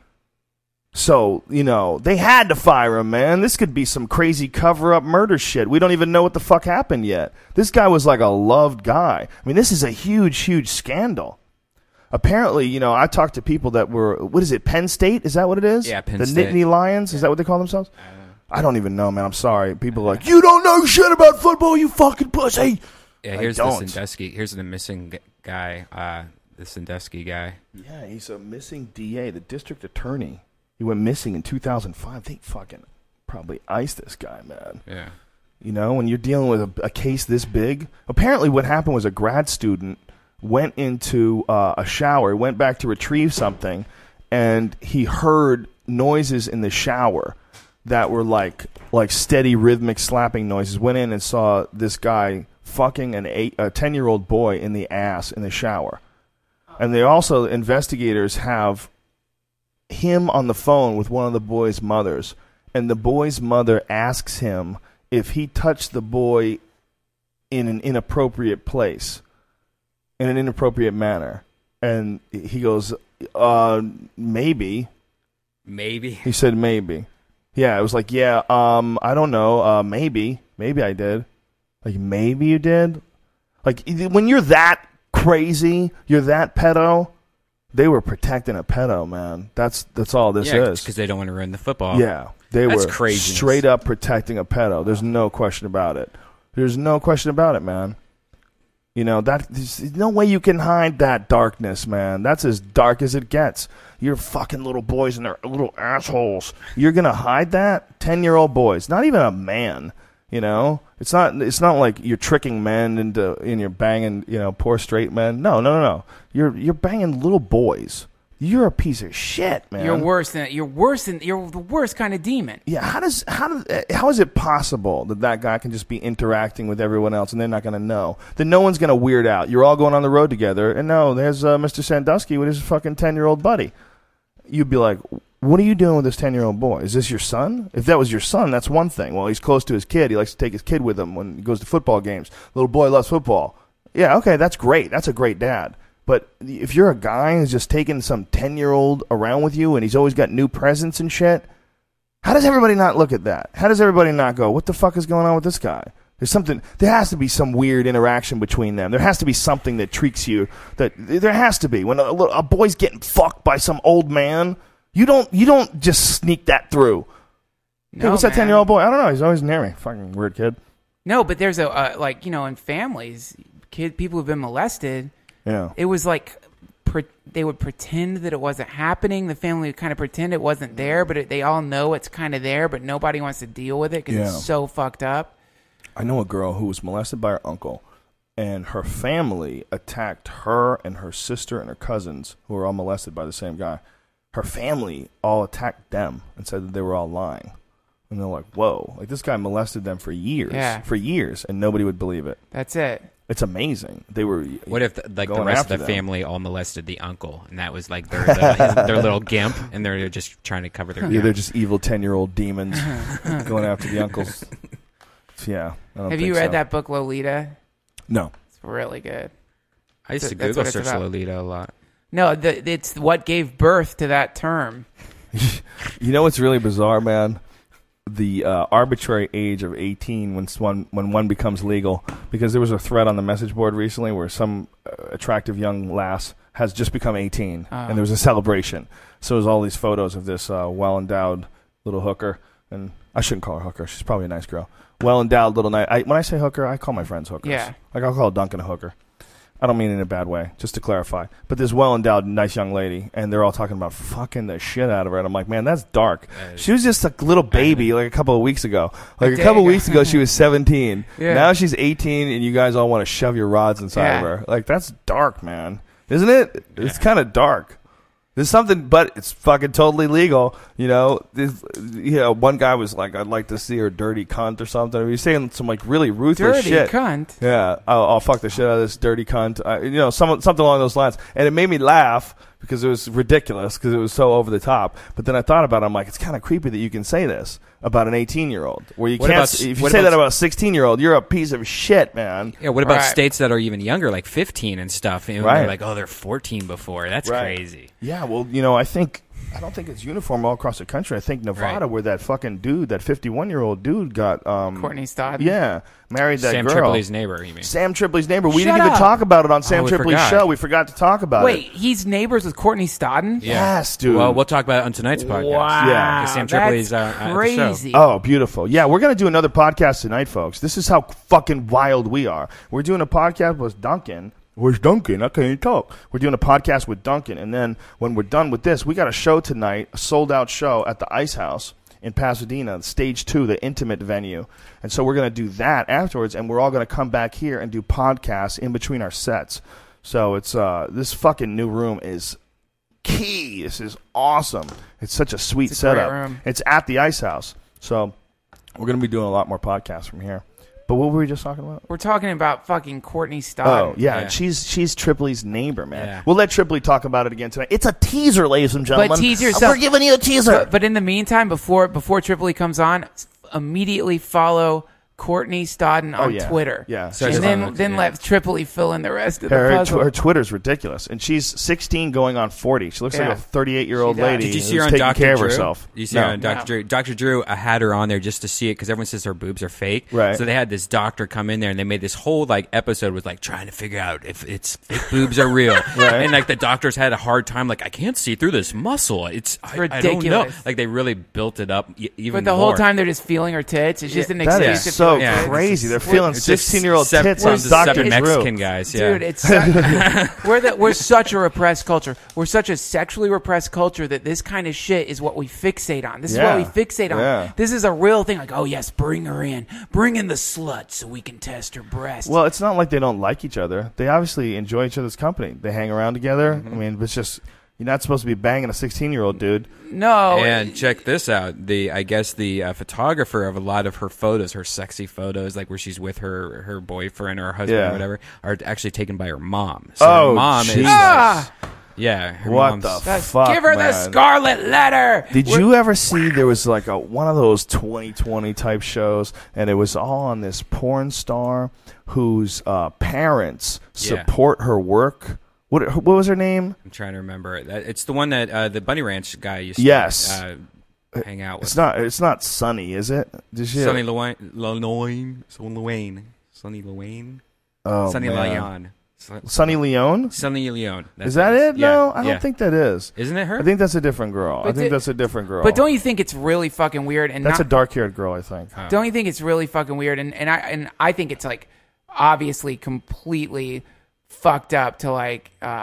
S1: So, you know, they had to fire him, man. This could be some crazy cover-up murder shit. We don't even know what the fuck happened yet. This guy was like a loved guy. I mean, this is a huge, huge scandal. Apparently, you know, I talked to people that were, what is it, Penn State? Is that what it is?
S3: Yeah, Penn
S1: State.
S3: The
S1: Nittany Lions? Is that what they call themselves? I don't even know, man. I'm sorry. People are like, you don't know shit about football, you fucking pussy.
S3: Yeah, here's the Sandusky. Here's the missing guy, the Sandusky guy.
S1: Yeah, he's a missing DA, the district attorney. He went missing in 2005. They fucking probably iced this guy, man.
S3: Yeah.
S1: You know, when you're dealing with a case this big. Apparently what happened was a grad student went into a shower, went back to retrieve something, and he heard noises in the shower that were like steady rhythmic slapping noises. Went in and saw this guy fucking a 10-year-old boy in the ass in the shower. And they also, investigators have him on the phone with one of the boy's mothers, and the boy's mother asks him if he touched the boy in an inappropriate place, in an inappropriate manner. And he goes, maybe.
S3: Maybe?
S1: He said maybe. Yeah, it was like, I don't know, maybe I did. Like, maybe you did? Like, when you're that crazy, you're that pedo, they were protecting a pedo, man. That's all this is.
S3: Because they don't want to ruin the football.
S1: Yeah, that's were craziness. Straight up protecting a pedo. There's no question about it. There's no question about it, man. You know, there's no way you can hide that darkness, man. That's as dark as it gets. You're fucking little boys and they're little assholes. You're going to hide that? 10-year-old boys. Not even a man, you know? It's not like you're tricking men and you're banging, you know, poor straight men. No. You're banging little boys. You're a piece of shit, man.
S2: You're the worst kind of demon.
S1: Yeah, how is it possible that guy can just be interacting with everyone else and they're not going to know? That no one's going to weird out. You're all going on the road together, and no, there's Mr. Sandusky with his fucking 10-year-old buddy. You'd be like, what are you doing with this 10-year-old boy? Is this your son? If that was your son, that's one thing. Well, he's close to his kid. He likes to take his kid with him when he goes to football games. Little boy loves football. Yeah, okay, that's great. That's a great dad. But if you're a guy who's just taking some 10-year-old around with you and he's always got new presents and shit, how does everybody not look at that? How does everybody not go, what the fuck is going on with this guy? There has to be some weird interaction between them. There has to be something that treats you. There has to be. When a boy's getting fucked by some old man, you don't just sneak that through. No, hey, what's that 10-year-old boy? I don't know. He's always near me. Fucking weird kid.
S2: No, but there's in families, people who've been molested.
S1: Yeah.
S2: It was like they would pretend that it wasn't happening. The family would kind of pretend it wasn't there, but they all know it's kind of there, but nobody wants to deal with it because it's so fucked up.
S1: I know a girl who was molested by her uncle, and her family attacked her and her sister and her cousins, who were all molested by the same guy. Her family all attacked them and said that they were all lying. And they're like, whoa, like this guy molested them for years, and nobody would believe it.
S2: That's it.
S1: It's amazing. They were.
S3: What if the rest of the family all molested the uncle, and that was like their little gimp, and they're just trying to cover their.
S1: Yeah, they're just evil 10-year-old demons going after the uncles. Yeah.
S2: Have you read that book Lolita?
S1: No.
S2: It's really good.
S3: I used to Google search Lolita a lot.
S2: No, it's what gave birth to that term.
S1: You know what's really bizarre, man? The arbitrary age of 18 when one becomes legal, because there was a thread on the message board recently where some attractive young lass has just become 18, and there was a celebration. So there's all these photos of this well-endowed little hooker, and I shouldn't call her hooker. She's probably a nice girl. Well-endowed little nice. When I say hooker, I call my friends hookers.
S2: Yeah.
S1: Like I'll call Duncan a hooker. I don't mean it in a bad way, just to clarify. But this well-endowed, nice young lady, and they're all talking about fucking the shit out of her. And I'm like, man, that's dark. She was just a little baby like a couple of weeks ago. Like a couple of weeks ago, she was 17. Yeah. Now she's 18, and you guys all want to shove your rods inside of her. Like, that's dark, man. Isn't it? It's kind of dark. There's something, but it's fucking totally legal. You know, one guy was like, I'd like to see her dirty cunt or something. He was saying some like really ruthless shit.
S2: Dirty cunt?
S1: Yeah. I'll fuck the shit out of this dirty cunt. Something along those lines. And it made me laugh because it was ridiculous, because it was so over the top. But then I thought about it. I'm like, it's kind of creepy that you can say this about an 18-year-old. Where you can't. If you say that about a 16-year-old, you're a piece of shit, man.
S3: Yeah. What about states that are even younger, like 15 and stuff? And they're like, oh, they're 14 before. That's crazy.
S1: Yeah. Well, I don't think it's uniform all across the country. I think Nevada, where that fucking dude, that 51-year-old dude, got
S2: Courtney Stodden.
S1: Yeah, married that
S3: Sam
S1: girl.
S3: Tripoli's neighbor. You mean
S1: Sam Tripoli's neighbor? We didn't even talk about it on Sam Tripoli's show. We forgot to talk about it.
S2: Wait, he's neighbors with Courtney Stodden?
S1: Yeah. Yes, dude.
S3: Well, we'll talk about it on tonight's podcast.
S2: Wow,
S1: yeah,
S3: Sam Tripoli's
S2: crazy.
S3: at the show.
S1: Oh, beautiful. Yeah, we're gonna do another podcast tonight, folks. This is how fucking wild we are. We're doing a podcast with Duncan. Where's Duncan? I can't talk. We're doing a podcast with Duncan, and then when we're done with this, we got a show tonight, a sold-out show at the Ice House in Pasadena, Stage 2, the intimate venue. And so we're going to do that afterwards, and we're all going to come back here and do podcasts in between our sets. So it's this fucking new room is key. This is awesome. It's such a sweet setup.
S2: Great room.
S1: It's at the Ice House. So we're going to be doing a lot more podcasts from here. But what were we just talking about?
S2: We're talking about fucking Courtney Stodden.
S1: Oh, yeah. She's Tripoli's neighbor, man. Yeah. We'll let Tripoli talk about it again tonight. It's a teaser, ladies and gentlemen.
S2: But teaser
S1: We're giving you a teaser.
S2: But in the meantime, before Tripoli comes on, immediately follow Courtney Stodden on Twitter.
S1: Yeah.
S2: And then let Tripoli fill in the rest of the puzzle.
S1: Her Twitter's ridiculous. And she's 16 going on 40. She looks like a 38-year-old lady.
S3: Did you see her on
S1: taking
S3: Dr.
S1: care
S3: Drew?
S1: of herself.
S3: Did you see her on Dr. Drew? Dr. Drew had her on there just to see it because everyone says her boobs are fake.
S1: Right.
S3: So they had this doctor come in there and they made this whole episode with trying to figure out if it's fake boobs are real. Right. And the doctors had a hard time. I can't see through this muscle. It's
S2: ridiculous.
S3: I don't know. They really built it up even more.
S2: But the whole time they're just feeling her tits. It's just an excuse.
S1: That is so crazy. They're feeling 16-year-old tits on Dr.
S3: Mexican guys. Yeah.
S2: Dude, it's we're such a repressed culture. We're such a sexually repressed culture that this kind of shit is what we fixate on. This is what we fixate on.
S1: Yeah.
S2: This is a real thing. Oh yes, bring her in. Bring in the slut so we can test her breasts.
S1: Well, it's not like they don't like each other. They obviously enjoy each other's company. They hang around together.
S2: Mm-hmm.
S1: I mean, it's just you're not supposed to be banging a 16-year-old dude.
S2: No.
S3: And check this out. I guess the photographer of a lot of her photos, her sexy photos, where she's with her boyfriend or her husband or whatever, are actually taken by her mom. So her mom
S1: Jesus.
S3: is... Yeah. Her
S1: what
S3: mom's,
S1: the fuck,
S2: Give her
S1: man.
S2: the scarlet letter.
S1: Did you ever see there was one of those 2020 type shows, and it was all on this porn star whose parents support her work? What was her name?
S3: I'm trying to remember. It's the one that the Bunny Ranch guy used to hang out with.
S1: It's not Sunny, is it?
S3: Sunny Luane. Oh, Sunny Leon.
S1: Sunny Leone?
S3: Sunny Leone.
S1: Is that it? Yeah. No, I don't think that is.
S3: Isn't it her?
S1: I think that's a different girl. That's a different girl.
S2: But don't you think it's really fucking weird? And
S1: that's a dark-haired girl, I think.
S2: Oh. Don't you think it's really fucking weird? And I think it's obviously completely fucked up to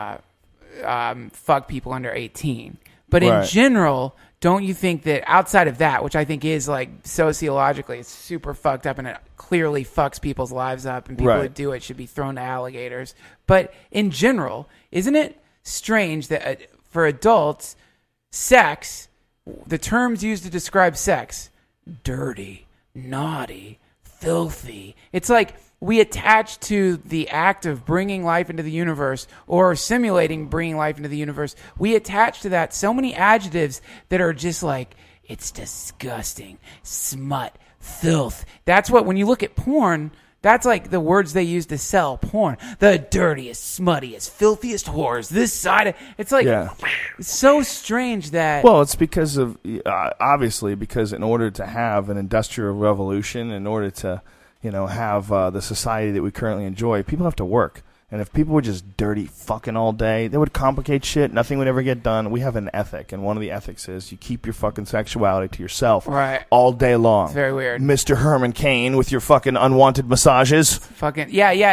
S2: fuck people under 18. But in general, don't you think that outside of that, which I think is sociologically, it's super fucked up and it clearly fucks people's lives up, and people who do it should be thrown to alligators. But in general, isn't it strange that for adults, sex, the terms used to describe sex, dirty, naughty, filthy. It's like we attach to the act of bringing life into the universe or simulating bringing life into the universe. We attach to that so many adjectives that are just like, it's disgusting, smut, filth. That's what, when you look at porn, that's like the words they use to sell porn. The dirtiest, smuttiest, filthiest whores. This side. It's like, it's so strange that.
S1: Well, it's because of, obviously, because in order to have an industrial revolution, in order to, have the society that we currently enjoy, people have to work. And if people were just dirty fucking all day, they would complicate shit. Nothing would ever get done. We have an ethic, and one of the ethics is you keep your fucking sexuality to yourself all day long.
S2: It's very weird.
S1: Mr. Herman Cain with your fucking unwanted massages.
S2: Fucking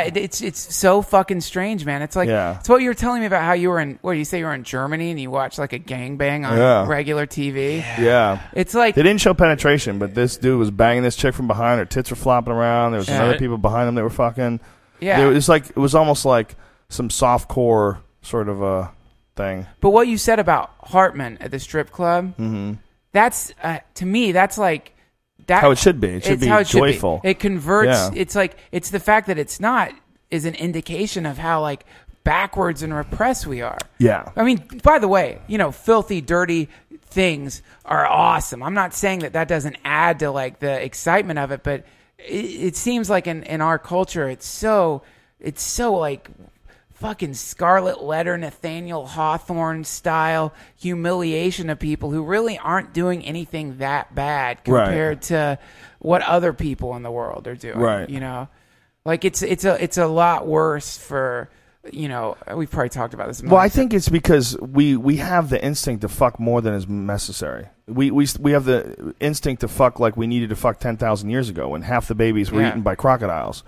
S2: it's so fucking strange, man. It's like it's what you were telling me about how you were in. What do you say? You were in Germany and you watched like a gangbang on regular TV.
S1: Yeah,
S2: it's like
S1: they didn't show penetration, but this dude was banging this chick from behind. Her tits were flopping around. There was other people behind him that were fucking.
S2: Yeah,
S1: it was almost like some softcore sort of a thing.
S2: But what you said about Hartman at the strip club, that's to me, that's like that.
S1: How it should be. It should be joyful.
S2: It converts. Yeah. It's like it's the fact that it's not is an indication of how like backwards and repressed we are.
S1: Yeah.
S2: I mean, by the way, filthy, dirty things are awesome. I'm not saying that doesn't add to like the excitement of it, but it seems like in our culture, it's so like fucking Scarlet Letter, Nathaniel Hawthorne style humiliation of people who really aren't doing anything that bad compared to what other people in the world are doing.
S1: Right.
S2: Like it's a lot worse for. We've probably talked about this.
S1: Well, I think it's because we have the instinct to fuck more than is necessary. We have the instinct to fuck like we needed to fuck 10,000 years ago when half the babies were eaten by crocodiles.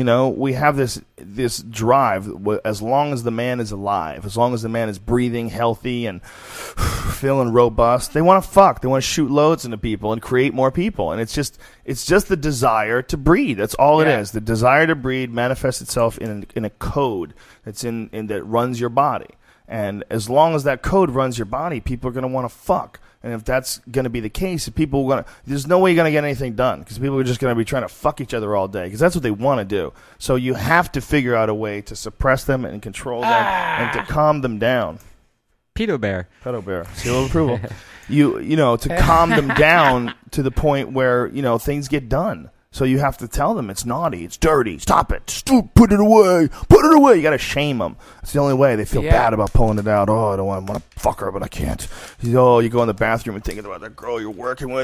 S1: We have this drive. As long as the man is alive, as long as the man is breathing, healthy, and feeling robust, they want to fuck. They want to shoot loads into people and create more people. And it's just the desire to breed. That's all it is. The desire to breed manifests itself in a code that's in that runs your body. And as long as that code runs your body, people are going to want to fuck. And if that's going to be the case, there's no way you're going to get anything done because people are just going to be trying to fuck each other all day because that's what they want to do. So you have to figure out a way to suppress them and control them and to calm them down.
S3: Pedo bear.
S1: Seal of approval. To calm them down to the point where, things get done. So you have to tell them it's naughty, it's dirty, stop it, put it away. You got to shame them. It's the only way. They feel bad about pulling it out. Oh, I don't want to fuck her, but I can't. You go in the bathroom and thinking about that girl you're working with.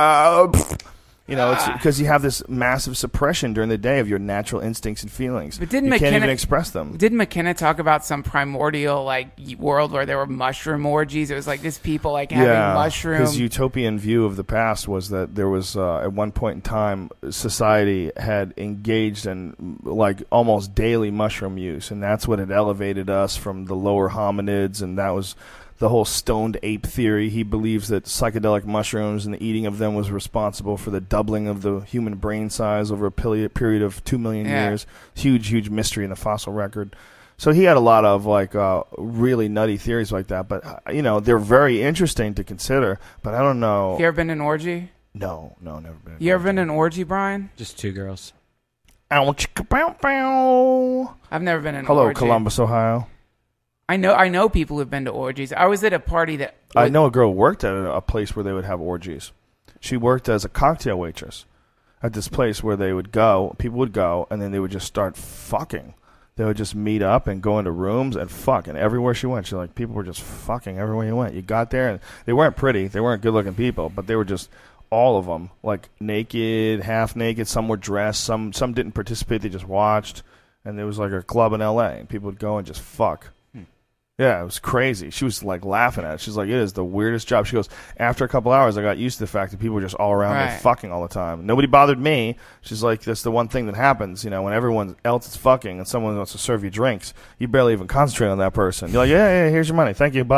S1: It's because you have this massive suppression during the day of your natural instincts and feelings. But you can't even express them.
S2: Didn't McKenna talk about some primordial world where there were mushroom orgies? It was like this people having mushrooms.
S1: His utopian view of the past was that there was at one point in time society had engaged in almost daily mushroom use, and that's what had elevated us from the lower hominids, and that was the whole stoned ape theory. He believes that psychedelic mushrooms and the eating of them was responsible for the doubling of the human brain size over a period of 2 million years. Huge mystery in the fossil record. So he had a lot of really nutty theories like that. But they're very interesting to consider. But I don't know.
S2: You ever been to an orgy?
S1: No, never been.
S2: You ever been to an orgy, Brian?
S3: Just 2 girls.
S2: I've never been in an orgy.
S1: Hello, Columbus, Ohio.
S2: I know people who've been to orgies. I was at a party that...
S1: I know a girl who worked at a place where they would have orgies. She worked as a cocktail waitress at this place where people would go, and then they would just start fucking. They would just meet up and go into rooms and fuck. And everywhere she went, people were just fucking everywhere you went. You got there, and they weren't pretty. They weren't good-looking people, but they were just... all of them, naked, half naked. Some were dressed. Some didn't participate. They just watched. And there was a club in L.A., and people would go and just fuck. Yeah, it was crazy. She was laughing at it. She's like, it is the weirdest job. She goes, after a couple hours, I got used to the fact that people were just all around me fucking all the time. Nobody bothered me. She's like, that's the one thing that happens, when everyone else is fucking and someone wants to serve you drinks, you barely even concentrate on that person. You're like, yeah, here's your money. Thank you, bye.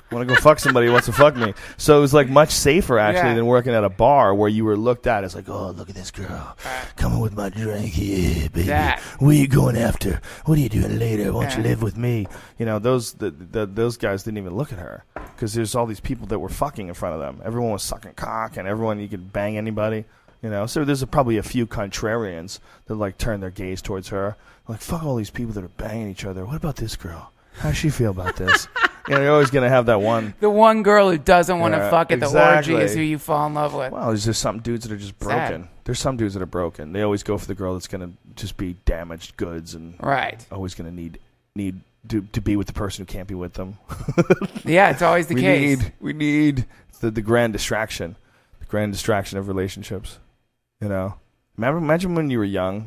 S1: I want to go fuck somebody who wants to fuck me. So it was like much safer actually than working at a bar where you were looked at as like, oh, look at this girl coming with my drink. Yeah, baby. Where you going after? What are you doing later? Why don't you live with me? You know, those guys didn't even look at her because there's all these people that were fucking in front of them. Everyone was sucking cock and everyone, you could bang anybody. You know, so there's probably a few contrarians that like turn their gaze towards her. Like, fuck all these people that are banging each other. What about this girl? How does she feel about this? You know, you're always going to have that one.
S2: The one girl who doesn't want to fuck at the orgy is who you fall in love with.
S1: Well, there's just some dudes that are just broken. There's some dudes that are broken. They always go for the girl that's going to just be damaged goods and always going to need to be with the person who can't be with them.
S2: Yeah, it's always the case.
S1: We need the grand distraction. The grand distraction of relationships. You know? Imagine when you were young.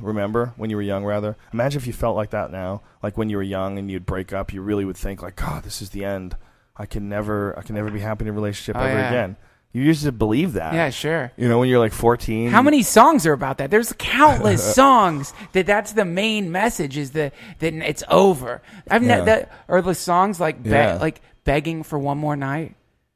S1: Imagine if you felt like that now. Like when you were young and you'd break up, you really would think like, God, this is the end. I can never be happy in a relationship ever again. You used to believe that.
S2: Yeah, sure.
S1: You know, when you're like 14.
S2: How many songs are about that? There's countless songs that's the main message is that it's over. Or the songs like begging for one more night.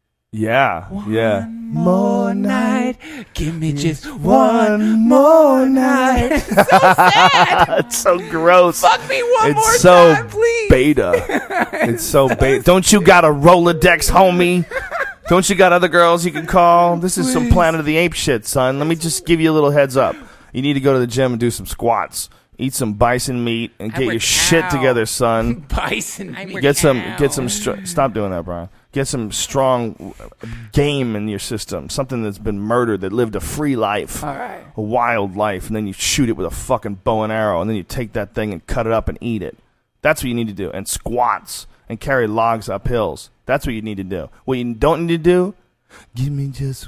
S1: Yeah,
S2: One more night. Give me just one more night. It's so sad.
S1: It's so gross.
S2: Fuck me one more
S1: It's
S2: time,
S1: so
S2: please.
S1: beta. It's so beta. Don't you got a Rolodex, homie? Don't you got other girls you can call? This is some Planet of the Apes shit, son. Let me just give you a little heads up. You need to go to the gym and do some squats. Eat some bison meat and get your shit together, son.
S2: Bison meat.
S1: Get some. Stop doing that, Brian. Get some strong game in your system. Something that's been murdered, that lived a free life, a wild life, and then you shoot it with a fucking bow and arrow, and then you take that thing and cut it up and eat it. That's what you need to do. And squats and carry logs up hills. That's what you need to do. What you don't need to do. Give me just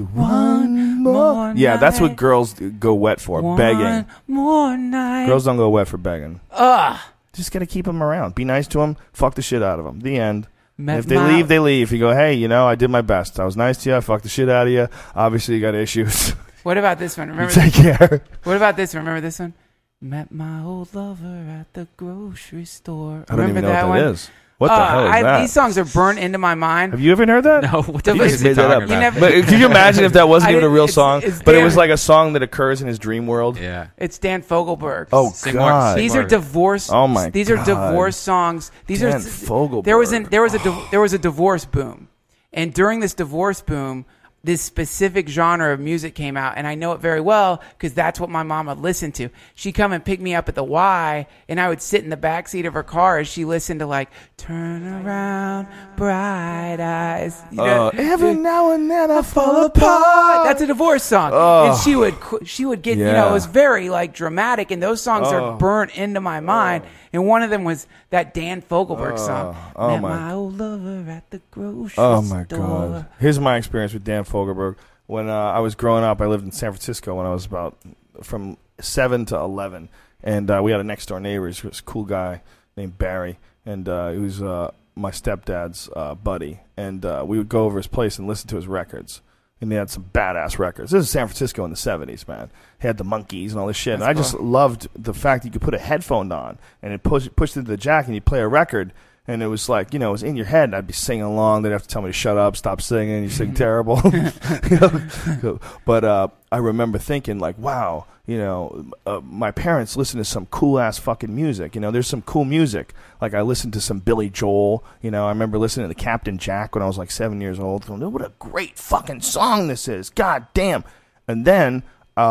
S1: one more night. Yeah, that's what girls go wet for, begging.
S2: One more night.
S1: Girls don't go wet for begging. Just got to keep them around. Be nice to them. Fuck the shit out of them. The end. If they leave, they leave. You go, hey, you know, I did my best. I was nice to you. I fucked the shit out of you. Obviously, you got issues.
S2: What about this one? Remember
S1: Take care.
S2: What about this one? Remember this one? Met my old lover at the grocery store.
S1: I don't even know what that is. What the hell is that?
S2: These songs are burnt into my mind.
S1: Have you ever heard that?
S3: No. What the fuck is he talking about?
S1: But could you imagine if that wasn't even a real song? But it was like a song that occurs in his dream world?
S3: Yeah.
S2: It's Dan Fogelberg.
S1: Oh, God.
S2: These are divorce.
S1: Oh, my God.
S2: These are divorce songs.
S1: Dan Fogelberg.
S2: There was a divorce boom. And during this divorce boom, this specific genre of music came out, and I know it very well because that's what my mom would listen to. She'd come and pick me up at the Y, and I would sit in the backseat of her car as she listened to like "Turn Around, Bright Eyes." You know,
S1: every now and then I fall apart.
S2: That's a divorce song, and she would get you know, it was very like dramatic, and those songs are burnt into my mind. And one of them was that Dan Fogelberg song. Met my old lover at the grocery store.
S1: Oh, my God. Here's my experience with Dan Fogelberg. When I was growing up, I lived in San Francisco when I was about from 7 to 11. And we had a next-door neighbor. He was a cool guy named Barry. And he was my stepdad's buddy. And we would go over his place and listen to his records. And they had some badass records. This is San Francisco in the 70s, man. He had the Monkees and all this shit. And I just loved the fact that you could put a headphone on and it pushed into the jack and you play a record. And it was like, you know, it was in your head. And I'd be singing along. They'd have to tell me to shut up, stop singing. You sing terrible. You know? But I remember thinking, like, wow, you know, my parents listen to some cool-ass fucking music. You know, there's some cool music. Like, I listened to some Billy Joel. You know, I remember listening to Captain Jack when I was, like, 7 years old. Going, what a great fucking song this is. God damn. And then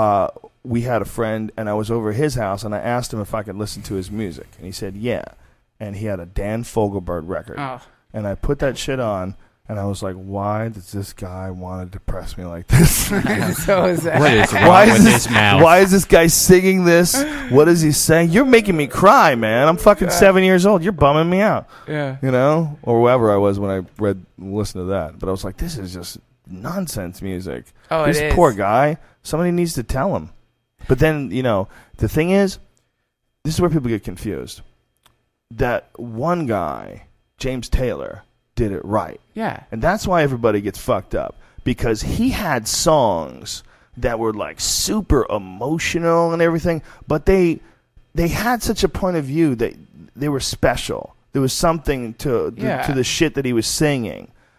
S1: we had a friend, and I was over at his house, and I asked him if I could listen to his music. And he said, yeah. And he had a Dan Fogelberg record. Oh. And I put that shit on, and I was like, why does this guy want to depress me like this?
S2: So is that.
S3: What is wrong with his mouth?
S1: Why is this guy singing this? What is he saying? You're making me cry, man. I'm fucking 7 years old. You're bumming me out.
S2: Yeah.
S1: You know? Or wherever I was when I listened to that. But I was like, this is just nonsense music.
S2: Oh,
S1: this poor guy. Somebody needs to tell him. But then, you know, the thing is, this is where people get confused. That one guy, James Taylor, did it right.
S2: Yeah.
S1: And that's why everybody gets fucked up. Because he had songs that were like super emotional and everything, but they had such a point of view that they were special. There was something to the shit that he was singing.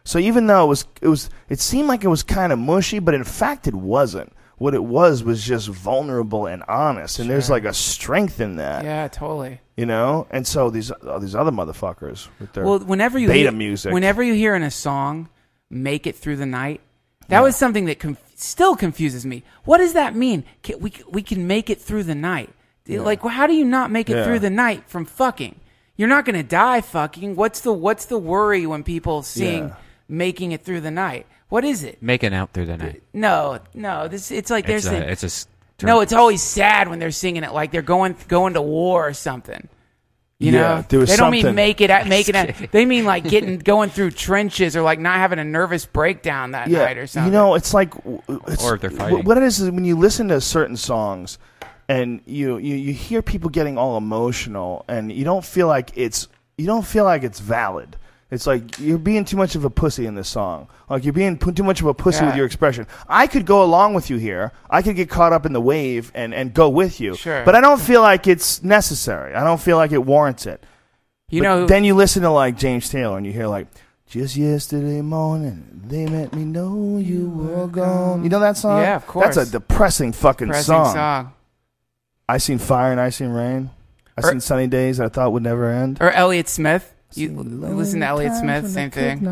S1: So even though it seemed like it was kind of mushy, but in fact it wasn't. What it was just vulnerable and honest, and there's like a strength in that.
S2: Yeah, totally.
S1: You know, and so these other motherfuckers with their
S2: whenever you
S1: beta music.
S2: Whenever you hear in a song, "Make It Through the Night," that was something that still confuses me. What does that mean? We can make it through the night. Yeah. Like, how do you not make it through the night from fucking? You're not going to die fucking. What's the worry when people sing "Making It Through the Night"? What is it?
S3: Making out through the night.
S2: No. It's like
S3: it's
S2: it's always sad when they're singing it like they're going to war or something. You know, they don't mean make it out. They mean like going through trenches or like not having a nervous breakdown that night or something.
S1: You know, it's like,
S3: or if they're fighting.
S1: What it is when you listen to certain songs, and you hear people getting all emotional, and you don't feel like it's valid. It's like you're being too much of a pussy in this song. Like you're being too much of a pussy with your expression. I could go along with you here. I could get caught up in the wave and go with you.
S2: Sure.
S1: But I don't feel like it's necessary. I don't feel like it warrants it. Then you listen to like James Taylor and you hear like, "Just yesterday morning, they let me know you were gone." You know that song?
S2: Yeah, of course.
S1: That's a depressing fucking song. I Seen Fire and I Seen Rain. I Seen Sunny Days I Thought Would Never End.
S2: Or Elliott Smith. You listen to Elliott Smith, same thing.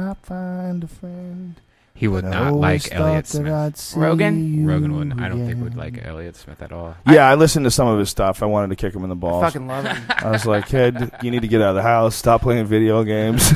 S3: He would not like Elliott Smith.
S2: Rogan
S3: wouldn't. I don't think would like Elliott Smith at all.
S1: Yeah, I listened to some of his stuff. I wanted to kick him in the balls.
S2: I fucking love him.
S1: I was like, "Kid, you need to get out of the house. Stop playing video games."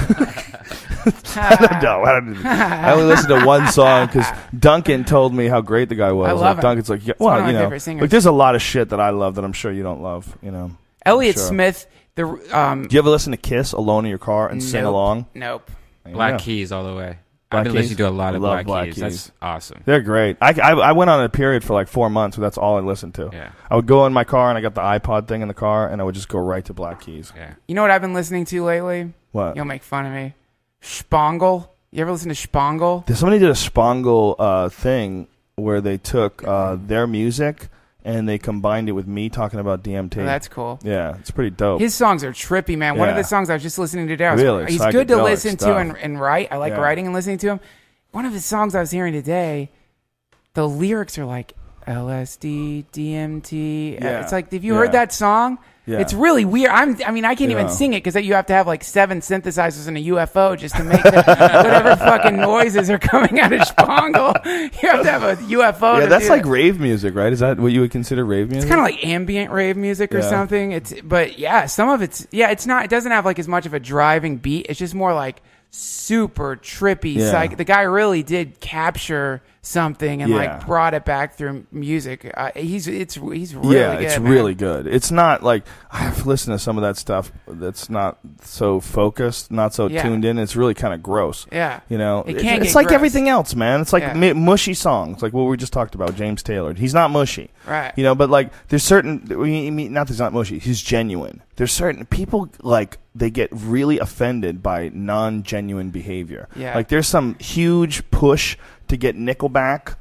S1: I don't know. I only listened to one song because Duncan told me how great the guy was.
S2: I love him.
S1: Duncan's like, favorite singers. Like, there's a lot of shit that I love that I'm sure you don't love. You know,
S2: Elliott Smith.
S1: Do you ever listen to Kiss alone in your car and sing along?
S2: Nope.
S3: Black Keys all the way. I've been listening to a lot of Black Keys. That's awesome.
S1: They're great. I went on a period for like 4 months where that's all I listened to.
S3: Yeah.
S1: I would go in my car and I got the iPod thing in the car and I would just go right to Black Keys.
S3: Yeah.
S2: You know what I've been listening to lately?
S1: What?
S2: You'll make fun of me. Spangle. You ever listen to Spangle?
S1: Somebody did a Spangle thing where they took their music and they combined it with me talking about DMT.
S2: Oh, that's cool.
S1: Yeah, it's pretty dope.
S2: His songs are trippy, man. One of the songs I was just listening to today.
S1: Really?
S2: He's good to listen to and write. I like writing and listening to him. One of his songs I was hearing today, the lyrics are like LSD, DMT.
S1: Yeah.
S2: It's like, have you heard that song?
S1: Yeah.
S2: It's really weird. I can't even sing it because you have to have like 7 synthesizers and a UFO just to make whatever fucking noises are coming out of Spangle. You have to have a UFO.
S1: Yeah, that's like rave music, right? Is that what you would consider rave music?
S2: It's kind of like ambient rave music or something. But some of it's not. It doesn't have like as much of a driving beat. It's just more like super trippy.
S1: Yeah.
S2: The guy really did capture something and like brought it back through music. He's really good.
S1: It's really good. It's not like I've listened to some of that stuff that's not so focused, not so tuned in. It's really kind of gross.
S2: Yeah,
S1: you know,
S2: it's
S1: like
S2: gross.
S1: everything else, man. It's like mushy songs, like what we just talked about. James Taylor, he's not mushy,
S2: right?
S1: You know, but like there's certain. Not that he's not mushy. He's genuine. There's certain people like they get really offended by non-genuine behavior.
S2: Yeah,
S1: like there's some huge push to get Nickelback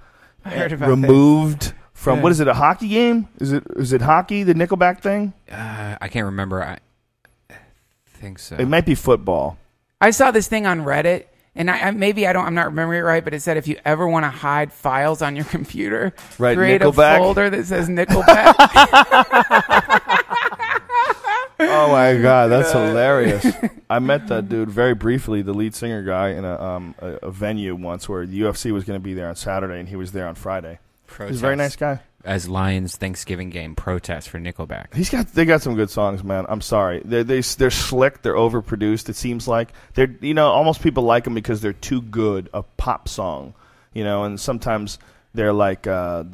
S2: removed
S1: from what is it, a hockey game? Is it hockey, the Nickelback thing?
S3: I can't remember. I think so.
S1: It might be football.
S2: I saw this thing on Reddit, and I'm not remembering it right, but it said if you ever want to hide files on your computer, create
S1: Nickelback.
S2: a folder that says Nickelback.
S1: Oh my god, that's hilarious! I met that dude very briefly, the lead singer guy, in a venue once where the UFC was going to be there on Saturday, and he was there on Friday. He's a very nice guy.
S3: As Lions Thanksgiving game protest for Nickelback.
S1: They got some good songs, man. I'm sorry, they're slick, they're overproduced. It seems like they're almost people like them because they're too good a pop song, and sometimes they're like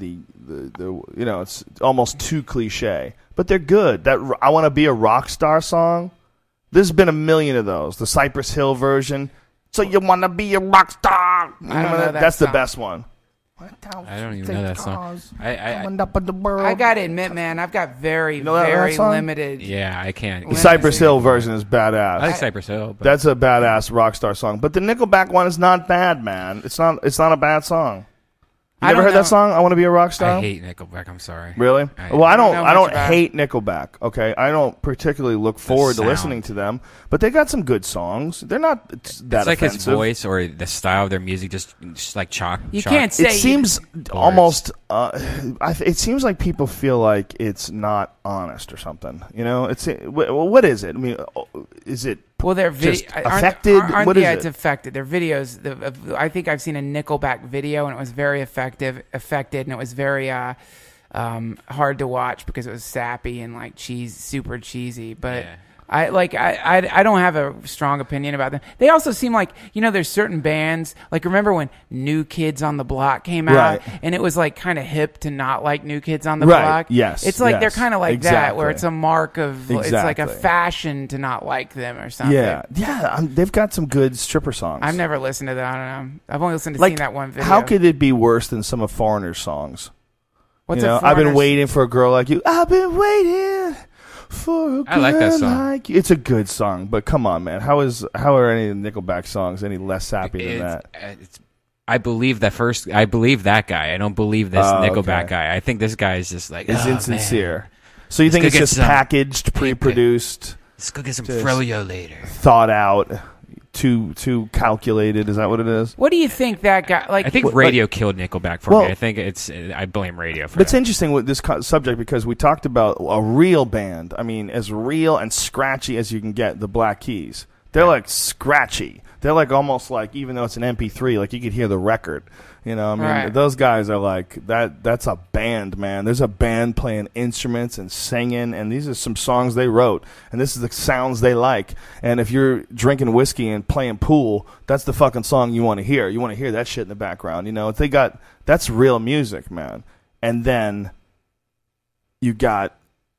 S1: it's almost too cliche. But they're good. That I Want to Be a Rock Star song, there's been a million of those. The Cypress Hill version. So you want to be a rock star. That's the best one.
S3: I don't even know that song.
S2: I got to admit, man, I've got very limited.
S3: Yeah, I can't.
S1: The Cypress Hill version is badass.
S3: I like Cypress Hill. But
S1: that's a badass rock star song. But the Nickelback one is not bad, man. It's not a bad song. You never heard that song? I Want to Be a Rock Star?
S3: I hate Nickelback. I'm sorry.
S1: Really? I don't hate Nickelback. Okay, I don't particularly look forward to listening to them, but they got some good songs. They're not that
S3: it's like
S1: offensive.
S3: his voice or the style of their music, just like chalk.
S2: You can't say.
S1: It seems almost. It seems like people feel like it's not honest or something. You know, what is it? I mean, is it?
S2: Well, they're
S1: affected. What is it?
S2: It's affected. Their videos. I think I've seen a Nickelback video, and it was very affected, and it was very hard to watch because it was sappy and like super cheesy. But I don't have a strong opinion about them. They also seem like, there's certain bands, like remember when New Kids on the Block came out, and it was like kind of hip to not like New Kids on the Block.
S1: Yes,
S2: it's like they're kind of like that, where it's a mark of it's like a fashion to not like them or something.
S1: Yeah. They've got some good stripper songs.
S2: I've never listened to that. I don't know. I've only listened to seen that one video.
S1: How could it be worse than some of Foreigner's songs?
S2: What's
S1: I've been waiting for a girl like you. I've been waiting for a girl
S3: I like that song.
S1: like you. It's a good song, but come on, man. How are any of the Nickelback songs any less sappy than that?
S3: I believe that guy. I don't believe this Nickelback guy. I think this guy is just like
S1: is insincere. Man. So you think it's just packaged, pre-produced?
S3: Let's go get some Froyo later.
S1: Thought out. Too calculated. Is that what it is?
S2: What do you think that guy? Like,
S3: I think radio killed Nickelback for me. I think I blame radio for it.
S1: It's interesting with this subject because we talked about a real band. I mean, as real and scratchy as you can get. The Black Keys. They're like scratchy. They're like almost like, even though it's an MP3, like you could hear the record. Those guys are like that. That's a band, man. There's a band playing instruments and singing, and these are some songs they wrote, and this is the sounds they like. And if you're drinking whiskey and playing pool, that's the fucking song you want to hear. You want to hear that shit in the background. That's real music, man. And then you got,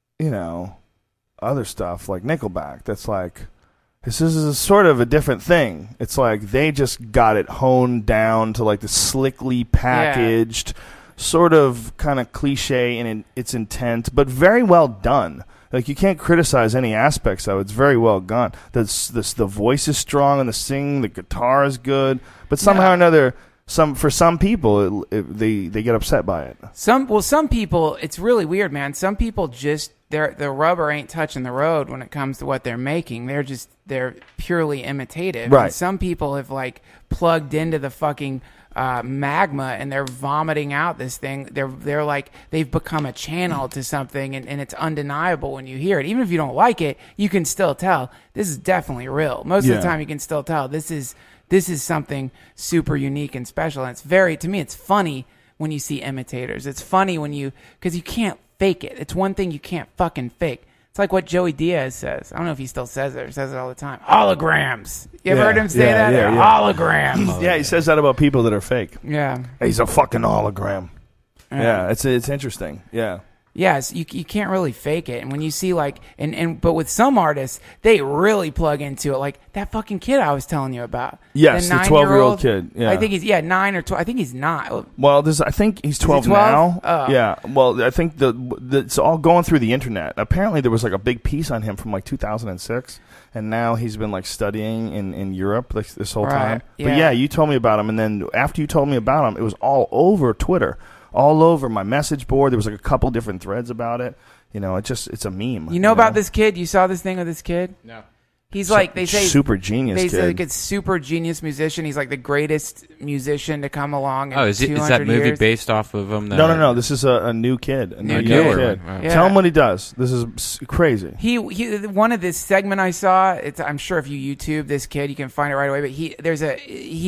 S1: other stuff like Nickelback. That's like. This is a sort of a different thing. It's like they just got it honed down to like the slickly packaged, sort of kind of cliche in its intent, but very well done. Like you can't criticize any aspects of it. It's very well done. The voice is strong and the singing, the guitar is good, but somehow or another, for some people, they get upset by it.
S2: Some people, it's really weird, man. Some people just. The rubber ain't touching the road when it comes to what they're making. They're purely imitative.
S1: Right.
S2: And some people have like plugged into the fucking magma and they're vomiting out this thing. They're like they've become a channel to something, and it's undeniable when you hear it. Even if you don't like it, you can still tell this is definitely real. Most of the time, you can still tell this is something super unique and special. And to me, it's funny when you see imitators. It's funny because you can't fake it. It's one thing you can't fucking fake. It's like what Joey Diaz says. I don't know if he still says it or says it all the time. Holograms. You ever heard him say that?
S1: Yeah.
S2: Holograms.
S1: Yeah, he says that about people that are fake.
S2: Yeah.
S1: He's a fucking hologram. Yeah, it's interesting. Yeah.
S2: Yes, you can't really fake it. And when you see like, but with some artists, they really plug into it. Like that fucking kid I was telling you about.
S1: Yes, the 12-year-old kid. Yeah.
S2: I think he's 9 or 12. I think he's not.
S1: Well, I think he's 12 now. Oh. Yeah. Well, I think it's all going through the internet. Apparently, there was like a big piece on him from like 2006, and now he's been like studying in Europe like this whole time.
S2: Yeah.
S1: But yeah, you told me about him, and then after you told me about him, it was all over Twitter. All over my message board. There was like a couple different threads about it. It's a meme.
S2: You know about this kid? You saw this thing with this kid?
S3: No.
S2: He's like, they say
S1: super genius kid.
S2: They say like a super genius musician. He's like the greatest musician to come along in
S3: is that movie
S2: years.
S3: Based off of him?
S1: No. This is a new kid. A new kid.
S3: Wow.
S1: Yeah. Tell him what he does. This is crazy.
S2: He one of this segment I saw, I'm sure if you YouTube this kid, you can find it right away. But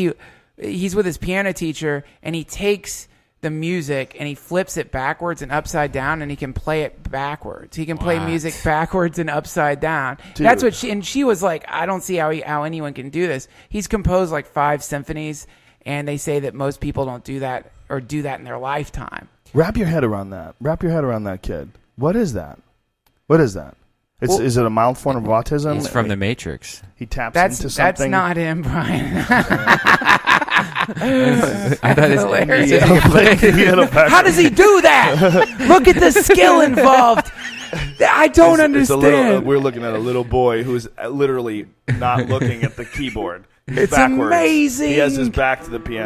S2: he's with his piano teacher, and he takes the music and he flips it backwards and upside down, and he can play it backwards. He can play music backwards and upside down. Dude. That's what she was like, I don't see how anyone can do this. He's composed like 5 symphonies, and they say that most people don't do that or do that in their lifetime.
S1: Wrap your head around that. Wrap your head around that kid. What is that? Is it a mild form of autism?
S3: It's from The Matrix.
S1: He taps into something.
S2: That's not him, Brian.
S3: I thought it's
S2: hilarious.
S1: How
S2: does he do that? Look at the skill involved. I don't understand.
S1: We're looking at a little boy who's literally not looking at the keyboard.
S2: It's
S1: backwards.
S2: Amazing.
S1: He has his back to the piano.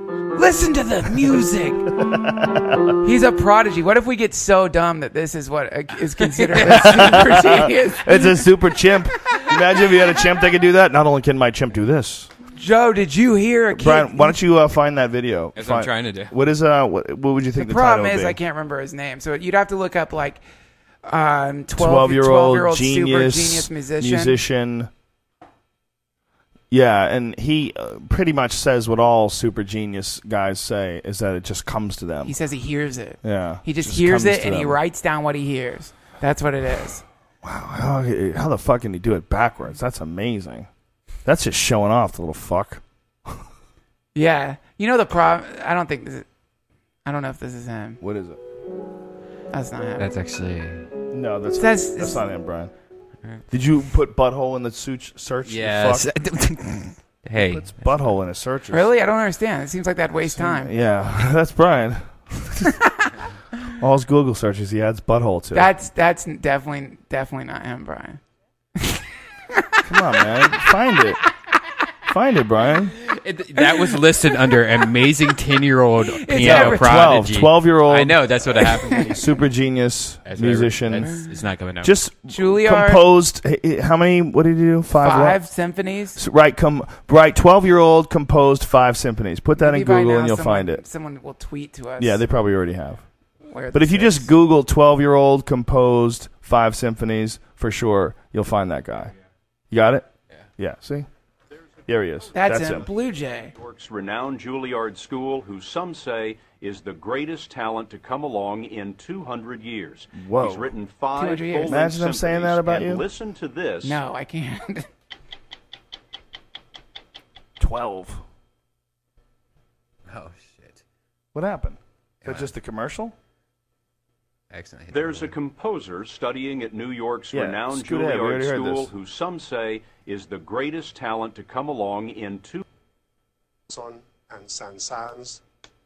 S2: Listen to the music. He's a prodigy. What if we get so dumb that this is what is considered a super genius?
S1: It's a super chimp. Imagine if you had a chimp that could do that. Not only can my chimp do this.
S2: Joe, did you hear a kid?
S1: Brian, why don't you find that video?
S3: As I'm trying to do.
S1: What is what would you think the
S2: problem
S1: title
S2: is?
S1: would be?
S2: I can't remember his name, so you'd have to look up like
S1: 12-year-old
S2: super genius musician.
S1: Yeah, and he pretty much says what all super genius guys say is that it just comes to them.
S2: He says he hears it.
S1: Yeah,
S2: he just hears it and he writes down what he hears. That's what it is.
S1: Wow, how the fuck can he do it backwards? That's amazing. That's just showing off, the little fuck.
S2: Yeah, you know the problem. I don't know if this is him.
S1: What is it?
S2: That's not him.
S3: That's actually
S1: no. That's not him, Brian. Did you put butthole in the search?
S3: Yes. Hey.
S1: Puts butthole in a search.
S2: Really? I don't understand. It seems like that'd waste time.
S1: Yeah, that's Brian. All his Google searches, he adds butthole to.
S2: That's definitely not him, Brian.
S1: Come on, man. Find it, Brian.
S3: That was listed under amazing 10-year-old piano prodigy.
S1: 12-year-old.
S3: I know, that's what happened.
S1: Super genius musician.
S3: It's not coming up.
S1: Just
S2: Juilliard
S1: composed. How many? What did he do?
S2: Five symphonies.
S1: Right. 12-year-old composed 5 symphonies. Put that in Google and you'll find it.
S2: Someone will tweet to us.
S1: Yeah, they probably already have. But if you just Google 12-year-old composed 5 symphonies, for sure you'll find that guy. You got it? Yeah. See. There he is.
S2: That's him. Blue Jay.
S8: New York's renowned Juilliard School, who some say is the greatest talent to come along in 200 years.
S1: Whoa.
S8: He's written 5 full-length
S1: Imagine I'm saying that about you.
S8: Listen to this.
S2: No, I can't.
S1: 12.
S3: Oh, shit.
S1: What happened? Is that just a commercial?
S3: Excellent.
S8: There's a composer studying at New York's renowned Juilliard School who some say is the greatest talent to come along in
S9: and Saint-Saëns.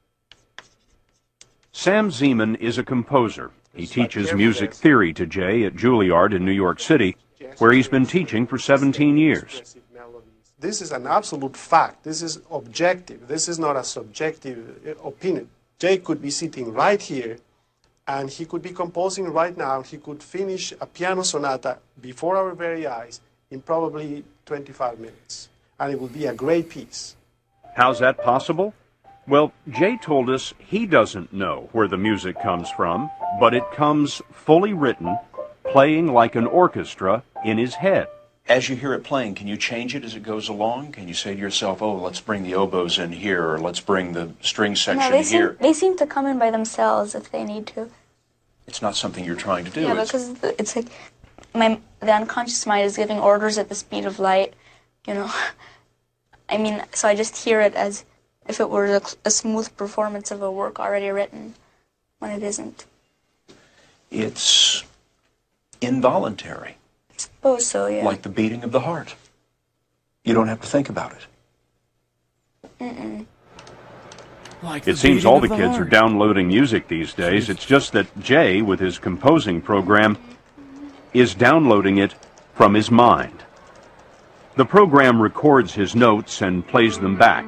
S8: Sam Zeman is a composer. He teaches music theory to Jay at Juilliard in New York City, where he's been teaching for 17 years.
S9: This is an absolute fact. This is objective. This is not a subjective opinion. Jay could be sitting right here, and he could be composing right now. He could finish a piano sonata before our very eyes in probably 25 minutes. And it would be a great piece.
S8: How's that possible? Well, Jay told us he doesn't know where the music comes from, but it comes fully written, playing like an orchestra in his head.
S10: As you hear it playing, can you change it as it goes along? Can you say to yourself, oh, let's bring the oboes in here, or let's bring the string section here?
S7: They seem to come in by themselves if they need to.
S10: It's not something you're trying to do.
S7: Yeah, because it's like the unconscious mind is giving orders at the speed of light, you know. I mean, so I just hear it as if it were a smooth performance of a work already written, when it isn't.
S10: It's involuntary.
S7: I suppose so, yeah.
S10: Like the beating of the heart. You don't have to think about it.
S7: Mm-mm.
S8: It seems all the kids are downloading music these days. It's just that Jay, with his composing program, is downloading it from his mind. The program records his notes and plays them back.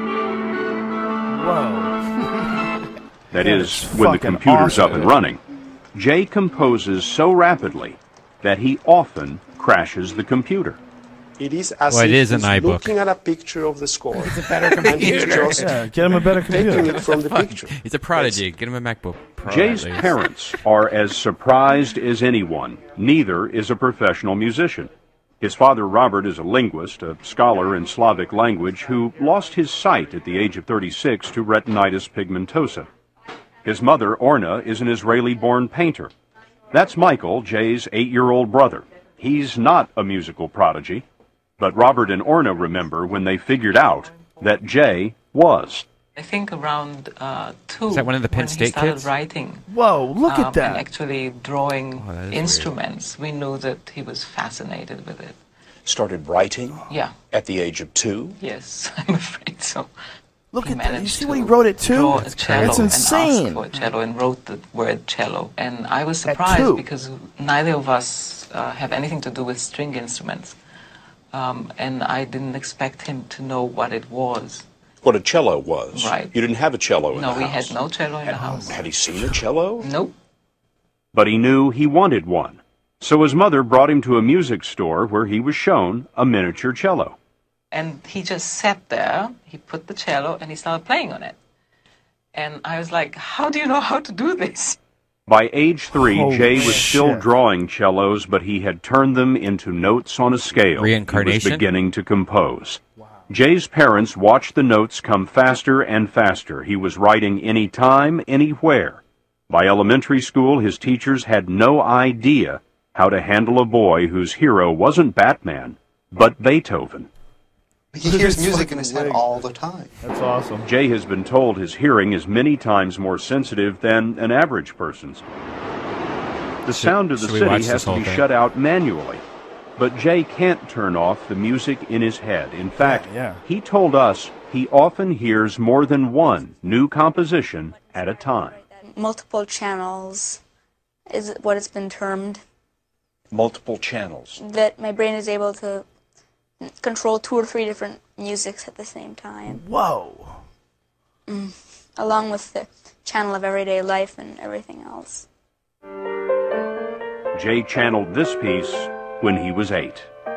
S1: Whoa.
S8: That is, when the computer's up and running. Jay composes so rapidly that he often crashes the computer.
S9: It is as if he's looking at a picture of the score.
S2: It's a better computer.
S1: Get him a better computer.
S9: Taking it from the picture.
S3: He's a prodigy. Get him a MacBook Pro.
S8: Jay's parents are as surprised as anyone. Neither is a professional musician. His father, Robert, is a linguist, a scholar in Slavic language, who lost his sight at the age of 36 to retinitis pigmentosa. His mother, Orna, is an Israeli-born painter. That's Michael, Jay's 8-year-old brother. He's not a musical prodigy, but Robert and Orna remember when they figured out that Jay was.
S11: I think around 2.
S3: Is that one of the Penn State
S11: started
S3: kids?
S11: Writing.
S1: Whoa, look at that.
S11: And actually drawing
S10: instruments.
S11: We knew that he was fascinated with it.
S10: Started writing?
S11: Yeah.
S10: At the age of 2?
S11: Yes, I'm afraid so.
S1: Look at that. You see what he wrote it to? That's insane.
S11: And asked for a cello and wrote the word cello. And I was surprised because neither of us have anything to do with string instruments. And I didn't expect him to know what it was.
S10: what a cello was.
S11: Right.
S10: You didn't have a cello in the house.
S11: No, we had no cello in the house.
S10: Had he seen a cello?
S11: Nope.
S8: But he knew he wanted one. So his mother brought him to a music store where he was shown a miniature cello.
S11: And he just sat there, he put the cello, and he started playing on it. And I was like, how do you know how to do this?
S8: By age 3,
S1: Holy
S8: Jay was still
S1: shit.
S8: drawing cellos, but he had turned them into notes on a scale.
S3: Reincarnation?
S8: He was beginning to compose. Jay's parents watched the notes come faster and faster. He was writing anytime, anywhere. By elementary school, his teachers had no idea how to handle a boy whose hero wasn't Batman, but Beethoven.
S12: He hears music in his head all the time.
S1: That's awesome.
S8: Jay has been told his hearing is many times more sensitive than an average person's. The sound of the city has to be shut out manually. But Jay can't turn off the music in his head. In fact, he told us he often hears more than one new composition at a time.
S7: Multiple channels is what it's been termed.
S10: Multiple channels.
S7: That my brain is able to control 2 or 3 different musics at the same time.
S1: Whoa.
S7: Along with the channel of everyday life and everything else.
S8: Jay channeled this piece when he was 8.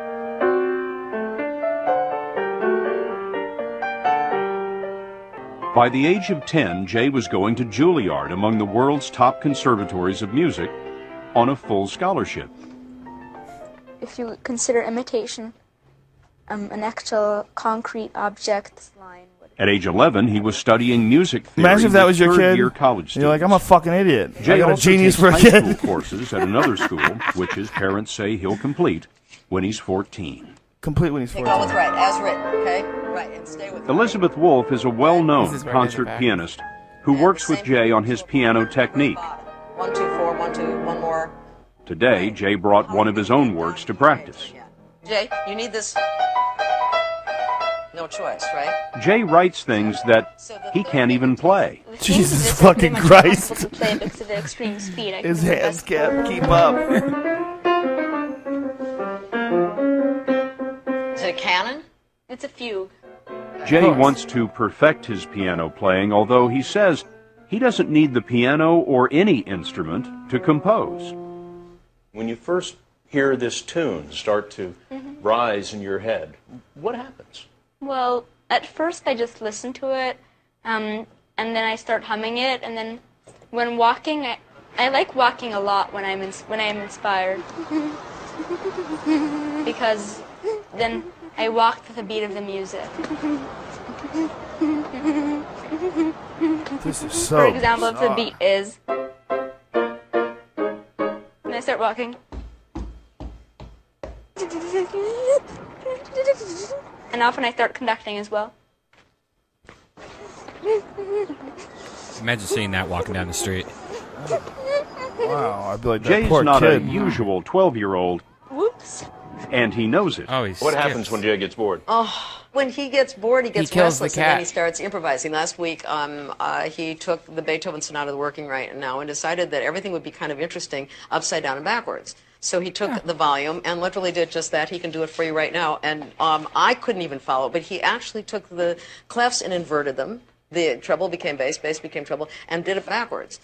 S8: By the age of 10, Jay was going to Juilliard, among the world's top conservatories of music, on a full scholarship.
S7: If you consider imitation an actual concrete object.
S8: At age 11, he was studying music theory.
S1: Imagine if that was your kid.
S8: Third-year college students.
S1: You're like, I'm a fucking idiot.
S8: Jay
S1: I got a
S8: also
S1: genius
S8: takes
S1: for a
S8: high
S1: kid.
S8: school courses at another school, which his parents say he'll complete when he's 14.
S1: Complete when he's 14.
S13: Go with right, as written, okay? Right, and stay with
S8: Elizabeth Wolfe is a well-known concert pianist who works with Jay on his piano technique.
S13: 1, 2, 4, 1, 2, one more.
S8: Today, Jay brought one of his own works to practice.
S13: Jay, you need this. No choice, right?
S8: Jay writes things that he can't even play.
S1: Jesus fucking Christ.
S7: To play because of the extreme speed.
S1: His hands can't keep up.
S13: Is it a canon?
S7: It's a fugue.
S8: Jay wants to perfect his piano playing, although he says he doesn't need the piano or any instrument to compose.
S10: When you first hear this tune start to rise in your head, what happens?
S7: Well, at first I just listen to it, and then I start humming it, and then when walking, I like walking a lot when I'm inspired, because then I walk to the beat of the music.
S1: This is so
S7: For example, if the
S1: bizarre.
S7: beat is, and I start walking. And often I start conducting as well.
S3: Imagine seeing that walking down the street.
S1: Wow, I'd be like, that
S8: Jay's
S1: poor
S8: not
S1: kid.
S8: a usual 12-year-old,
S7: Whoops.
S8: and he knows it.
S10: What happens when Jay gets bored?
S13: Oh, when he gets bored, he gets
S2: kills the
S13: restless, and then
S2: cat.
S13: he starts improvising. Last week, he took the Beethoven Sonata, the working right now, and decided that everything would be kind of interesting upside down and backwards. So he took the volume and literally did just that. He can do it for you right now. And I couldn't even follow, but he actually took the clefs and inverted them. The treble became bass, bass became treble, and did it backwards.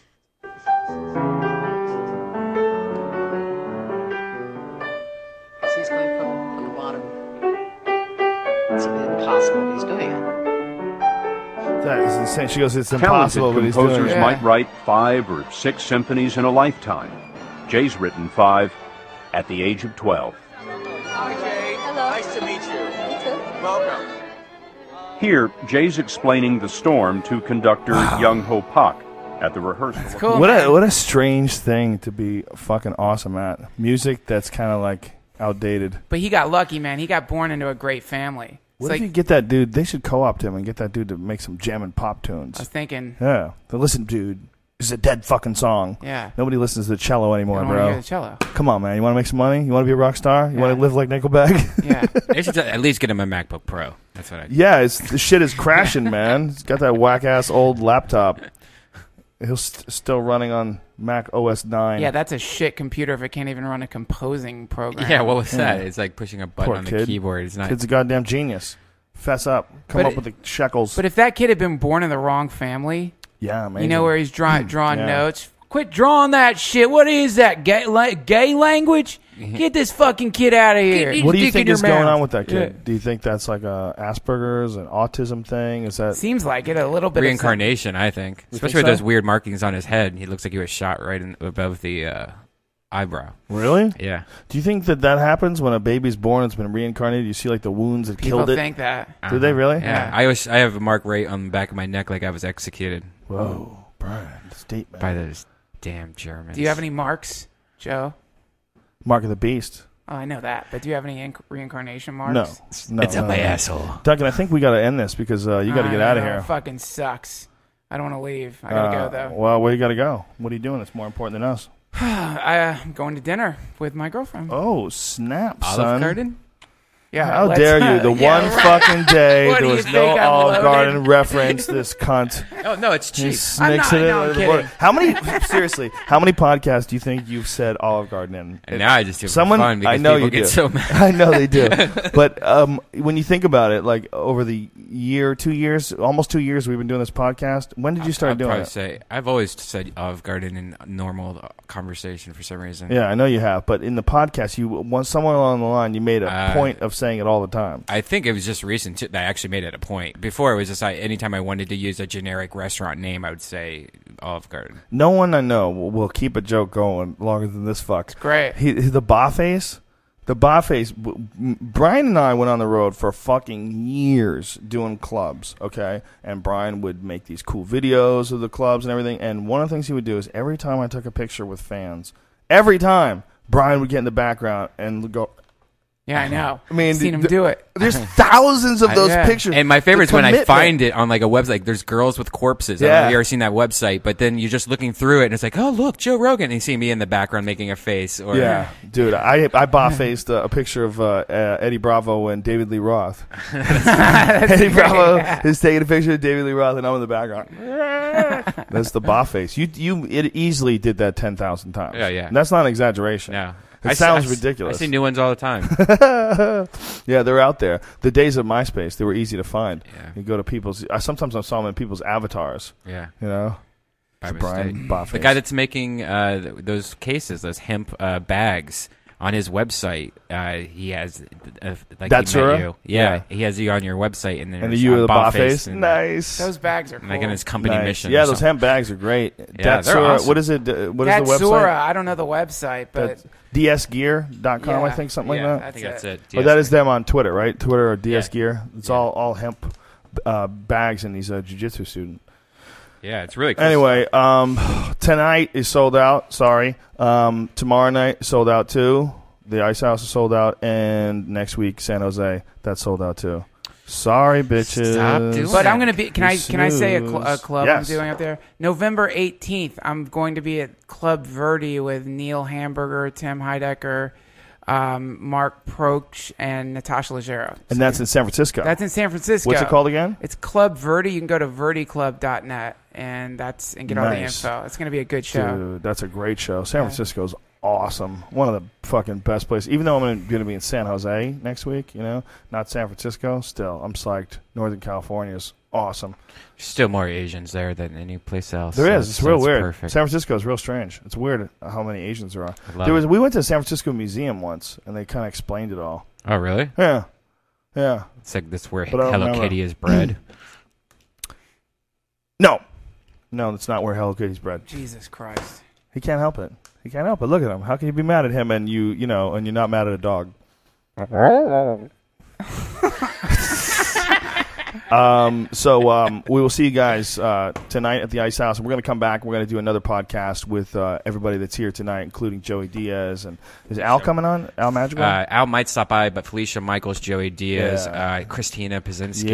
S13: So he's going from the bottom. It's impossible. He's doing it.
S1: That is insane. She goes, it's
S8: Talented
S1: impossible, but he's doing
S8: composers
S1: it.
S8: might write 5 or 6 symphonies in a lifetime. Jay's written 5 at the age of 12.
S5: Hi, Jay.
S7: Hello.
S5: Nice to meet you. Welcome.
S8: Here, Jay's explaining the storm to conductor Young Ho Pak at the rehearsal.
S2: That's cool.
S1: What a strange thing to be fucking awesome at. Music that's kind of like outdated.
S2: But he got lucky, man. He got born into a great family. It's
S1: What
S2: like,
S1: if you get that dude? They should co-opt him and get that dude to make some jammin' pop tunes.
S2: I was thinking,
S1: Yeah. But listen, dude, this is a dead fucking song.
S2: Yeah.
S1: Nobody listens to the cello anymore,
S2: I don't wanna
S1: bro.
S2: hear the cello.
S1: Come on, man. You want to make some money? You want to be a rock star? You want to live like Nickelback?
S2: Yeah.
S3: They should at least get him a MacBook Pro. That's what I.
S1: Yeah, the shit is crashing, man. He's got that whack-ass old laptop. He'll still running on Mac OS 9.
S2: Yeah, that's a shit computer if it can't even run a composing program.
S3: Yeah, what was that? It's like pushing a button
S1: Poor
S3: on
S1: kid.
S3: the keyboard. It's not.
S1: Kid's a goddamn genius. Fess up. Come up with the shekels.
S2: But if that kid had been born in the wrong family,
S1: maybe.
S2: You know, where he's drawing notes. Quit drawing that shit. What is that? Gay language? Get this fucking kid out of here.
S1: What do you think is going on with that kid? Yeah. Do you think that's like a Asperger's, an autism thing? Is that
S2: seems like it a little bit
S3: reincarnation? I think, especially with those weird markings on his head. He looks like he was shot right above the eyebrow.
S1: Really?
S3: Yeah.
S1: Do you think that happens when a baby's born? It's been reincarnated. You see like the wounds that killed it.
S2: People think that.
S1: Do they really?
S3: Yeah. I have a mark right on the back of my neck, like I was executed.
S1: Whoa, Brian, statement
S3: by those damn Germans.
S2: Do you have any marks, Joe?
S1: Mark of the Beast.
S2: Oh, I know that. But do you have any reincarnation marks?
S1: No.
S3: It's up my asshole.
S1: Duncan, I think we got to end this because you got to get out of here.
S2: It fucking sucks. I don't want to leave. I got to go, though.
S1: Well, where you got to go? What are you doing that's more important than us?
S2: I'm going to dinner with my girlfriend.
S1: Oh, snap, son.
S3: Olive Garden?
S2: Yeah,
S1: how dare you? The one fucking day there was no Olive Garden reference. This cunt.
S3: Oh no, it's cheap.
S2: I'm kidding.
S1: How many podcasts do you think you've said Olive Garden in?
S3: And now I just do it for fun because
S1: I know
S3: people
S1: you
S3: get
S1: do.
S3: so mad.
S1: I know they do. But when you think about it, like over the year, 2 years, almost 2 years we've been doing this podcast. When did you start doing it?
S3: I've always said Olive Garden in normal conversation for some reason.
S1: Yeah, I know you have. But in the podcast, somewhere along the line, you made a point of saying it all the time.
S3: I think it was just recent that I actually made it a point. Before it was just anytime I wanted to use a generic restaurant name, I would say Olive Garden.
S1: No one I know will keep a joke going longer than this fuck.
S2: It's great.
S1: The Ba-Face. Brian and I went on the road for fucking years doing clubs, okay? And Brian would make these cool videos of the clubs and everything. And one of the things he would do is every time I took a picture with fans, Brian would get in the background and go...
S2: Yeah, I know.
S1: I mean,
S2: I've seen him do it.
S1: There's thousands of those pictures.
S3: And my favorite is when I find it on like a website. There's girls with corpses. I don't know if you've ever seen that website, but then you're just looking through it and it's like, oh, look, Joe Rogan. And you see me in the background making a face. Or,
S1: yeah, dude, I Ba-Faced a picture of Eddie Bravo and David Lee Roth. Eddie Bravo is taking a picture of David Lee Roth and I'm in the background. That's the Ba-Face. You easily did that 10,000 times.
S3: Yeah.
S1: And that's not an exaggeration.
S3: No.
S1: It sounds ridiculous.
S3: I see new ones all the time.
S1: Yeah, they're out there. The days of MySpace, they were easy to find.
S3: Yeah.
S1: You go to people's... sometimes I saw them in people's avatars.
S3: Yeah.
S1: You know?
S3: By
S1: Brian
S3: Ba-Face. The guy that's making those cases, those hemp bags... On his website, he has like
S1: Datsura?
S3: you. Yeah, he has you on your website, and
S1: the you of the Ba-Face. Nice.
S2: Those bags are cool.
S3: Like in his company mission.
S1: Yeah, those hemp bags are great.
S3: Yeah, they're awesome.
S1: What is it? What is the website?
S2: Datsura. I don't know the website, but
S1: dsgear.com, I think, something like that.
S3: I think that's it.
S1: Oh, that is them on Twitter, right? Twitter or DSGear. It's all hemp bags in these jiu-jitsu students.
S3: Yeah, it's really cool.
S1: Anyway, tonight is sold out. Sorry. Tomorrow night, sold out too. The Ice House is sold out. And next week, San Jose, that's sold out too. Sorry, bitches.
S3: Stop doing
S2: But
S3: that.
S2: I'm going to be... Can I say a club
S1: Yes.
S2: I'm doing up there? November 18th, I'm going to be at Club Verde with Neil Hamburger, Tim Heidecker, Mark Proch, and Natasha Leggero.
S1: And that's in San Francisco.
S2: That's in San Francisco.
S1: What's it called again?
S2: It's Club Verde. You can go to verdiclub.net and get all the info. It's going to be a good show.
S1: Dude, that's a great show. San Francisco's awesome. One of the fucking best places. Even though I'm going to be in San Jose next week, not San Francisco, still, I'm psyched. Northern California is awesome.
S3: There's still more Asians there than any place else.
S1: There is. It's real weird.
S3: Perfect.
S1: San Francisco is real strange. It's weird how many Asians there are.
S3: We
S1: went to the San Francisco Museum once, and they kind of explained it all.
S3: Oh, really?
S1: Yeah.
S3: It's like that's where Hello Kitty is bred.
S1: No, that's not where Hello Kitty's bred.
S2: Jesus Christ.
S1: He can't help it. Look at him. How can you be mad at him and and you're not mad at a dog? We will see you guys tonight at the Ice House. We're going to come back. We're going to do another podcast with everybody that's here tonight, including Joey Diaz. And is Al coming on? Al Madrigal?
S3: Al might stop by, but Felicia Michaels, Joey Diaz, Christina Pazinski.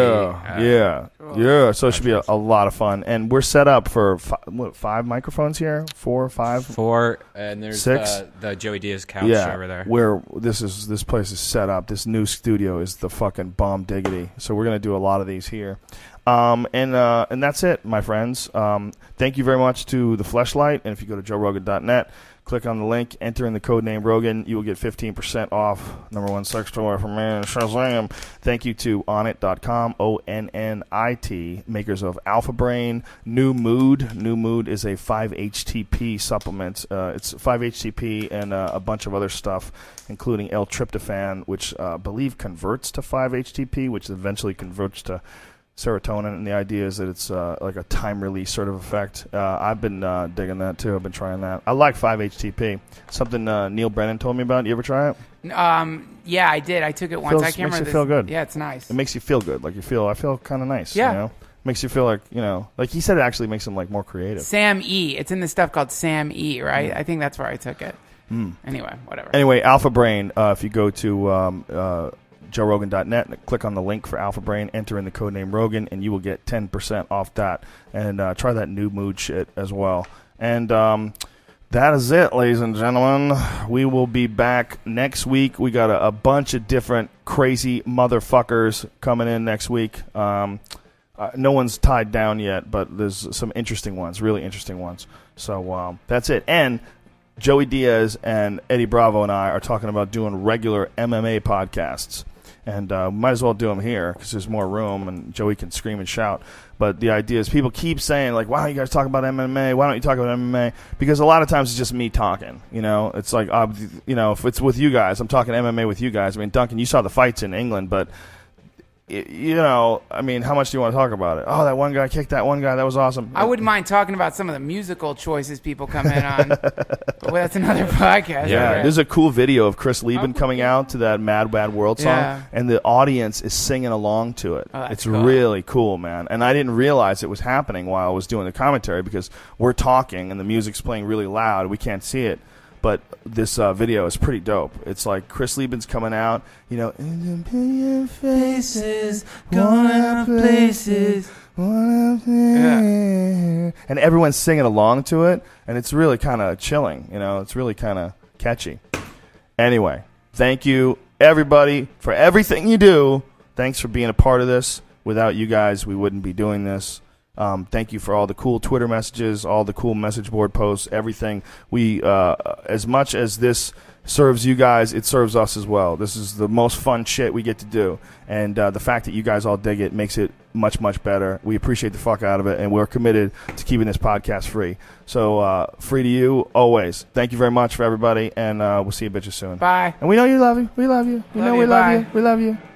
S1: Yeah. So it should be a lot of fun. And we're set up for 5 microphones here? 4 or 5?
S3: 4, and there's
S1: 6?
S3: The Joey Diaz couch over there.
S1: Where this place is set up. This new studio is the fucking bomb diggity. So we're going to do a lot of these here. And that's it, my friends. Thank you very much to the Fleshlight. And if you go to joerogan.net, Click on the link, enter in the code name Rogan. You will get 15% off. #1 sex toy for men. Shazam! Thank you to Onnit.com, ONNIT, makers of Alpha Brain, New Mood. New Mood is a 5-HTP supplement. It's 5-HTP and a bunch of other stuff, including L-tryptophan, which I believe converts to 5-HTP, which eventually converts to serotonin, and the idea is that it's like a time release sort of effect. I've been digging that too. I've been trying that. I like 5-HTP. Something Neil Brennan told me about. You ever try it?
S2: Yeah, I did. I took it once. I can't remember.
S1: Makes you feel good.
S2: Yeah, it's nice.
S1: It makes you feel good. Like I feel kind of nice.
S2: Yeah.
S1: You know? Makes you feel like, like he said, it actually makes him like more creative.
S2: Sam E. It's in this stuff called Sam E. Right? I think that's where I took it. Anyway, whatever.
S1: Anyway, Alpha Brain. If you go to JoeRogan.net and click on the link for Alpha Brain, enter in the code name Rogan, and you will get 10% off that. And try that New Mood shit as well. And that is it, ladies and gentlemen. We will be back next week. We got a bunch of different crazy motherfuckers coming in next week. No one's tied down yet, but there's some interesting ones, really interesting ones. So that's it. And Joey Diaz and Eddie Bravo and I are talking about doing regular MMA podcasts. And might as well do them here because there's more room and Joey can scream and shout. But the idea is people keep saying, like, why don't you guys talk about MMA? Why don't you talk about MMA? Because a lot of times it's just me talking. It's like, if it's with you guys, I'm talking MMA with you guys. I mean, Duncan, you saw the fights in England, but how much do you want to talk about it? Oh, that one guy kicked that one guy. That was awesome.
S2: I wouldn't mind talking about some of the musical choices people come in on. But that's another podcast.
S1: Yeah, right? There's a cool video of Chris Lieben coming out to that Mad Bad World song, and the audience is singing along to it.
S2: Oh,
S1: it's
S2: cool.
S1: Really cool, man. And I didn't realize it was happening while I was doing the commentary because we're talking and the music's playing really loud. We can't see it. But this video is pretty dope. It's like Chris Lieben's coming out, in faces, going places, and everyone's singing along to it, and it's really kind of chilling. It's really kind of catchy. Anyway, thank you everybody for everything you do. Thanks for being a part of this. Without you guys, we wouldn't be doing this. Thank you for all the cool Twitter messages, all the cool message board posts, everything. We, as much as this serves you guys, it serves us as well. This is the most fun shit we get to do. And the fact that you guys all dig it makes it much, much better. We appreciate the fuck out of it, and we're committed to keeping this podcast free. So free to you always. Thank you very much for everybody, and we'll see you bitches soon.
S2: Bye.
S1: And we know you love you. We love you. We love you.
S2: Bye.
S1: We love you.